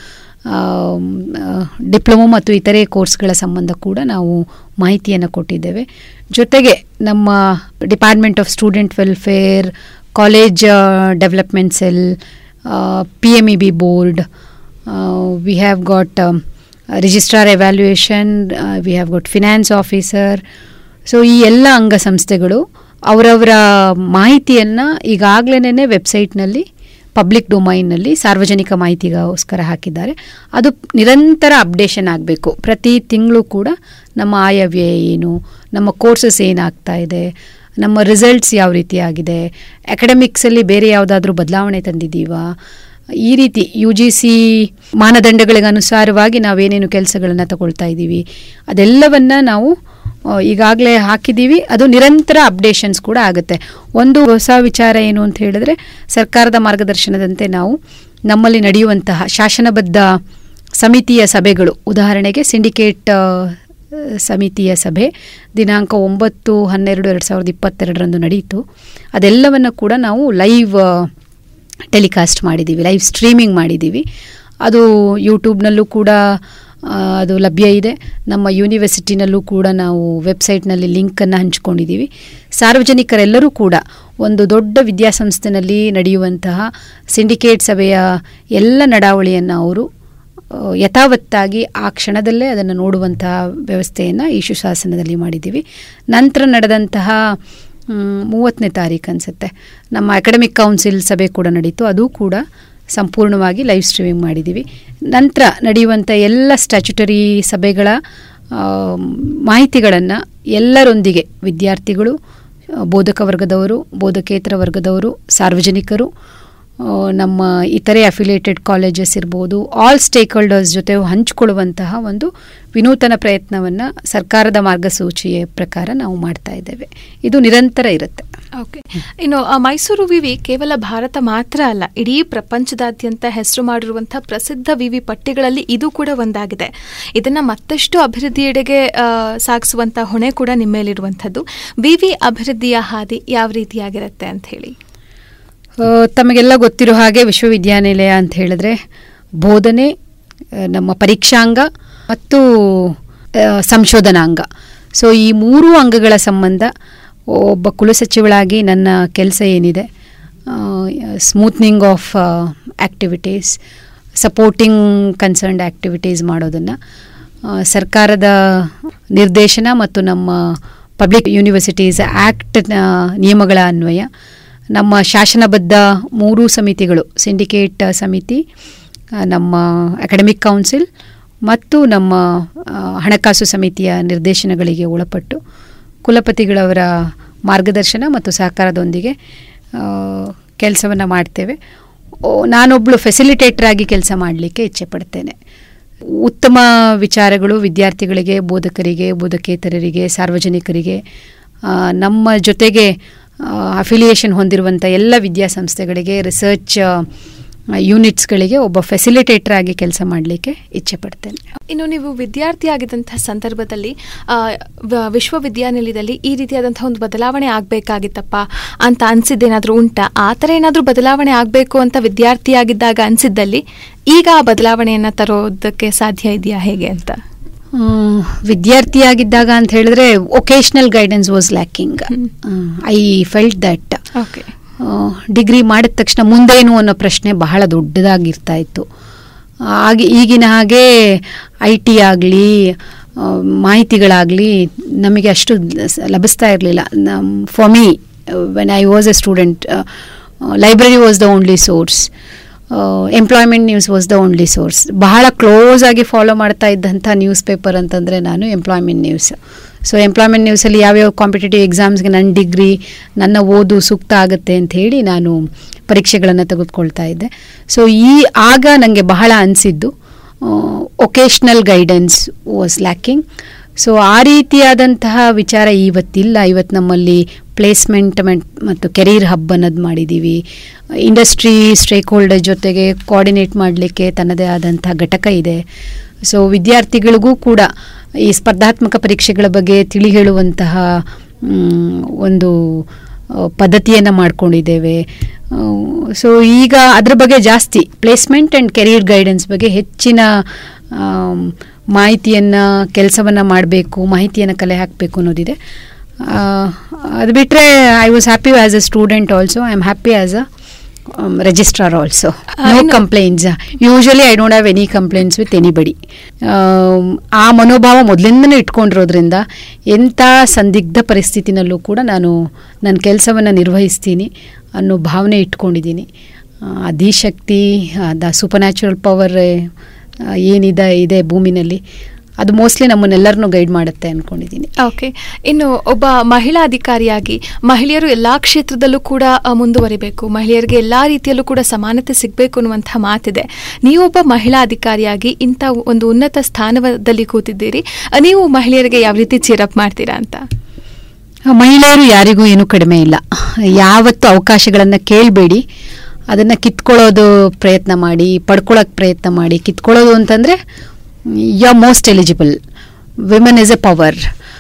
ಡಿಪ್ಲೊಮೊ ಮತ್ತು ಇತರೆ ಕೋರ್ಸ್ಗಳ ಸಂಬಂಧ ಕೂಡ ನಾವು ಮಾಹಿತಿಯನ್ನು ಕೊಟ್ಟಿದ್ದೇವೆ. ಜೊತೆಗೆ ನಮ್ಮ department of student welfare, college development cell, PMEB board, we have got registrar evaluation, we have got finance officer. So ಈ ಎಲ್ಲ ಅಂಗಸಂಸ್ಥೆಗಳು ಅವರವರ ಮಾಹಿತಿಯನ್ನು ಈಗಾಗಲೇ ವೆಬ್ಸೈಟ್ನಲ್ಲಿ ಪಬ್ಲಿಕ್ ಡೊಮೈನ್ನಲ್ಲಿ ಸಾರ್ವಜನಿಕ ಮಾಹಿತಿಗೋಸ್ಕರ ಹಾಕಿದ್ದಾರೆ. ಅದು ನಿರಂತರ ಅಪ್ಡೇಷನ್ ಆಗಬೇಕು. ಪ್ರತಿ ತಿಂಗಳು ಕೂಡ ನಮ್ಮ ಆಯವ್ಯಯ ಏನು, ನಮ್ಮ ಕೋರ್ಸಸ್ ಏನಾಗ್ತಾ ಇದೆ, ನಮ್ಮ ರಿಸಲ್ಟ್ಸ್ ಯಾವ ರೀತಿ ಆಗಿದೆ, ಅಕಾಡೆಮಿಕ್ಸಲ್ಲಿ ಬೇರೆ ಯಾವುದಾದ್ರೂ ಬದಲಾವಣೆ ತಂದಿದ್ದೀವಾ, ಈ ರೀತಿ UGC ಮಾನದಂಡಗಳಿಗೆ ಅನುಸಾರವಾಗಿ ನಾವೇನೇನು ಕೆಲಸಗಳನ್ನು ತಗೊಳ್ತಾ ಇದ್ದೀವಿ ಅದೆಲ್ಲವನ್ನು ನಾವು ಈಗಾಗಲೇ ಹಾಕಿದ್ದೀವಿ. ಅದು ನಿರಂತರ ಅಪ್ಡೇಷನ್ಸ್ ಕೂಡ ಆಗುತ್ತೆ. ಒಂದು ಹೊಸ ವಿಚಾರ ಏನು ಅಂತ ಹೇಳಿದ್ರೆ, ಸರ್ಕಾರದ ಮಾರ್ಗದರ್ಶನದಂತೆ ನಾವು ನಮ್ಮಲ್ಲಿ ನಡೆಯುವಂತಹ ಶಾಸನಬದ್ಧ ಸಮಿತಿಯ ಸಭೆಗಳು, ಉದಾಹರಣೆಗೆ ಸಿಂಡಿಕೇಟ್ ಸಮಿತಿಯ ಸಭೆ ದಿನಾಂಕ 9/12/2022 ನಡೆಯಿತು. ಅದೆಲ್ಲವನ್ನು ಕೂಡ ನಾವು ಲೈವ್ ಟೆಲಿಕಾಸ್ಟ್ ಮಾಡಿದ್ದೀವಿ, ಲೈವ್ ಸ್ಟ್ರೀಮಿಂಗ್ ಮಾಡಿದ್ದೀವಿ. ಅದು ಯೂಟ್ಯೂಬ್ನಲ್ಲೂ ಕೂಡ ಅದು ಲಭ್ಯ ಇದೆ. ನಮ್ಮ ಯೂನಿವರ್ಸಿಟಿನಲ್ಲೂ ಕೂಡ ನಾವು ವೆಬ್ಸೈಟ್ನಲ್ಲಿ ಲಿಂಕನ್ನು ಹಂಚಿಕೊಂಡಿದ್ದೀವಿ. ಸಾರ್ವಜನಿಕರೆಲ್ಲರೂ ಕೂಡ ಒಂದು ದೊಡ್ಡ ವಿದ್ಯಾಸಂಸ್ಥೆಯಲ್ಲಿ ನಡೆಯುವಂತಹ ಸಿಂಡಿಕೇಟ್ ಸಭೆಯ ಎಲ್ಲ ನಡಾವಳಿಯನ್ನು ಅವರು ಯಥಾವತ್ತಾಗಿ ಆ ಕ್ಷಣದಲ್ಲೇ ಅದನ್ನು ನೋಡುವಂತಹ ವ್ಯವಸ್ಥೆಯನ್ನು ಈ ಶಾಸನದಲ್ಲಿ ಮಾಡಿದ್ದೀವಿ. ನಂತರ ನಡೆದಂತಹ 30ನೇ ತಾರೀಕು ಅನಿಸುತ್ತೆ ನಮ್ಮ ಅಕಾಡೆಮಿಕ್ ಕೌನ್ಸಿಲ್ ಸಭೆ ಕೂಡ ನಡೀತು. ಅದು ಕೂಡ ಸಂಪೂರ್ಣವಾಗಿ ಲೈವ್ ಸ್ಟ್ರೀಮಿಂಗ್ ಮಾಡಿದ್ದೀವಿ. ನಂತರ ನಡೆಯುವಂಥ ಎಲ್ಲ ಸ್ಟ್ಯಾಚ್ಯುಟರಿ ಸಭೆಗಳ ಮಾಹಿತಿಗಳನ್ನು ಎಲ್ಲರೊಂದಿಗೆ ವಿದ್ಯಾರ್ಥಿಗಳು, ಬೋಧಕ ವರ್ಗದವರು, ಬೋಧಕೇತರ ವರ್ಗದವರು, ಸಾರ್ವಜನಿಕರು, ನಮ್ಮ ಇತರೆ ಅಫಿಲಿಯೇಟೆಡ್ ಕಾಲೇಜಸ್ ಇರ್ಬೋದು, ಆಲ್ ಸ್ಟೇಕ್ ಹೋಲ್ಡರ್ಸ್ ಜೊತೆ ಹಂಚಿಕೊಳ್ಳುವಂತಹ ಒಂದು ವಿನೂತನ ಪ್ರಯತ್ನವನ್ನು ಸರ್ಕಾರದ ಮಾರ್ಗಸೂಚಿಯ ಪ್ರಕಾರ ನಾವು ಮಾಡ್ತಾ ಇದ್ದೇವೆ. ಇದು ನಿರಂತರ ಇರುತ್ತೆ. ಓಕೆ. ಇನ್ನು ಮೈಸೂರು ವಿವಿ ಕೇವಲ ಭಾರತ ಮಾತ್ರ ಅಲ್ಲ, ಇಡೀ ಪ್ರಪಂಚದಾದ್ಯಂತ ಹೆಸರು ಮಾಡಿರುವಂತಹ ಪ್ರಸಿದ್ಧ ವಿವಿ ಪಟ್ಟಿಗಳಲ್ಲಿ ಇದು ಕೂಡ ಒಂದಾಗಿದೆ. ಇದನ್ನ ಮತ್ತಷ್ಟು ಅಭಿವೃದ್ಧಿಯೆಡೆಗೆ ಸಾಗಿಸುವಂತ ಹೊಣೆ ಕೂಡ ನಿಮ್ಮೇಲಿರುವಂಥದ್ದು. ವಿವಿ ಅಭಿವೃದ್ಧಿಯ ಹಾದಿ ಯಾವ ರೀತಿಯಾಗಿರುತ್ತೆ ಅಂತ ಹೇಳಿ? ತಮಗೆಲ್ಲ ಗೊತ್ತಿರೋ ಹಾಗೆ ವಿಶ್ವವಿದ್ಯಾನಿಲಯ ಅಂತ ಹೇಳಿದ್ರೆ ಬೋಧನೆ, ನಮ್ಮ ಪರೀಕ್ಷಾಂಗ ಮತ್ತು ಸಂಶೋಧನಾಂಗ. ಸೊ ಈ 3 ಅಂಗಗಳ ಸಂಬಂಧ ಒಬ್ಬ ಕುಲಸಚಿವಳಾಗಿ ನನ್ನ ಕೆಲಸ ಏನಿದೆ, smoothening of activities, supporting concerned activities ಮಾಡೋದನ್ನು ಸರ್ಕಾರದ ನಿರ್ದೇಶನ ಮತ್ತು ನಮ್ಮ ಪಬ್ಲಿಕ್ ಯೂನಿವರ್ಸಿಟೀಸ್ ಆ್ಯಕ್ಟ್ನ ನಿಯಮಗಳ ಅನ್ವಯ ನಮ್ಮ ಶಾಸನಬದ್ಧ 3 ಸಮಿತಿಗಳು, ಸಿಂಡಿಕೇಟ್ ಸಮಿತಿ, ನಮ್ಮ ಅಕಾಡೆಮಿಕ್ ಕೌನ್ಸಿಲ್ ಮತ್ತು ನಮ್ಮ ಹಣಕಾಸು ಸಮಿತಿಯ ನಿರ್ದೇಶನಗಳಿಗೆ ಒಳಪಟ್ಟು ಕುಲಪತಿಗಳವರ ಮಾರ್ಗದರ್ಶನ ಮತ್ತು ಸಹಕಾರದೊಂದಿಗೆ ಕೆಲಸವನ್ನು ಮಾಡ್ತೇವೆ. ನಾನೊಬ್ಬಳು ಫೆಸಿಲಿಟೇಟರ್ ಆಗಿ ಕೆಲಸ ಮಾಡಲಿಕ್ಕೆ ಇಚ್ಛೆ ಪಡ್ತೇನೆ. ಉತ್ತಮ ವಿಚಾರಗಳು ವಿದ್ಯಾರ್ಥಿಗಳಿಗೆ, ಬೋಧಕರಿಗೆ, ಬೋಧಕೇತರರಿಗೆ, ಸಾರ್ವಜನಿಕರಿಗೆ, ನಮ್ಮ ಜೊತೆಗೆ ಅಫಿಲಿಯೇಷನ್ ಹೊಂದಿರುವಂಥ ಎಲ್ಲ ವಿದ್ಯಾಸಂಸ್ಥೆಗಳಿಗೆ, ರಿಸರ್ಚ್ ಯೂನಿಟ್ಸ್ಗಳಿಗೆ ಒಬ್ಬ ಫೆಸಿಲಿಟೇಟರ್ ಆಗಿ ಕೆಲಸ ಮಾಡಲಿಕ್ಕೆ ಇಚ್ಛೆ ಪಡ್ತೇನೆ. ಇನ್ನು ನೀವು ವಿದ್ಯಾರ್ಥಿ ಆಗಿದ್ದಂತಹ ಸಂದರ್ಭದಲ್ಲಿ ವಿಶ್ವವಿದ್ಯಾನಿಲಯದಲ್ಲಿ ಈ ರೀತಿಯಾದಂತಹ ಒಂದು ಬದಲಾವಣೆ ಆಗಬೇಕಾಗಿತ್ತಪ್ಪ ಅಂತ ಅನಿಸಿದ್ದೇನಾದರೂ ಉಂಟಾ? ಆ ಥರ ಏನಾದರೂ ಬದಲಾವಣೆ ಆಗಬೇಕು ಅಂತ ವಿದ್ಯಾರ್ಥಿಯಾಗಿದ್ದಾಗ ಅನಿಸಿದ್ದಲ್ಲಿ ಈಗ ಆ ಬದಲಾವಣೆಯನ್ನು ತರೋದಕ್ಕೆ ಸಾಧ್ಯ ಇದೆಯಾ, ಹೇಗೆ ಅಂತ? ವಿದ್ಯಾರ್ಥಿಯಾಗಿದ್ದಾಗ ಅಂತ ಹೇಳಿದ್ರೆ vocational guidance was lacking. I felt that. Degree ಮಾಡಿದ ತಕ್ಷಣ ಮುಂದೇನು ಅನ್ನೋ ಪ್ರಶ್ನೆ ಬಹಳ ದೊಡ್ಡದಾಗಿರ್ತಾ ಇತ್ತು. ಈಗಿನ ಹಾಗೆ IT ಆಗಲಿ ಮಾಹಿತಿಗಳಾಗಲಿ ನಮಗೆ ಅಷ್ಟು ಲಭಿಸ್ತಾ ಇರಲಿಲ್ಲ. For me when I was a student, library was the only source, employment news was the only source. ಬಹಳ ಕ್ಲೋಸ್ ಆಗಿ ಫಾಲೋ ಮಾಡ್ತಾ ಇದ್ದಂಥ ನ್ಯೂಸ್ ಪೇಪರ್ ಅಂತಂದರೆ ನಾನು ಎಂಪ್ಲಾಯ್ಮೆಂಟ್ ನ್ಯೂಸ್. ಸೊ ಎಂಪ್ಲಾಯ್ಮೆಂಟ್ ನ್ಯೂಸಲ್ಲಿ ಯಾವ್ಯಾವ ಕಾಂಪಿಟೇಟಿವ್ ಎಕ್ಸಾಮ್ಸ್ಗೆ ನನ್ನ ಡಿಗ್ರಿ, ನನ್ನ ಓದು ಸೂಕ್ತ ಆಗುತ್ತೆ ಅಂತ ಹೇಳಿ ನಾನು ಪರೀಕ್ಷೆಗಳನ್ನು ತೆಗೆದುಕೊಳ್ತಾ ಇದ್ದೆ. ಸೊ ಆಗ ನನಗೆ ಬಹಳ ಅನಿಸಿದ್ದು vocational guidance was lacking. So ಆ ರೀತಿಯಾದಂತಹ ವಿಚಾರ ಇವತ್ತಿಲ್ಲ. ಇವತ್ತು ನಮ್ಮಲ್ಲಿ ಪ್ಲೇಸ್ಮೆಂಟ್ ಮತ್ತು ಕೆರಿಯರ್ ಹಬ್ ಅನ್ನೋದು ಮಾಡಿದ್ದೀವಿ. ಇಂಡಸ್ಟ್ರಿ ಸ್ಟೇಕ್ ಹೋಲ್ಡರ್ ಜೊತೆಗೆ ಕೋಆರ್ಡಿನೇಟ್ ಮಾಡಲಿಕ್ಕೆ ತನ್ನದೇ ಆದಂಥ ಘಟಕ ಇದೆ. ಸೊ ವಿದ್ಯಾರ್ಥಿಗಳಿಗೂ ಕೂಡ ಈ ಸ್ಪರ್ಧಾತ್ಮಕ ಪರೀಕ್ಷೆಗಳ ಬಗ್ಗೆ ತಿಳಿ ಹೇಳುವಂತಹ ಒಂದು ಪದ್ಧತಿಯನ್ನು ಮಾಡ್ಕೊಂಡಿದ್ದೇವೆ. ಸೊ ಈಗ ಅದ್ರ ಬಗ್ಗೆ ಜಾಸ್ತಿ ಪ್ಲೇಸ್ಮೆಂಟ್ ಆ್ಯಂಡ್ ಕೆರಿಯರ್ ಗೈಡೆನ್ಸ್ ಬಗ್ಗೆ ಹೆಚ್ಚಿನ ಮಾಹಿತಿಯನ್ನು, ಕೆಲಸವನ್ನು ಮಾಡಬೇಕು, ಮಾಹಿತಿಯನ್ನು ಕಲೆ ಹಾಕಬೇಕು ಅನ್ನೋದಿದೆ. ಅದು ಬಿಟ್ಟರೆ I was happy as a student also. I am happy as a registrar also. No complaints. Usually I don't have any complaints with anybody. ಆ ಮನೋಭಾವ ಮೊದಲಿಂದನೇ ಇಟ್ಕೊಂಡಿರೋದ್ರಿಂದ ಎಂಥ ಸಂದಿಗ್ಧ ಪರಿಸ್ಥಿತಿನಲ್ಲೂ ಕೂಡ ನಾನು ನನ್ನ ಕೆಲಸವನ್ನು ನಿರ್ವಹಿಸ್ತೀನಿ ಅನ್ನೋ ಭಾವನೆ ಇಟ್ಕೊಂಡಿದ್ದೀನಿ. Adishakti, the supernatural power ಇದೆ ಭೂಮಿನಲ್ಲಿ, ಅದು ಮೋಸ್ಟ್ಲಿ ನಮ್ಮನ್ನೆಲ್ಲರನ್ನೂ ಗೈಡ್ ಮಾಡುತ್ತೆ ಅಂದ್ಕೊಂಡಿದ್ದೀನಿ. ಓಕೆ, ಇನ್ನು ಒಬ್ಬ ಮಹಿಳಾ ಅಧಿಕಾರಿಯಾಗಿ ಮಹಿಳೆಯರು ಎಲ್ಲ ಕ್ಷೇತ್ರದಲ್ಲೂ ಕೂಡ ಮುಂದುವರಿಬೇಕು, ಮಹಿಳೆಯರಿಗೆ ಎಲ್ಲ ರೀತಿಯಲ್ಲೂ ಕೂಡ ಸಮಾನತೆ ಸಿಗಬೇಕು ಅನ್ನುವಂಥ ಮಾತಿದೆ. ನೀವೊಬ್ಬ ಮಹಿಳಾ ಅಧಿಕಾರಿಯಾಗಿ ಇಂಥ ಒಂದು ಉನ್ನತ ಸ್ಥಾನದಲ್ಲಿ ಕೂತಿದ್ದೀರಿ, ನೀವು ಮಹಿಳೆಯರಿಗೆ ಯಾವ ರೀತಿ ಚೀರಪ್ ಮಾಡ್ತೀರಾ ಅಂತ? ಮಹಿಳೆಯರು ಯಾರಿಗೂ ಏನೂ ಕಡಿಮೆ ಇಲ್ಲ. ಯಾವತ್ತು ಅವಕಾಶಗಳನ್ನು ಕೇಳಬೇಡಿ, ಅದನ್ನು ಕಿತ್ಕೊಳ್ಳೋದು ಪ್ರಯತ್ನ ಮಾಡಿ, ಪಡ್ಕೊಳ್ಳೋಕೆ ಪ್ರಯತ್ನ ಮಾಡಿ. ಕಿತ್ಕೊಳ್ಳೋದು ಅಂತಂದರೆ you are most eligible. Women is a power.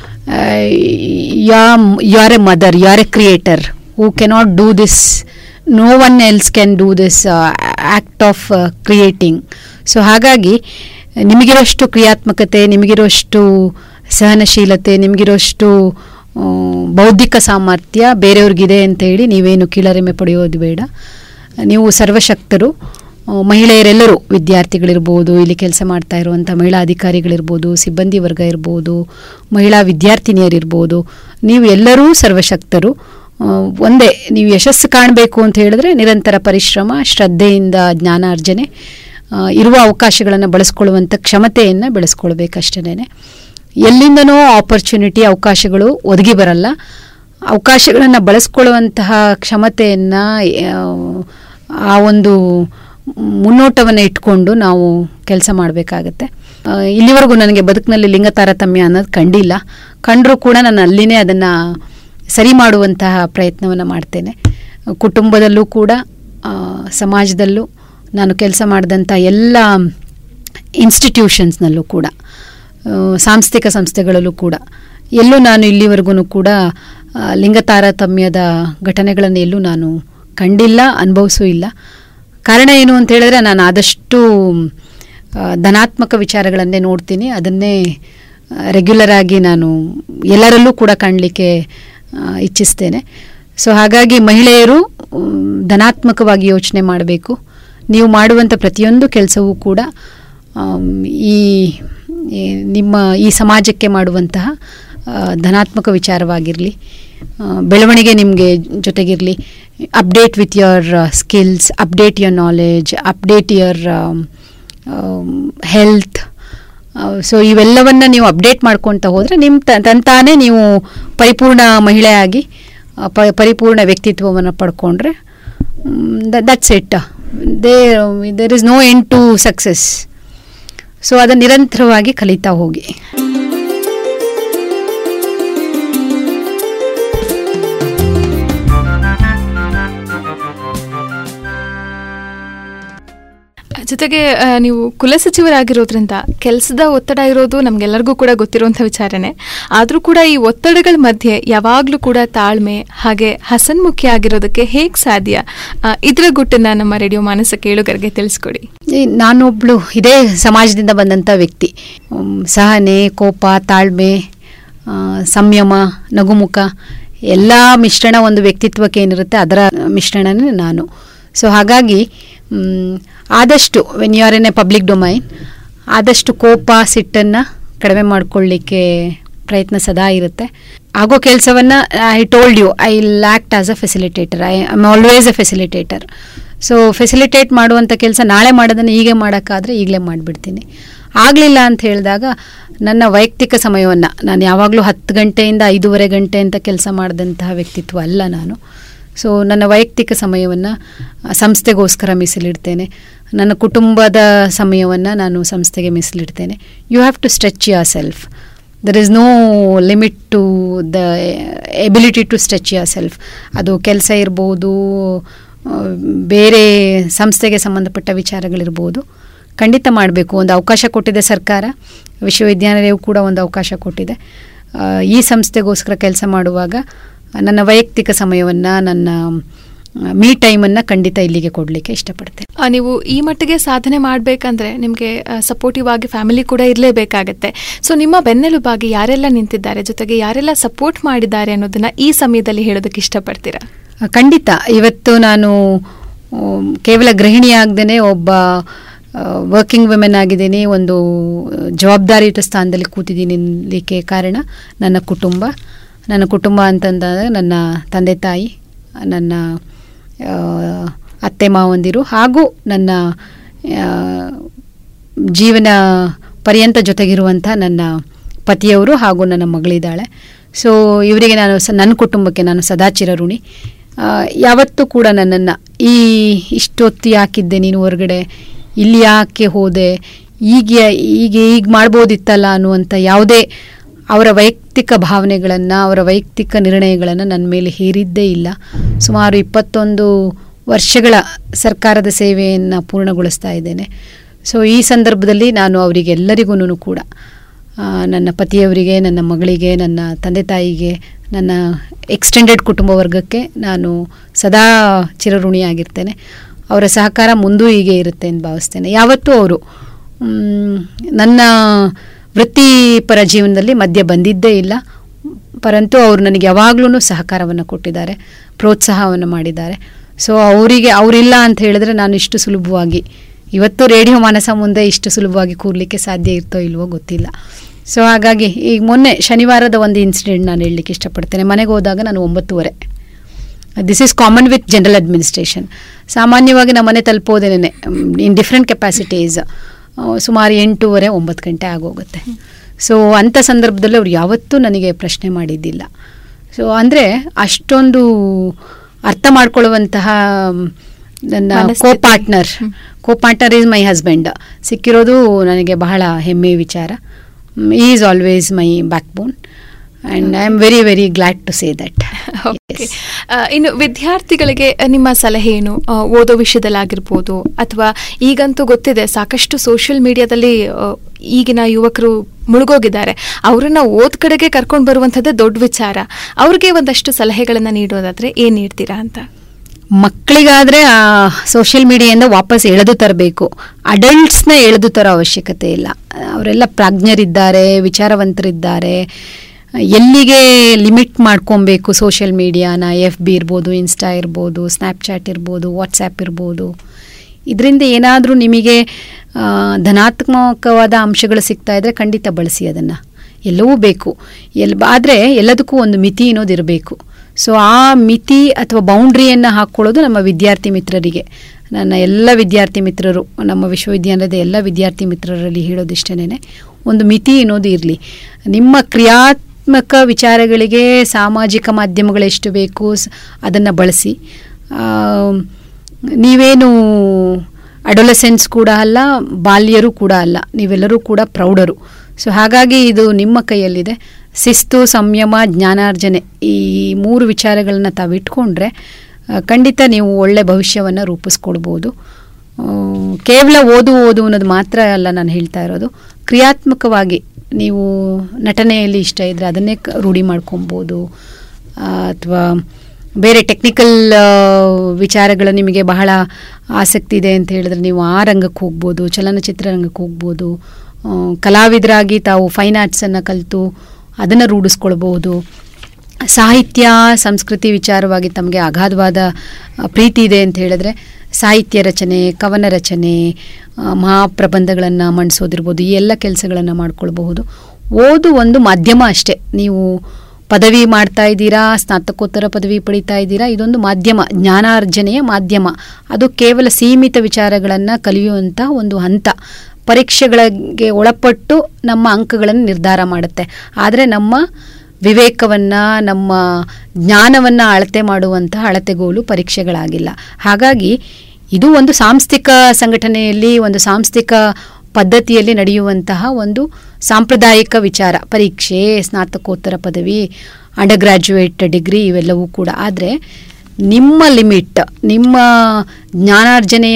You are a mother, you are a creator who cannot do this. No one else can do this act of creating. So ಹಾಗಾಗಿ ನಿಮಗಿರೋಷ್ಟು ಕ್ರಿಯಾತ್ಮಕತೆ, ನಿಮಗಿರೋಷ್ಟು ಸಹನಶೀಲತೆ, ನಿಮಗಿರೋಷ್ಟು ಬೌದ್ಧಿಕ ಸಾಮರ್ಥ್ಯ ಬೇರೆಯವ್ರಿಗಿದೆ ಅಂತೇಳಿ ನೀವೇನು ಕೀಳರಿಮೆ ಪಡೆಯೋದು ಬೇಡ. ನೀವು ಸರ್ವಶಕ್ತರು. ಮಹಿಳೆಯರೆಲ್ಲರೂ, ವಿದ್ಯಾರ್ಥಿಗಳಿರ್ಬೋದು, ಇಲ್ಲಿ ಕೆಲಸ ಮಾಡ್ತಾ ಇರುವಂಥ ಮಹಿಳಾ ಅಧಿಕಾರಿಗಳಿರ್ಬೋದು, ಸಿಬ್ಬಂದಿ ವರ್ಗ ಇರ್ಬೋದು, ಮಹಿಳಾ ವಿದ್ಯಾರ್ಥಿನಿಯರಿರ್ಬೋದು, ನೀವು ಎಲ್ಲರೂ ಸರ್ವಶಕ್ತರು. ಒಂದೇ, ನೀವು ಯಶಸ್ಸು ಕಾಣಬೇಕು ಅಂತ ಹೇಳಿದ್ರೆ ನಿರಂತರ ಪರಿಶ್ರಮ, ಶ್ರದ್ಧೆಯಿಂದ ಜ್ಞಾನಾರ್ಜನೆ, ಇರುವ ಅವಕಾಶಗಳನ್ನು ಬಳಸ್ಕೊಳ್ಳುವಂಥ ಕ್ಷಮತೆಯನ್ನು ಬೆಳೆಸ್ಕೊಳ್ಬೇಕಷ್ಟೇ. ಎಲ್ಲಿಂದನೋ ಆಪರ್ಚುನಿಟಿ, ಅವಕಾಶಗಳು ಒದಗಿ ಬರಲ್ಲ. ಅವಕಾಶಗಳನ್ನು ಬಳಸ್ಕೊಳ್ಳುವಂತಹ ಕ್ಷಮತೆಯನ್ನು, ಆ ಒಂದು ಮುನ್ನೋಟವನ್ನು ಇಟ್ಕೊಂಡು ನಾವು ಕೆಲಸ ಮಾಡಬೇಕಾಗತ್ತೆ. ಇಲ್ಲಿವರೆಗೂ ನನಗೆ ಬದುಕಿನಲ್ಲಿ ಲಿಂಗ ತಾರತಮ್ಯ ಅನ್ನೋದು ಕಂಡಿಲ್ಲ. ಕಂಡರೂ ಕೂಡ ನಾನು ಅಲ್ಲಿನೇ ಅದನ್ನು ಸರಿ ಮಾಡುವಂತಹ ಪ್ರಯತ್ನವನ್ನು ಮಾಡ್ತೇನೆ. ಕುಟುಂಬದಲ್ಲೂ ಕೂಡ, ಸಮಾಜದಲ್ಲೂ, ನಾನು ಕೆಲಸ ಮಾಡಿದಂಥ ಎಲ್ಲ ಇನ್ಸ್ಟಿಟ್ಯೂಷನ್ಸ್ನಲ್ಲೂ ಕೂಡ, ಸಾಂಸ್ಥಿಕ ಸಂಸ್ಥೆಗಳಲ್ಲೂ ಕೂಡ, ಎಲ್ಲೂ ನಾನು ಇಲ್ಲಿವರೆಗೂ ಕೂಡ ಲಿಂಗ ತಾರತಮ್ಯದ ಘಟನೆಗಳನ್ನು ಎಲ್ಲೂ ನಾನು ಕಂಡಿಲ್ಲ, ಅನುಭವಿಸೂ ಇಲ್ಲ. ಕಾರಣ ಏನು ಅಂತ ಹೇಳಿದ್ರೆ, ನಾನು ಆದಷ್ಟು ಧನಾತ್ಮಕ ವಿಚಾರಗಳನ್ನೇ ನೋಡ್ತೀನಿ, ಅದನ್ನೇ ರೆಗ್ಯುಲರ್ ಆಗಿ ನಾನು ಎಲ್ಲರಲ್ಲೂ ಕೂಡ ಕಾಣಲಿಕ್ಕೆ ಇಚ್ಛಿಸ್ತೇನೆ. ಸೊ ಹಾಗಾಗಿ ಮಹಿಳೆಯರು ಧನಾತ್ಮಕವಾಗಿ ಯೋಚನೆ ಮಾಡಬೇಕು. ನೀವು ಮಾಡುವಂಥ ಪ್ರತಿಯೊಂದು ಕೆಲಸವೂ ಕೂಡ ನಿಮ್ಮ ಈ ಸಮಾಜಕ್ಕೆ ಮಾಡುವಂತಹ ಧನಾತ್ಮಕ ವಿಚಾರವಾಗಿರಲಿ, ಬೆಳವಣಿಗೆ ನಿಮಗೆ ಜೊತೆಗಿರಲಿ. Update with your skills, update your knowledge, update your health. So ಇವೆಲ್ಲವನ್ನು ನೀವು ಅಪ್ಡೇಟ್ ಮಾಡ್ಕೊತ ಹೋದರೆ ನಿಮ್ಮ ತಂತಾನೇ ನೀವು ಪರಿಪೂರ್ಣ ಮಹಿಳೆಯಾಗಿ ಪರಿಪೂರ್ಣ ವ್ಯಕ್ತಿತ್ವವನ್ನು ಪಡ್ಕೊಂಡ್ರೆ that's it. There is no end to success. So ಅದನ್ನು ನಿರಂತರವಾಗಿ ಕಲಿತಾ ಹೋಗಿ. ಜೊತೆಗೆ ನೀವು ಕುಲಸಚಿವರಾಗಿರೋದ್ರಿಂದ ಕೆಲಸದ ಒತ್ತಡ ಇರೋದು ನಮಗೆಲ್ಲರಿಗೂ ಕೂಡ ಗೊತ್ತಿರುವಂಥ ವಿಚಾರನೆ. ಆದರೂ ಕೂಡ ಈ ಒತ್ತಡಗಳ ಮಧ್ಯೆ ಯಾವಾಗಲೂ ಕೂಡ ತಾಳ್ಮೆ ಹಾಗೆ ಹಸನ್ಮುಖಿ ಆಗಿರೋದಕ್ಕೆ ಹೇಗೆ ಸಾಧ್ಯ? ಇದರ ಗುಟ್ಟನ್ನು ನಮ್ಮ ರೇಡಿಯೋ ಮಾನಸ ಕೇಳುಗರಿಗೆ ತಿಳಿಸ್ಕೊಡಿ. ನಾನೊಬ್ಳು ಇದೇ ಸಮಾಜದಿಂದ ಬಂದಂಥ ವ್ಯಕ್ತಿ. ಸಹನೆ, ಕೋಪ, ತಾಳ್ಮೆ, ಸಂಯಮ, ನಗುಮುಖ ಎಲ್ಲ ಮಿಶ್ರಣ ಒಂದು ವ್ಯಕ್ತಿತ್ವಕ್ಕೆ ಏನಿರುತ್ತೆ ಅದರ ಮಿಶ್ರಣನೇ ನಾನು. ಸೊ ಹಾಗಾಗಿ ಆದಷ್ಟು when you are in a public domain ಆದಷ್ಟು ಕೋಪ, ಸಿಟ್ಟನ್ನು ಕಡಿಮೆ ಮಾಡಿಕೊಳ್ಳಿಕ್ಕೆ ಪ್ರಯತ್ನ ಸದಾ ಇರುತ್ತೆ. ಆಗೋ ಕೆಲಸವನ್ನು I told you, I will act as a facilitator. I am always a facilitator. So facilitate ಮಾಡುವಂಥ ಕೆಲಸ ನಾಳೆ ಮಾಡೋದನ್ನು ಹೀಗೆ ಮಾಡೋಕ್ಕಾದರೆ ಈಗಲೇ ಮಾಡಿಬಿಡ್ತೀನಿ. ಆಗಲಿಲ್ಲ ಅಂತ ಹೇಳಿದಾಗ ನನ್ನ ವೈಯಕ್ತಿಕ ಸಮಯವನ್ನು, ನಾನು ಯಾವಾಗಲೂ 10 ಗಂಟೆಯಿಂದ 5:30 ಗಂಟೆ ಅಂತ ಕೆಲಸ ಮಾಡಿದಂತಹ ವ್ಯಕ್ತಿತ್ವ ಅಲ್ಲ ನಾನು. ಸೊ ನನ್ನ ವೈಯಕ್ತಿಕ ಸಮಯವನ್ನು ಸಂಸ್ಥೆಗೋಸ್ಕರ ಮೀಸಲಿಡ್ತೇನೆ. ನನ್ನ ಕುಟುಂಬದ ಸಮಯವನ್ನು ನಾನು ಸಂಸ್ಥೆಗೆ ಮೀಸಲಿಡ್ತೇನೆ. You have to stretch yourself. There is no limit to the ability to stretch yourself. ಅದು ಕೆಲಸ ಇರ್ಬೋದು, ಬೇರೆ ಸಂಸ್ಥೆಗೆ ಸಂಬಂಧಪಟ್ಟ ವಿಚಾರಗಳಿರ್ಬೋದು, ಖಂಡಿತ ಮಾಡಬೇಕು. ಒಂದು ಅವಕಾಶ ಕೊಟ್ಟಿದೆ ಸರ್ಕಾರ, ವಿಶ್ವವಿದ್ಯಾನಿಲಯವು ಕೂಡ ಒಂದು ಅವಕಾಶ ಕೊಟ್ಟಿದೆ. ಈ ಸಂಸ್ಥೆಗೋಸ್ಕರ ಕೆಲಸ ಮಾಡುವಾಗ ನನ್ನ ವೈಯಕ್ತಿಕ ಸಮಯವನ್ನು, ನನ್ನ ಮೀ ಟೈಮನ್ನು ಖಂಡಿತ ಇಲ್ಲಿಗೆ ಕೊಡಲಿಕ್ಕೆ ಇಷ್ಟಪಡ್ತೇನೆ. ನೀವು ಈ ಮಟ್ಟಿಗೆ ಸಾಧನೆ ಮಾಡಬೇಕಂದ್ರೆ ನಿಮಗೆ ಸಪೋರ್ಟಿವ್ ಆಗಿ ಫ್ಯಾಮಿಲಿ ಕೂಡ ಇರಲೇಬೇಕಾಗತ್ತೆ. ಸೊ ನಿಮ್ಮ ಬೆನ್ನೆಲುಬಾಗಿ ಯಾರೆಲ್ಲ ನಿಂತಿದ್ದಾರೆ, ಜೊತೆಗೆ ಯಾರೆಲ್ಲ ಸಪೋರ್ಟ್ ಮಾಡಿದ್ದಾರೆ ಅನ್ನೋದನ್ನು ಈ ಸಮಯದಲ್ಲಿ ಹೇಳೋದಕ್ಕೆ ಇಷ್ಟಪಡ್ತೀರಾ? ಖಂಡಿತ. ಇವತ್ತು ನಾನು ಕೇವಲ ಗೃಹಿಣಿಯಾಗ್ದೇ ಒಬ್ಬ ವರ್ಕಿಂಗ್ ವುಮೆನ್ ಆಗಿದ್ದೀನಿ, ಒಂದು ಜವಾಬ್ದಾರಿಯುತ ಸ್ಥಾನದಲ್ಲಿ ಕೂತಿದ್ದೀನಿ ಅನ್ನಲಿಕ್ಕೆ ಕಾರಣ ನನ್ನ ಕುಟುಂಬ. ನನ್ನ ಕುಟುಂಬ ಅಂತಂದಾಗ ನನ್ನ ತಂದೆ ತಾಯಿ, ನನ್ನ ಅತ್ತೆ ಮಾವಂದಿರು ಹಾಗೂ ನನ್ನ ಜೀವನ ಪರ್ಯಂತ ಜೊತೆಗಿರುವಂಥ ನನ್ನ ಪತಿಯವರು ಹಾಗೂ ನನ್ನ ಮಗಳಿದ್ದಾಳೆ. ಸೊ ಇವರಿಗೆ ನಾನು ನನ್ನ ಕುಟುಂಬಕ್ಕೆ ನಾನು ಸದಾ ಚಿರಋಣಿ. ಯಾವತ್ತೂ ಕೂಡ ನನ್ನನ್ನು ಇಷ್ಟೊತ್ತು ಯಾಕಿದ್ದೆ ನೀನು ಹೊರಗಡೆ, ಇಲ್ಲಿ ಯಾಕೆ ಹೋದೆ, ಈಗ ಮಾಡ್ಬೋದಿತ್ತಲ್ಲ ಅನ್ನುವಂಥ ಯಾವುದೇ ಅವರ ವೈಯಕ್ತಿಕ ಭಾವನೆಗಳನ್ನು, ಅವರ ವೈಯಕ್ತಿಕ ನಿರ್ಣಯಗಳನ್ನು ನನ್ನ ಮೇಲೆ ಹೇರಿದ್ದೇ ಇಲ್ಲ. ಸುಮಾರು 21 ವರ್ಷಗಳ ಸರ್ಕಾರದ ಸೇವೆಯನ್ನು ಪೂರ್ಣಗೊಳಿಸ್ತಾ ಇದ್ದೇನೆ. ಸೊ ಈ ಸಂದರ್ಭದಲ್ಲಿ ನಾನು ಅವರಿಗೆಲ್ಲರಿಗೂ ಕೂಡ, ನನ್ನ ಪತಿಯವರಿಗೆ, ನನ್ನ ಮಗಳಿಗೆ, ನನ್ನ ತಂದೆ ತಾಯಿಗೆ, ನನ್ನ ಎಕ್ಸ್ಟೆಂಡೆಡ್ ಕುಟುಂಬ ವರ್ಗಕ್ಕೆ ನಾನು ಸದಾ ಚಿರಋಣಿಯಾಗಿರ್ತೇನೆ. ಅವರ ಸಹಕಾರ ಮುಂದೂ ಹೀಗೆ ಇರುತ್ತೆ ಅಂತ ಭಾವಿಸ್ತೇನೆ. ಯಾವತ್ತೂ ಅವರು ನನ್ನ ವೃತ್ತಿಪರ ಜೀವನದಲ್ಲಿ ಮಧ್ಯೆ ಬಂದಿದ್ದೇ ಇಲ್ಲ. ಪರಂತು ಅವರು ನನಗೆ ಯಾವಾಗಲೂ ಸಹಕಾರವನ್ನು ಕೊಟ್ಟಿದ್ದಾರೆ, ಪ್ರೋತ್ಸಾಹವನ್ನು ಮಾಡಿದ್ದಾರೆ. ಸೊ ಅವರಿಲ್ಲ ಅಂತ ಹೇಳಿದ್ರೆ ನಾನು ಇಷ್ಟು ಸುಲಭವಾಗಿ ಇವತ್ತು ರೇಡಿಯೋ ಮಾನಸ ಮುಂದೆ ಇಷ್ಟು ಸುಲಭವಾಗಿ ಕೂರ್ಲಿಕ್ಕೆ ಸಾಧ್ಯ ಇರ್ತೋ ಇಲ್ವೋ ಗೊತ್ತಿಲ್ಲ. ಸೊ ಹಾಗಾಗಿ ಈಗ ಮೊನ್ನೆ ಶನಿವಾರದ ಒಂದು ಇನ್ಸಿಡೆಂಟ್ ನಾನು ಹೇಳಲಿಕ್ಕೆ ಇಷ್ಟಪಡ್ತೇನೆ. ಮನೆಗೆ ಹೋದಾಗ ನಾನು 9:30, this is common with general administration. ಸಾಮಾನ್ಯವಾಗಿ ನಮ್ಮ ಮನೆ ತಲುಪೋದೇನೆ ಇನ್ ಡಿಫ್ರೆಂಟ್ ಕೆಪಾಸಿಟೀಸ್ ಸುಮಾರು 8:30, 9 ಗಂಟೆ ಆಗೋಗುತ್ತೆ. ಸೊ ಅಂಥ ಸಂದರ್ಭದಲ್ಲಿ ಅವ್ರು ಯಾವತ್ತೂ ನನಗೆ ಪ್ರಶ್ನೆ ಮಾಡಿದ್ದಿಲ್ಲ. ಸೊ ಅಂದರೆ ಅಷ್ಟೊಂದು ಅರ್ಥ ಮಾಡ್ಕೊಳ್ಳುವಂತಹ ನನ್ನ ಕೋ-ಪಾರ್ಟ್ನರ್ ಈಸ್ ಮೈ ಹಸ್ಬೆಂಡ್ ಸಿಕ್ಕಿರೋದು ನನಗೆ ಬಹಳ ಹೆಮ್ಮೆಯ ವಿಚಾರ. ಈ is always my backbone and I am very very glad to say that. ಇನ್ನು ವಿದ್ಯಾರ್ಥಿಗಳಿಗೆ ನಿಮ್ಮ ಸಲಹೆ ಏನು? ಓದೋ ವಿಷಯದಲ್ಲಾಗಿರ್ಬೋದು, ಅಥವಾ ಈಗಂತೂ ಗೊತ್ತಿದೆ ಸಾಕಷ್ಟು ಸೋಷಿಯಲ್ ಮೀಡಿಯಾದಲ್ಲಿ ಈಗಿನ ಯುವಕರು ಮುಳುಗೋಗಿದ್ದಾರೆ. ಅವರನ್ನ ಓದ್ ಕಡೆಗೆ ಕರ್ಕೊಂಡು ಬರುವಂಥದ್ದೇ ದೊಡ್ಡ ವಿಚಾರ. ಅವ್ರಿಗೆ ಒಂದಷ್ಟು ಸಲಹೆಗಳನ್ನು ನೀಡೋದಾದ್ರೆ ಏನು ನೀಡ್ತೀರಾ ಅಂತ? ಮಕ್ಕಳಿಗಾದರೆ ಸೋಷಿಯಲ್ ಮೀಡಿಯಾದಿಂದ ವಾಪಸ್ ಎಳೆದು ತರಬೇಕು. ಅಡಲ್ಟ್ಸ್ನ ಎಳೆದು ತರೋ ಅವಶ್ಯಕತೆ ಇಲ್ಲ. ಅವರೆಲ್ಲ ಪ್ರಾಜ್ಞರಿದ್ದಾರೆ, ವಿಚಾರವಂತರಿದ್ದಾರೆ. ಎಲ್ಲಿಗೆ ಲಿಮಿಟ್ ಮಾಡ್ಕೊಬೇಕು ಸೋಷಿಯಲ್ ಮೀಡಿಯಾನ? FB ಇರ್ಬೋದು, ಇನ್ಸ್ಟಾ ಇರ್ಬೋದು, ಸ್ನ್ಯಾಪ್ಚಾಟ್ ಇರ್ಬೋದು, ವಾಟ್ಸ್ಯಾಪ್ ಇರ್ಬೋದು. ಇದರಿಂದ ಏನಾದರೂ ನಿಮಗೆ ಧನಾತ್ಮಕವಾದ ಅಂಶಗಳು ಸಿಗ್ತಾ ಇದ್ದರೆ ಖಂಡಿತ ಬಳಸಿ. ಅದನ್ನು ಎಲ್ಲವೂ ಬೇಕು, ಆದರೆ ಎಲ್ಲದಕ್ಕೂ ಒಂದು ಮಿತಿ ಅನ್ನೋದು ಇರಬೇಕು. ಸೊ ಆ ಮಿತಿ ಅಥವಾ ಬೌಂಡ್ರಿಯನ್ನು ಹಾಕ್ಕೊಳ್ಳೋದು ನಮ್ಮ ವಿದ್ಯಾರ್ಥಿ ಮಿತ್ರರಿಗೆ, ನನ್ನ ಎಲ್ಲ ವಿದ್ಯಾರ್ಥಿ ಮಿತ್ರರು, ನಮ್ಮ ವಿಶ್ವವಿದ್ಯಾಲಯದ ಎಲ್ಲ ವಿದ್ಯಾರ್ಥಿ ಮಿತ್ರರಲ್ಲಿ ಹೇಳೋದಿಷ್ಟೇನೆ, ಒಂದು ಮಿತಿ ಅನ್ನೋದು ಇರಲಿ. ನಿಮ್ಮ ಕ್ರಿಯಾತ್ಮಕ ವಿಚಾರಗಳಿಗೆ ಸಾಮಾಜಿಕ ಮಾಧ್ಯಮಗಳೆಷ್ಟು ಬೇಕು ಅದನ್ನು ಬಳಸಿ. ನೀವೇನು ಅಡೋಲೆಸೆನ್ಸ್ ಕೂಡ ಅಲ್ಲ, ಬಾಲ್ಯರು ಕೂಡ ಅಲ್ಲ, ನೀವೆಲ್ಲರೂ ಕೂಡ ಪ್ರೌಢರು. ಸೊ ಹಾಗಾಗಿ ಇದು ನಿಮ್ಮ ಕೈಯಲ್ಲಿದೆ. ಶಿಸ್ತು, ಸಂಯಮ, ಜ್ಞಾನಾರ್ಜನೆ, ಈ 3 ವಿಚಾರಗಳನ್ನ ತಾವಿಟ್ಕೊಂಡ್ರೆ ಖಂಡಿತ ನೀವು ಒಳ್ಳೆ ಭವಿಷ್ಯವನ್ನು ರೂಪಿಸ್ಕೊಡ್ಬೋದು. ಕೇವಲ ಓದು ಅನ್ನೋದು ಮಾತ್ರ ಅಲ್ಲ ನಾನು ಹೇಳ್ತಾ ಇರೋದು. ಕ್ರಿಯಾತ್ಮಕವಾಗಿ ನೀವು ನಟನೆಯಲ್ಲಿ ಇಷ್ಟ ಇದ್ದರೆ ಅದನ್ನೇ ರೂಢಿ ಮಾಡ್ಕೊಬೋದು, ಅಥವಾ ಬೇರೆ ಟೆಕ್ನಿಕಲ್ ವಿಚಾರಗಳು ನಿಮಗೆ ಬಹಳ ಆಸಕ್ತಿ ಇದೆ ಅಂತ ಹೇಳಿದ್ರೆ ನೀವು ಆ ರಂಗಕ್ಕೆ ಹೋಗ್ಬೋದು, ಚಲನಚಿತ್ರ ರಂಗಕ್ಕೆ ಹೋಗ್ಬೋದು. ಕಲಾವಿದರಾಗಿ ತಾವು ಫೈನ್ ಆರ್ಟ್ಸನ್ನು ಕಲಿತು ಅದನ್ನು ರೂಢಿಸ್ಕೊಳ್ಬೋದು. ಸಾಹಿತ್ಯ, ಸಂಸ್ಕೃತಿ ವಿಚಾರವಾಗಿ ತಮಗೆ ಅಗಾಧವಾದ ಪ್ರೀತಿ ಇದೆ ಅಂತ ಹೇಳಿದ್ರೆ ಸಾಹಿತ್ಯ ರಚನೆ, ಕವನ ರಚನೆ, ಮಹಾಪ್ರಬಂಧಗಳನ್ನು ಮಂಡಿಸೋದಿರ್ಬೋದು, ಈ ಎಲ್ಲ ಕೆಲಸಗಳನ್ನು ಮಾಡ್ಕೊಳ್ಬಹುದು. ಓದು ಒಂದು ಮಾಧ್ಯಮ ಅಷ್ಟೇ. ನೀವು ಪದವಿ ಮಾಡ್ತಾ ಇದ್ದೀರಾ, ಸ್ನಾತಕೋತ್ತರ ಪದವಿ ಪಡಿತಾ ಇದ್ದೀರಾ, ಇದೊಂದು ಮಾಧ್ಯಮ, ಜ್ಞಾನಾರ್ಜನೆಯ ಮಾಧ್ಯಮ. ಅದು ಕೇವಲ ಸೀಮಿತ ವಿಚಾರಗಳನ್ನು ಕಲಿಯುವಂಥ ಒಂದು ಹಂತ. ಪರೀಕ್ಷೆಗಳಿಗೆ ಒಳಪಟ್ಟು ನಮ್ಮ ಅಂಕಗಳನ್ನು ನಿರ್ಧಾರ ಮಾಡುತ್ತೆ. ಆದರೆ ನಮ್ಮ ವಿವೇಕವನ್ನು, ನಮ್ಮ ಜ್ಞಾನವನ್ನು ಅಳತೆ ಮಾಡುವಂತಹ ಅಳತೆಗೋಲು ಪರೀಕ್ಷೆಗಳಾಗಿಲ್ಲ. ಹಾಗಾಗಿ ಇದು ಒಂದು ಸಾಂಸ್ಥಿಕ ಸಂಘಟನೆಯಲ್ಲಿ, ಒಂದು ಸಾಂಸ್ಥಿಕ ಪದ್ಧತಿಯಲ್ಲಿ ನಡೆಯುವಂತಹ ಒಂದು ಸಾಂಪ್ರದಾಯಿಕ ವಿಚಾರ. ಪರೀಕ್ಷೆ, ಸ್ನಾತಕೋತ್ತರ ಪದವಿ, ಅಂಡರ್ ಗ್ರ್ಯಾಜುಯೇಟ್ ಡಿಗ್ರಿ ಇವೆಲ್ಲವೂ ಕೂಡ. ಆದರೆ ನಿಮ್ಮ ಲಿಮಿಟ್, ನಿಮ್ಮ ಜ್ಞಾನಾರ್ಜನೆಯ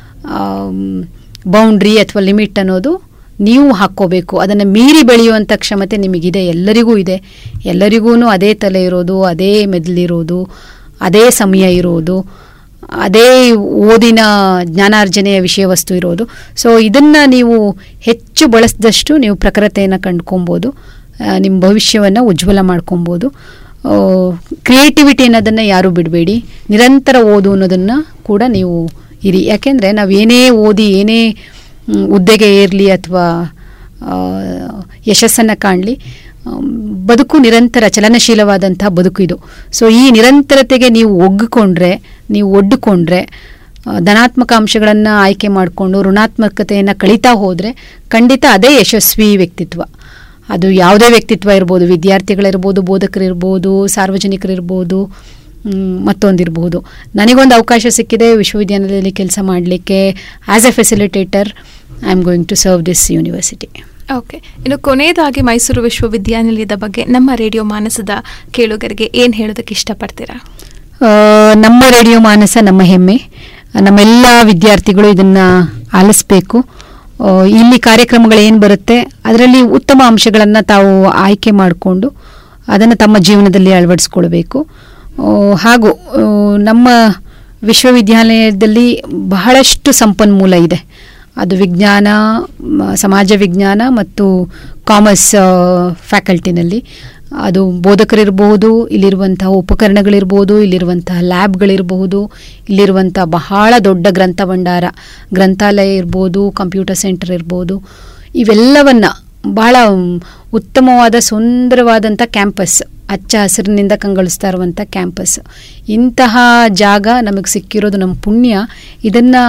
ಬೌಂಡ್ರಿ ಅಥವಾ ಲಿಮಿಟ್ ಅನ್ನೋದು ನೀವು ಹಾಕ್ಕೋಬೇಕು. ಅದನ್ನು ಮೀರಿ ಬೆಳೆಯುವಂಥ ಕ್ಷಮತೆ ನಿಮಗಿದೆ, ಎಲ್ಲರಿಗೂ ಇದೆ. ಎಲ್ಲರಿಗೂ ಅದೇ ತಲೆ ಇರೋದು, ಅದೇ ಮೆದುಳಿರೋದು, ಅದೇ ಸಮಯ ಇರೋದು, ಅದೇ ಓದಿನ ಜ್ಞಾನಾರ್ಜನೆಯ ವಿಷಯ ವಸ್ತು ಇರೋದು. ಸೊ ಇದನ್ನು ನೀವು ಹೆಚ್ಚು ಬಳಸಿದಷ್ಟು ನೀವು ಪ್ರಖರತೆಯನ್ನು ಕಂಡುಕೊಬೋದು, ನಿಮ್ಮ ಭವಿಷ್ಯವನ್ನು ಉಜ್ವಲ ಮಾಡ್ಕೊಬೋದು. ಕ್ರಿಯೇಟಿವಿಟಿ ಅನ್ನೋದನ್ನು ಯಾರೂ ಬಿಡಬೇಡಿ. ನಿರಂತರ ಓದು ಅನ್ನೋದನ್ನು ಕೂಡ ನೀವು ಇರಿ. ಯಾಕೆಂದರೆ ನಾವು ಏನೇ ಓದಿ, ಏನೇ ಹುದ್ದೆಗೆ ಏರಲಿ ಅಥವಾ ಯಶಸ್ಸನ್ನು ಕಾಣಲಿ, ಬದುಕು ನಿರಂತರ ಚಲನಶೀಲವಾದಂಥ ಬದುಕು ಇದು. ಸೊ ಈ ನಿರಂತರತೆಗೆ ನೀವು ಒಡ್ಡುಕೊಂಡ್ರೆ ಧನಾತ್ಮಕ ಅಂಶಗಳನ್ನು ಆಯ್ಕೆ ಮಾಡಿಕೊಂಡು ಋಣಾತ್ಮಕತೆಯನ್ನು ಕಳೀತಾ ಹೋದರೆ ಖಂಡಿತ ಅದೇ ಯಶಸ್ವಿ ವ್ಯಕ್ತಿತ್ವ. ಅದು ಯಾವುದೇ ವ್ಯಕ್ತಿತ್ವ ಇರ್ಬೋದು, ವಿದ್ಯಾರ್ಥಿಗಳಿರ್ಬೋದು, ಬೋಧಕರಿರ್ಬೋದು, ಸಾರ್ವಜನಿಕರಿರ್ಬೋದು, ಮತ್ತೊಂದಿರ್ಬೋದು. ನನಗೊಂದು ಅವಕಾಶ ಸಿಕ್ಕಿದೆ ವಿಶ್ವವಿದ್ಯಾನಿಲಯದಲ್ಲಿ ಕೆಲಸ ಮಾಡಲಿಕ್ಕೆ. As a facilitator I am going to serve this university. Okay, ಇನ್ನು ಕೊನೆಯದಾಗಿ ಮೈಸೂರು ವಿಶ್ವವಿದ್ಯಾನಿಲಯದ ಬಗ್ಗೆ ನಮ್ಮ ರೇಡಿಯೋ ಮಾನಸದ ಕೇಳುಗರಿಗೆ ಏನು ಹೇಳೋದಕ್ಕೆ ಇಷ್ಟಪಡ್ತೀರಾ? ನಮ್ಮ ರೇಡಿಯೋ ಮಾನಸ ನಮ್ಮ ಹೆಮ್ಮೆ. ನಮ್ಮೆಲ್ಲ ವಿದ್ಯಾರ್ಥಿಗಳು ಇದನ್ನು ಆಲಿಸಬೇಕು. ಇಲ್ಲಿ ಕಾರ್ಯಕ್ರಮಗಳೇನು ಬರುತ್ತೆ ಅದರಲ್ಲಿ ಉತ್ತಮ ಅಂಶಗಳನ್ನು ತಾವು ಆಯ್ಕೆ ಮಾಡಿಕೊಂಡು ಅದನ್ನು ತಮ್ಮ ಜೀವನದಲ್ಲಿ ಅಳವಡಿಸ್ಕೊಳ್ಬೇಕು. ಹಾಗೂ ನಮ್ಮ ವಿಶ್ವವಿದ್ಯಾಲಯದಲ್ಲಿ ಬಹಳಷ್ಟು ಸಂಪನ್ಮೂಲ ಇದೆ. ಅದು ವಿಜ್ಞಾನ, ಸಮಾಜ ವಿಜ್ಞಾನ ಮತ್ತು ಕಾಮರ್ಸ್ ಫ್ಯಾಕಲ್ಟಿನಲ್ಲಿ. ಅದು ಬೋಧಕರಿರ್ಬೋದು, ಇಲ್ಲಿರುವಂತಹ ಉಪಕರಣಗಳಿರ್ಬೋದು, ಇಲ್ಲಿರುವಂತಹ ಲ್ಯಾಬ್ಗಳಿರ್ಬೋದು, ಇಲ್ಲಿರುವಂಥ ಬಹಳ ದೊಡ್ಡ ಗ್ರಂಥ ಭಂಡಾರ, ಗ್ರಂಥಾಲಯ ಇರ್ಬೋದು, ಕಂಪ್ಯೂಟರ್ ಸೆಂಟರ್ ಇರ್ಬೋದು, ಇವೆಲ್ಲವನ್ನು ಬಹಳ ಉತ್ತಮವಾದ ಸುಂದರವಾದಂಥ ಕ್ಯಾಂಪಸ್, ಹಚ್ಚ ಹಸಿರಿನಿಂದ ಕಂಗೊಳಿಸ್ತಾ ಇರುವಂಥ ಕ್ಯಾಂಪಸ್. ಇಂತಹ ಜಾಗ ನಮಗೆ ಸಿಕ್ಕಿರೋದು ನಮ್ಮ ಪುಣ್ಯ. ಇದನ್ನು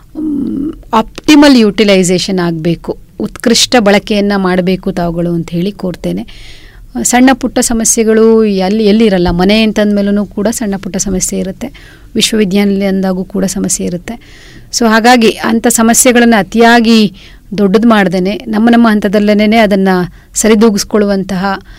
ಆಪ್ಟಿಮಲ್ ಯೂಟಿಲೈಸೇಷನ್ ಆಗಬೇಕು, ಉತ್ಕೃಷ್ಟ ಬಳಕೆಯನ್ನು ಮಾಡಬೇಕು ತಾವುಗಳು ಅಂತ ಹೇಳಿ ಕೋರ್ತೇನೆ. ಸಣ್ಣ ಪುಟ್ಟ ಸಮಸ್ಯೆಗಳು ಎಲ್ಲಿರಲ್ಲ. ಮನೆ ಅಂತಂದ್ಮೇಲೂ ಕೂಡ ಸಣ್ಣ ಪುಟ್ಟ ಸಮಸ್ಯೆ ಇರುತ್ತೆ, ವಿಶ್ವವಿದ್ಯಾನಿಲಯ ಅಂದಾಗೂ ಕೂಡ ಸಮಸ್ಯೆ ಇರುತ್ತೆ. ಸೊ ಹಾಗಾಗಿ ಅಂಥ ಸಮಸ್ಯೆಗಳನ್ನು ಅತಿಯಾಗಿ ದೊಡ್ಡದು ಮಾಡ್ದೇನೆ ನಮ್ಮ ಹಂತದಲ್ಲೇ ಅದನ್ನು ಸರಿದೂಗಿಸ್ಕೊಳ್ಳುವಂತಹ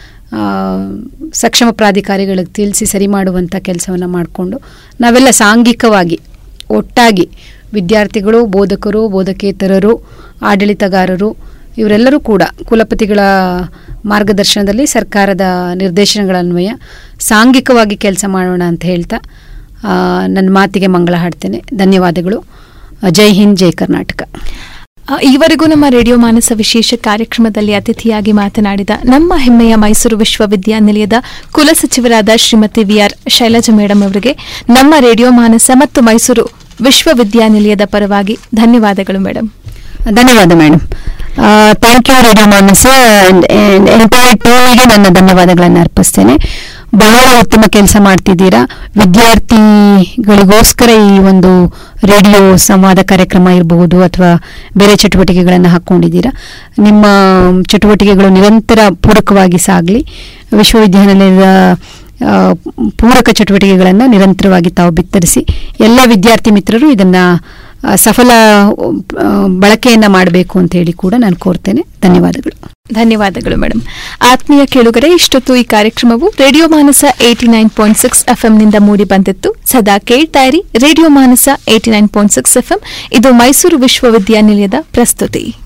ಸಕ್ಷಮ ಪ್ರಾಧಿಕಾರಿಗಳಿಗೆ ತಿಳಿಸಿ ಸರಿ ಮಾಡುವಂಥ ಕೆಲಸವನ್ನು ಮಾಡಿಕೊಂಡು ನಾವೆಲ್ಲ ಸಾಂಘಿಕವಾಗಿ ಒಟ್ಟಾಗಿ ವಿದ್ಯಾರ್ಥಿಗಳು, ಬೋಧಕರು, ಬೋಧಕೇತರರು, ಆಡಳಿತಗಾರರು ಇವರೆಲ್ಲರೂ ಕೂಡ ಕುಲಪತಿಗಳ ಮಾರ್ಗದರ್ಶನದಲ್ಲಿ ಸರ್ಕಾರದ ನಿರ್ದೇಶನಗಳನ್ವಯ ಸಾಂಘಿಕವಾಗಿ ಕೆಲಸ ಮಾಡೋಣ ಅಂತ ಹೇಳ್ತಾ ನನ್ನ ಮಾತಿಗೆ ಮಂಗಳ ಹಾಡ್ತೇನೆ. ಧನ್ಯವಾದಗಳು. ಜೈ ಹಿಂದ್, ಜೈ ಕರ್ನಾಟಕ. ಈವರೆಗೂ ನಮ್ಮ ರೇಡಿಯೋ ಮಾನಸ ವಿಶೇಷ ಕಾರ್ಯಕ್ರಮದಲ್ಲಿ ಅತಿಥಿಯಾಗಿ ಮಾತನಾಡಿದ ನಮ್ಮ ಹೆಮ್ಮೆಯ ಮೈಸೂರು ವಿಶ್ವವಿದ್ಯಾನಿಲಯದ ಕುಲಸಚಿವರಾದ ಶ್ರೀಮತಿ VR ಶೈಲಜಾ ಮೇಡಮ್ ಅವರಿಗೆ ನಮ್ಮ ರೇಡಿಯೋ ಮಾನಸ ಮತ್ತು ಮೈಸೂರು ವಿಶ್ವವಿದ್ಯಾನಿಲಯದ ಪರವಾಗಿ ಧನ್ಯವಾದಗಳು ಮೇಡಮ್. ಧನ್ಯವಾದ madam. Thank you radio Manasa. Entire ಟೀಮಿಗೆ ನನ್ನ ಧನ್ಯವಾದಗಳನ್ನು ಅರ್ಪಿಸ್ತೇನೆ. ಬಹಳ ಉತ್ತಮ ಕೆಲಸ ಮಾಡ್ತಿದ್ದೀರಾ. ವಿದ್ಯಾರ್ಥಿಗಳಿಗೋಸ್ಕರ ಈ ಒಂದು ರೇಡಿಯೋ ಸಂವಾದ ಕಾರ್ಯಕ್ರಮ ಇರಬಹುದು ಅಥವಾ ಬೇರೆ ಚಟುವಟಿಕೆಗಳನ್ನು ಹಾಕ್ಕೊಂಡಿದ್ದೀರಾ. ನಿಮ್ಮ ಚಟುವಟಿಕೆಗಳು ನಿರಂತರ ಪೂರಕವಾಗಿ ಸಾಗಲಿ. ವಿಶ್ವವಿದ್ಯಾನಿಲಯದ ಪೂರಕ ಚಟುವಟಿಕೆಗಳನ್ನು ನಿರಂತರವಾಗಿ ತಾವು ಬಿತ್ತರಿಸಿ ಎಲ್ಲ ವಿದ್ಯಾರ್ಥಿ ಮಿತ್ರರು ಇದನ್ನು ಸಫಲ ಬಳಕೆಯನ್ನು ಮಾಡಬೇಕು ಅಂತ ಹೇಳಿ ಕೂಡ ನಾನು ಕೋರ್ತೇನೆ. ಧನ್ಯವಾದಗಳು. ಧನ್ಯವಾದಗಳು ಮೇಡಮ್. ಆತ್ಮೀಯ ಕೇಳುಗರೆ, ಇಷ್ಟೊತ್ತು ಈ ಕಾರ್ಯಕ್ರಮವು ರೇಡಿಯೋ ಮಾನಸ 89.6 FM ಮೂಡಿ ಬಂದಿತ್ತು. ಸದಾ ಕೇಳ್ತಾ ಇರಿ ರೇಡಿಯೋ ಮಾನಸ 89.6 FM. ಇದು ಮೈಸೂರು ವಿಶ್ವವಿದ್ಯಾನಿಲಯದ ಪ್ರಸ್ತುತಿ.